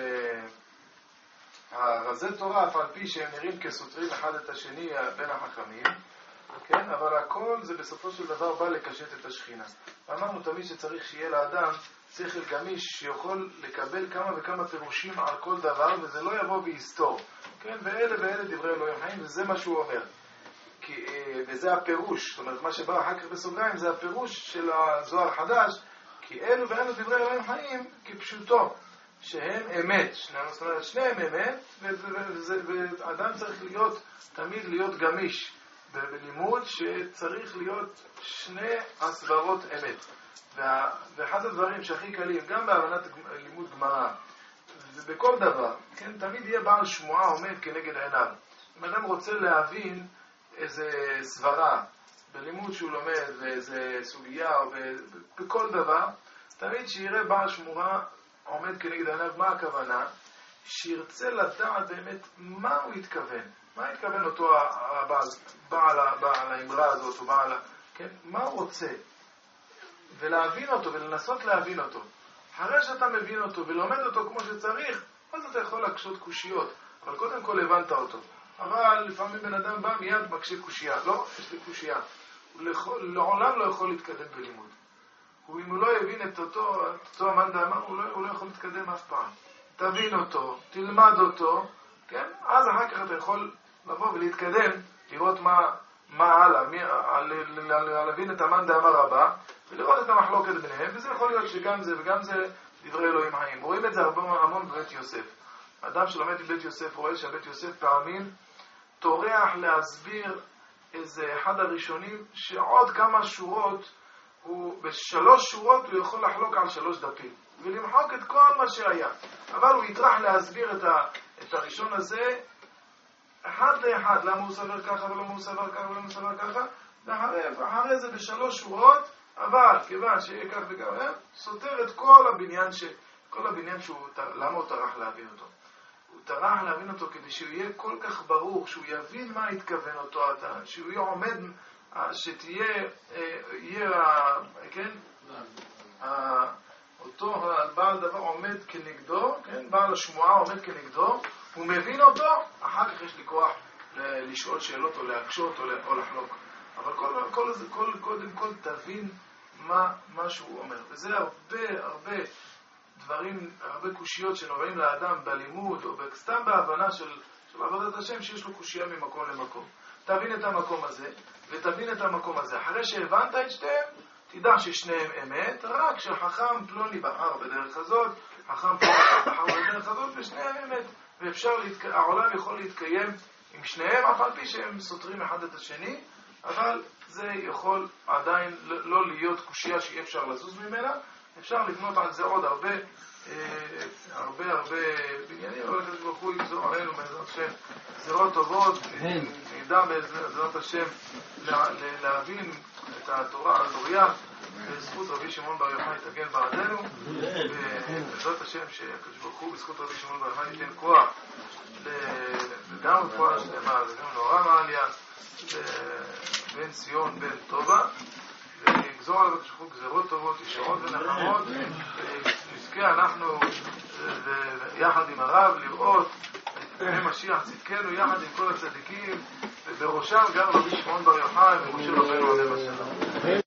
Speaker 1: שהרזי תורה, אף על פי שהם נראים כסותרים אחד את השני בין החכמים, כן? אבל הכל זה בסופו של דבר בא לקשט את השכינה. אמרנו תמיד שצריך שיהיה לאדם שכל גמיש שיכול לקבל כמה וכמה פירושים על כל דבר, וזה לא יבוא בהיסטור. כן? ואלה ואלה דברי אלוהים חיים, וזה מה שהוא אומר. כי, וזה הפירוש, זאת אומרת, מה שבא אחר כך בסוגריים זה הפירוש של הזוהר החדש, כי אלו ואלו דברי אלוהים חיים כפשוטו, שהם אמת. זאת אומרת, שניהם אמת, ואדם צריך להיות, תמיד להיות גמיש בלימוד, שצריך להיות שני הסברות אמת. ואחד הדברים שהכי קלים, גם בהבנת לימוד גמרא, ובכל דבר, כן, תמיד יהיה בעל שמועה עומד כנגד עיניו. אם אדם רוצה להבין איזה סברה בלימוד שהוא לומד, ואיזה סוגיה, או בכל דבר, תמיד שיראה בעל שמועה עומד כנגד עיניו. מה הכוונה? שירצה לדעת באמת מה הוא התכוון. מה התכוון אותו הבעל, בעל, בעל האמרה הזאת, או בעל, כן? מה הוא רוצה? ולהבין אותו, ולנסות להבין אותו. אחרי שאתה מבין אותו ולומד אותו כמו שצריך, אז אתה יכול להקשות קושיות. אבל קודם כל הבנת אותו. אבל לפעמים בן אדם בא מיד מקשה קושייה. לא, יש לי קושייה. הוא לעולם לא יכול להתקדם בלימוד. ואם הוא לא יבין את אותו, את אותו המאן דאמר, הוא לא, הוא לא יכול להתקדם אף פעם. תבין אותו, תלמד אותו, כן? אז אחר כך אתה יכול לבוא ולהתקדם, לראות מה, מה הלאה, מי, להבין את המאן דאמר הבא, ולראות את המחלוקת ביניהם, וזה יכול להיות שגם זה וגם זה דברי אלוהים חיים. רואים את זה הרבה המון בבית יוסף. אדם שלומד בבית יוסף רואה שהבית יוסף פעמים טורח להסביר איזה אחד הראשונים שעוד כמה שורות, הוא, בשלוש שורות הוא יכול לחלוק על שלוש דפים ולמחוק את כל מה שהיה, אבל הוא יטרח להסביר את, ה, את הראשון הזה אחד לאחד, למה הוא סבר ככה ולמה הוא סבר ככה ולמה הוא סבר ככה, ואחרי, ואחרי זה בשלוש שורות, אבל כיוון שיהיה כך וכך, סותר את כל הבניין, ש, כל הבניין שהוא, למה הוא טרח להבין אותו? הוא טרח להבין אותו כדי שהוא יהיה כל כך ברור, שהוא יבין מה התכוון אותו, שהוא יהיה עומד, שתהיה, יהיה, כן, אותו בעל דבר עומד כנגדו, כן, בעל השמועה עומד כנגדו, הוא מבין אותו, אחר כך יש לי כוח לשאול שאלות או להקשות או לחלוק. אבל כל, כל, כל, קודם כל תבין מה, מה שהוא אומר. וזה הרבה, הרבה דברים, הרבה קושיות שנובעים לאדם בלימוד או סתם בהבנה של, של עבודת השם, שיש לו קושייה ממקום למקום. תבין את המקום הזה ותבין את המקום הזה. אחרי שהבנת את שתיהם, תדע ששניהם אמת, רק שחכם פלוני בחר בדרך הזאת, חכם פלוני בחר בדרך הזאת, ושניהם אמת. ואפשר, להתק... העולם יכול להתקיים עם שניהם, אף על פי שהם סותרים אחד את השני, אבל זה יכול עדיין לא להיות קושייה שאי אפשר לזוז ממנה. אפשר לבנות על זה עוד הרבה, אה, הרבה הרבה בניינים, אבל הקדוש ברוך הוא יגזור עלינו בעזרת השם גזירות טובות, נדע בעזרת השם להבין את התורה הזוריה, בזכות רבי שמעון בר יוחאי תגן בעדנו, ובעזרת השם שהקדוש ברוך הוא בזכות רבי שמעון בר יוחאי ייתן כוח גם רפואה שלמה וגם נורא מעליה בן ציון בן טובה, וגזור עליו את גזירות טובות, ישרות ונחמות, ונזכה אנחנו יחד עם הרב לראות את פני משיח צדקנו יחד עם כל הצדיקים, ובראשם גם רבי שמעון בר יוחאי ומשה רבנו עליו השלום.